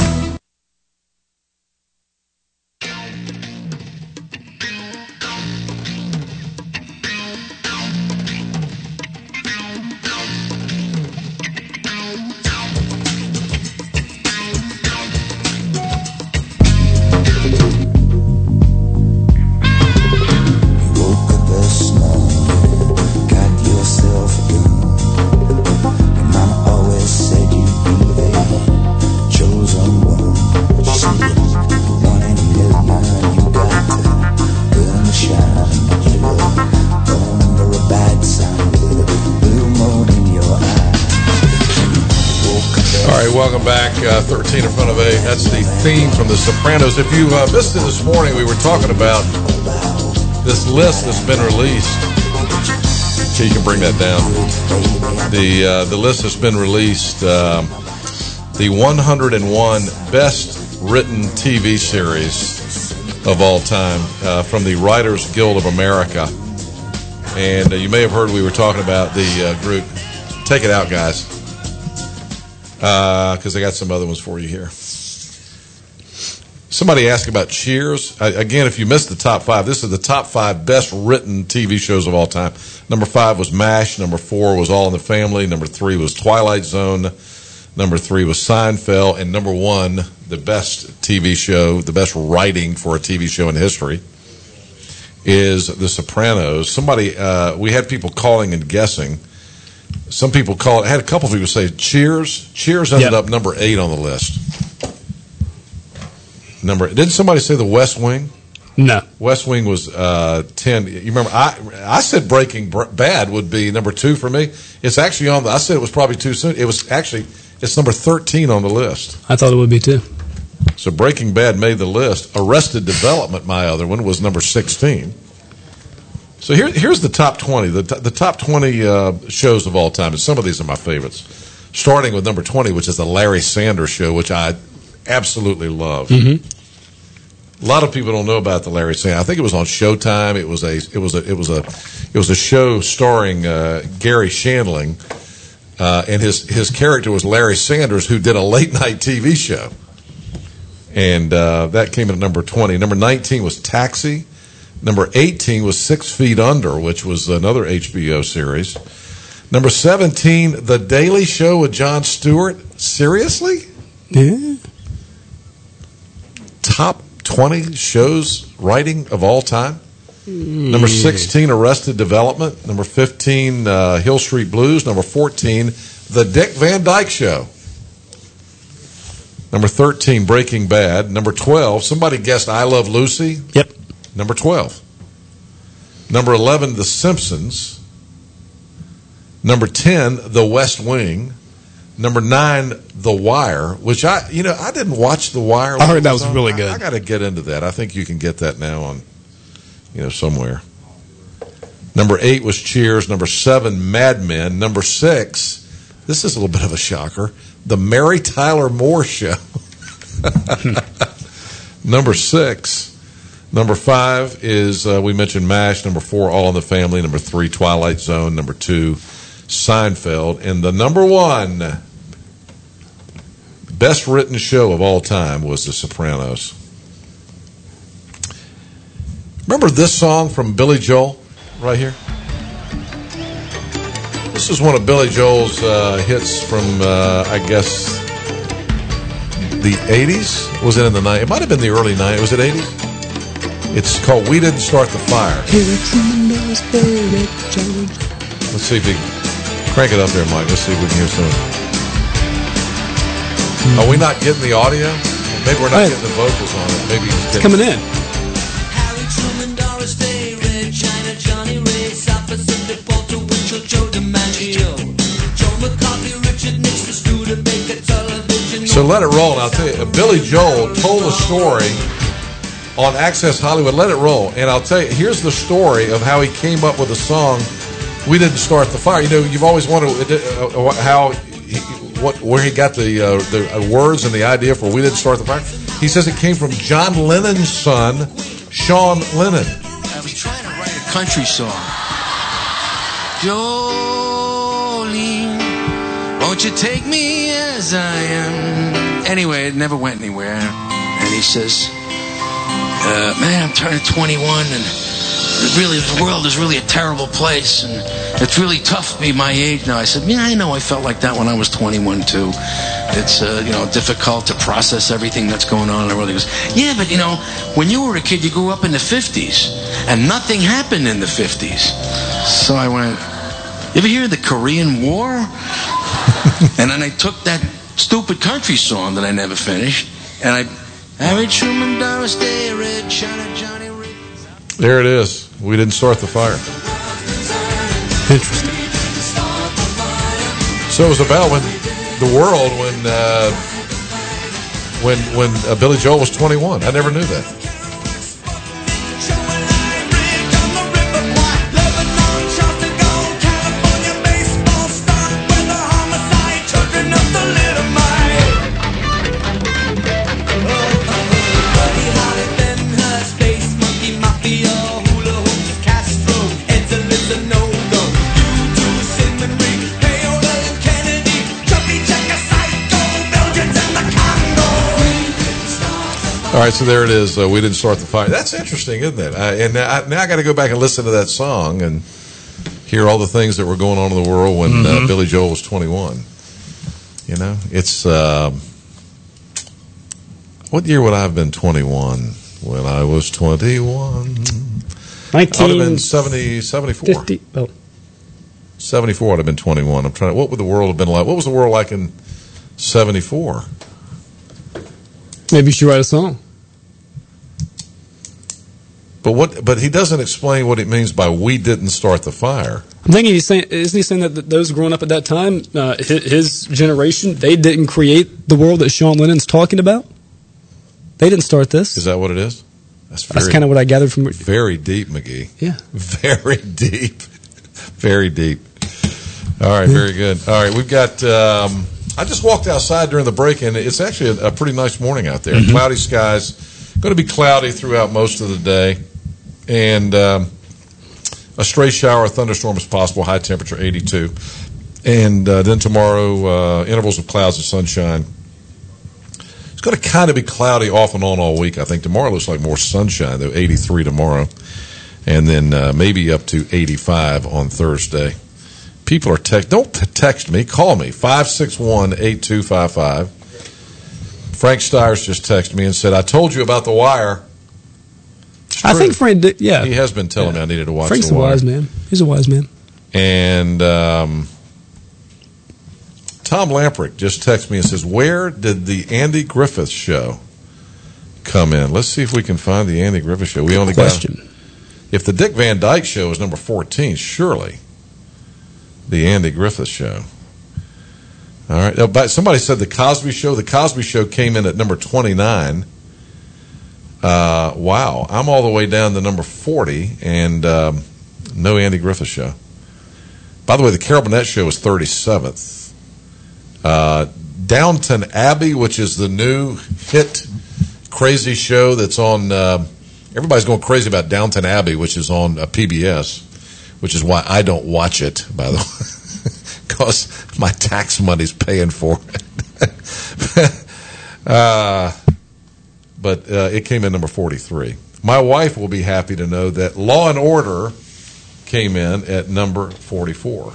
Welcome back. Uh, thirteen in front of eight. That's the theme from The Sopranos. If you uh, missed it this morning, we were talking about this list that's been released. So you can bring that down. The uh, the list that's been released. Um, the one hundred one best written T V series of all time uh, from the Writers Guild of America. And uh, you may have heard we were talking about the uh, group. Take it out, guys, because uh, I got some other ones for you here. Somebody asked about Cheers. I, again, if you missed the top five, this is the top five best written T V shows of all time. Number five was MASH. Number four was All in the Family. Number three was Twilight Zone. Number three was Seinfeld. And number one, the best T V show, the best writing for a T V show in history, is The Sopranos. Somebody, uh, we had people calling and guessing. Some people call it, had a couple of people say Cheers. Cheers ended yep. up number eight on the list. Number, didn't somebody say The West Wing? No. West Wing was uh, ten. You remember, I I said Breaking Bad would be number two for me. It's actually on the, I said it was probably too soon. It was actually, it's number thirteen on the list. I thought it would be too. So Breaking Bad made the list. Arrested Development, my other one, was number sixteen. So here, here's the top twenty. The, t- the top twenty uh, shows of all time, and some of these are my favorites. Starting with number twenty, which is the Larry Sanders Show, which I absolutely love. Mm-hmm. A lot of people don't know about the Larry Sanders. I think it was on Showtime. It was a, it was a, it was a, it was a show starring uh, Gary Shandling, uh, and his his character was Larry Sanders, who did a late night T V show, and uh, that came in at number twenty. Number nineteen was Taxi. Number eighteen was Six Feet Under, which was another H B O series. Number seventeen, The Daily Show with Jon Stewart. Seriously? Yeah. Top twenty shows writing of all time. Mm. Number sixteen, Arrested Development. Number fifteen, uh, Hill Street Blues. Number fourteen, The Dick Van Dyke Show. Number thirteen, Breaking Bad. Number twelve, somebody guessed I Love Lucy. Yep. Number twelve. Number eleven, The Simpsons. Number ten, The West Wing. Number nine, The Wire, which I, you know, I didn't watch The Wire. I heard that was on. really good. I, I got to get into that. I think you can get that now on, you know, somewhere. Number eight was Cheers. Number seven, Mad Men. Number six, this is a little bit of a shocker, The Mary Tyler Moore Show. Number six. Number five is, uh, we mentioned MASH. Number four, All in the Family. Number three, Twilight Zone. Number two, Seinfeld. And the number one best written show of all time was The Sopranos. Remember this song from Billy Joel right here? This is one of Billy Joel's uh, hits from, uh, I guess, the eighties? Was it in the nineties? It might have been the early nineties. Was it eighties? It's called We Didn't Start the Fire. Let's see if we can crank it up there, Mike. Let's see if we can hear some. Mm-hmm. Are we not getting the audio? Maybe we're not hey. getting the vocals on it. Maybe it's, it's coming in. Harry Truman, Doris Day, Red China, Johnny Ray, South Pacific, Walter Winchell, Joe DiMaggio, Joe McCarthy, Richard Nixon, Studebaker, television. So let it roll. I'll tell you, Billy Joel told a story on Access Hollywood. Let it roll. And I'll tell you, here's the story of how he came up with the song, We Didn't Start the Fire. You know, you've always wondered uh, how, he, what, where he got the, uh, the words and the idea for We Didn't Start the Fire. He says it came from John Lennon's son, Sean Lennon. I was trying to write a country song. Jolene, won't you take me as I am? Anyway, it never went anywhere. And he says, Uh, man, I'm turning twenty-one, and really, the world is really a terrible place, and it's really tough to be my age now. I said, yeah, I know. I felt like that when I was twenty-one too. It's uh, you know difficult to process everything that's going on in the world. He goes, yeah, but you know, when you were a kid, you grew up in the fifties, and nothing happened in the fifties. So I went, you ever hear of the Korean War? And then I took that stupid country song that I never finished, and I. Harry Truman, Doris Day, Red China, Johnny Ray. There it is. We didn't start the fire. Interesting. So it was about when the world when uh, when when uh, Billy Joel was twenty-one. I never knew that. All right, so there it is. Uh, we didn't start the fire. That's interesting, isn't it? Uh, and now I, now I got to go back and listen to that song and hear all the things that were going on in the world when Mm-hmm. uh, Billy Joel was twenty-one. You know, it's uh, what year would I have been twenty-one when I was twenty-one? I would have been seventy, seventy-four. fifty, oh. seventy-four would have been twenty-one. I'm trying to, what would the world have been like? What was the world like in seventy-four? Maybe you should write a song. But what? But he doesn't explain what it means by "we didn't start the fire." I'm thinking he's saying, isn't he saying that th- those growing up at that time, uh, his, his generation, they didn't create the world that Sean Lennon's talking about? They didn't start this. Is that what it is? That's, That's kind of what I gathered from. Very deep, McGee. Yeah. Very deep. Very deep. All right, very good. All right, we've got. Um, I just walked outside during the break, and it's actually a, a pretty nice morning out there. Mm-hmm. Cloudy skies. Going to be cloudy throughout most of the day, and um, a stray shower or thunderstorm is possible. High temperature eighty-two, and uh, then tomorrow uh, intervals of clouds and sunshine. It's going to kind of be cloudy off and on all week. I think tomorrow looks like more sunshine, though. eighty-three tomorrow, and then uh, maybe up to eighty-five on Thursday. People are text. Don't text me. Call me five six one eight two five five. Frank Stiers just texted me and said, "I told you about The Wire." I think Frank did, yeah. He has been telling yeah. me I needed to watch Frank's The Wire. a wise man. He's a wise man. And um, Tom Lamprick just texted me and says, "Where did the Andy Griffith Show come in?" Let's see if we can find the Andy Griffith Show. We only question. got. If the Dick Van Dyke Show is number fourteen, surely the Andy Griffith Show. All right. Oh, but somebody said the Cosby Show. The Cosby Show came in at number twenty-nine. Uh, wow. I'm all the way down to number forty, and um, no Andy Griffith Show. By the way, the Carol Burnett Show is thirty-seventh. Uh, Downton Abbey, which is the new hit crazy show that's on, uh, everybody's going crazy about Downton Abbey, which is on uh, P B S, which is why I don't watch it, by the way, because my tax money's paying for it. uh, but uh, it came in number forty-three. My wife will be happy to know that Law and Order came in at number forty-four.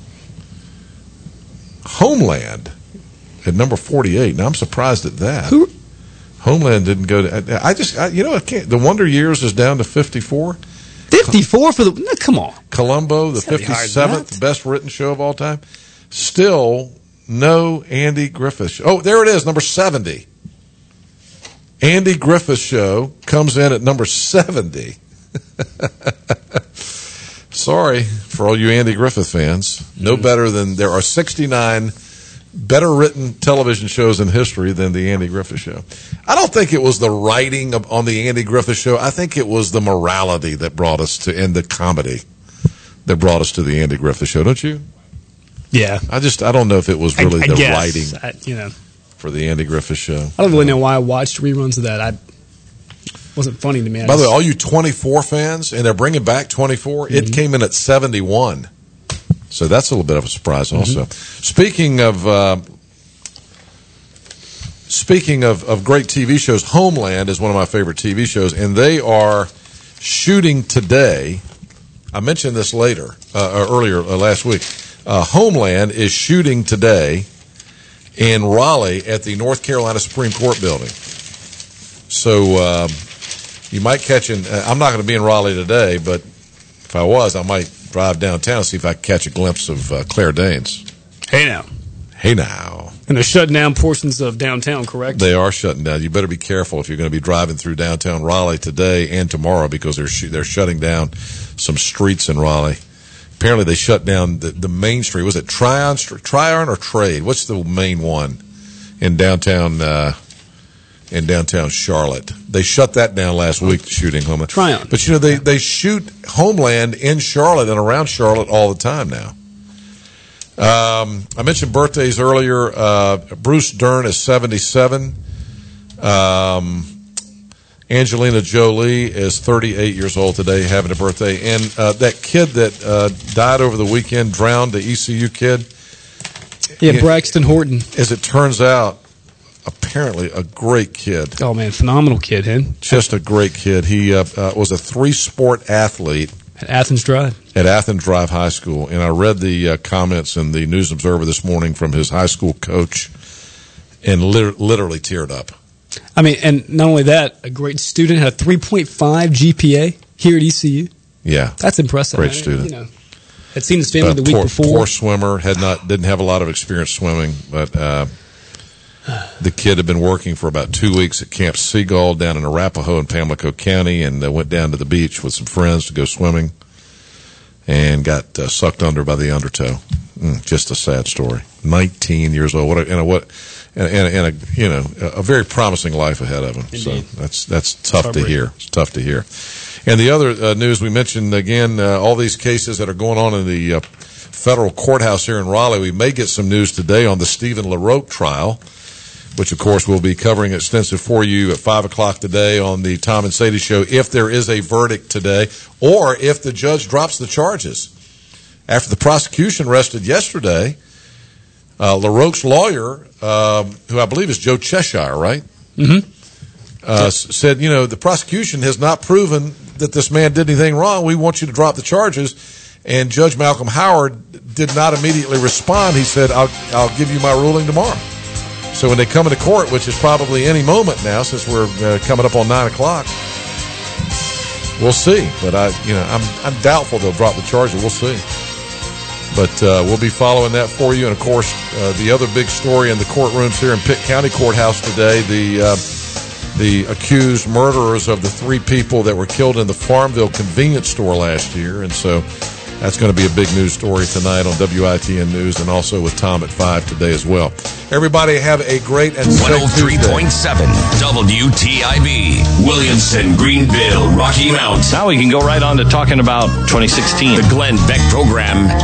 Homeland at number forty-eight. Now, I'm surprised at that. Who? Homeland didn't go to. I just, I, you know, I can't. The Wonder Years is down to fifty-four. fifty-four for the. No, come on. Columbo, the fifty-seventh best written show of all time. Still no Andy Griffith Show. Oh, there it is, number seventy. Andy Griffith Show comes in at number seventy. Sorry for all you Andy Griffith fans. No better than, there are sixty-nine better written television shows in history than the Andy Griffith Show. I don't think it was the writing of, on the Andy Griffith Show. I think it was the morality that brought us to, and the comedy that brought us to the Andy Griffith Show. Don't you? Yeah. I just, I don't know if it was really I, I the guess, writing I, you know. for the Andy Griffith Show. I don't really know why I watched reruns of that. I wasn't funny to me. I By the way, just- all you twenty-four fans, and they're bringing back twenty-four, Mm-hmm. it came in at seventy-one. So that's a little bit of a surprise also. Mm-hmm. Speaking of uh, speaking of, of great T V shows, Homeland is one of my favorite T V shows, and they are shooting today. I mentioned this later, uh, or earlier uh, last week. Uh, Homeland is shooting today in Raleigh at the North Carolina Supreme Court building. So uh, you might catch an, uh, I'm not going to be in Raleigh today, but if I was, I might drive downtown and see if I can catch a glimpse of uh, Claire Danes. Hey now. Hey now. And they're shutting down portions of downtown, correct? They are shutting down. You better be careful if you're going to be driving through downtown Raleigh today and tomorrow, because they're sh- they're shutting down some streets in Raleigh. Apparently, they shut down the, the main street. Was it Tryon, Tryon or Trade? What's the main one in downtown uh, in downtown Charlotte? They shut that down last week, shooting Homeland. Tryon. But you know, they they shoot Homeland in Charlotte and around Charlotte all the time now. Um, I mentioned birthdays earlier. Uh, Bruce Dern is seventy-seven. Um, Angelina Jolie is thirty-eight years old today, having a birthday. And uh, that kid that uh, died over the weekend, drowned, the E C U kid. Yeah, Braxton Horton. As it turns out, apparently a great kid. Oh, man, phenomenal kid, huh? Just a great kid. He uh, uh, was a three-sport athlete. At Athens Drive. At Athens Drive High School. And I read the uh, comments in the News Observer this morning from his high school coach and lit- literally teared up. I mean, and not only that, a great student, had a three point five G P A here at E C U. Yeah. That's impressive. Great I mean, student. You know, had seen his family uh, the week poor, before. Poor swimmer, had not didn't have a lot of experience swimming, but uh, the kid had been working for about two weeks at Camp Seagull down in Arapahoe in Pamlico County, and uh, went down to the beach with some friends to go swimming, and got uh, sucked under by the undertow. Mm, just a sad story. Nineteen years old. What a, and a, what and, and, and a you know a very promising life ahead of him. Indeed. So that's that's tough to hear. It's tough to hear. And the other uh, news we mentioned again, uh, all these cases that are going on in the uh, federal courthouse here in Raleigh. We may get some news today on the Stephen LaRoque trial, which of course we'll be covering extensive for you at five o'clock today on the Tom and Sadie Show. If there is a verdict today, or if the judge drops the charges, after the prosecution rested yesterday, uh, LaRoque's lawyer, um, who I believe is Joe Cheshire, right? Mm-hmm. Uh, s- said, you know, the prosecution has not proven that this man did anything wrong. We want you to drop the charges. And Judge Malcolm Howard did not immediately respond. He said, I'll, I'll give you my ruling tomorrow. So when they come into court, which is probably any moment now, since we're uh, coming up on nine o'clock, we'll see. But I, you know, I'm, I'm doubtful they'll drop the charges. We'll see. But uh, we'll be following that for you. And of course, uh, the other big story in the courtrooms here in Pitt County Courthouse today, the uh, the accused murderers of the three people that were killed in the Farmville convenience store last year. And so that's going to be a big news story tonight on W I T N News, and also with Tom at five today as well. Everybody have a great and safe one oh three point seven W T I B, Williamson, Greenville, Rocky Mount. Now we can go right on to talking about twenty sixteen. The Glenn Beck Program.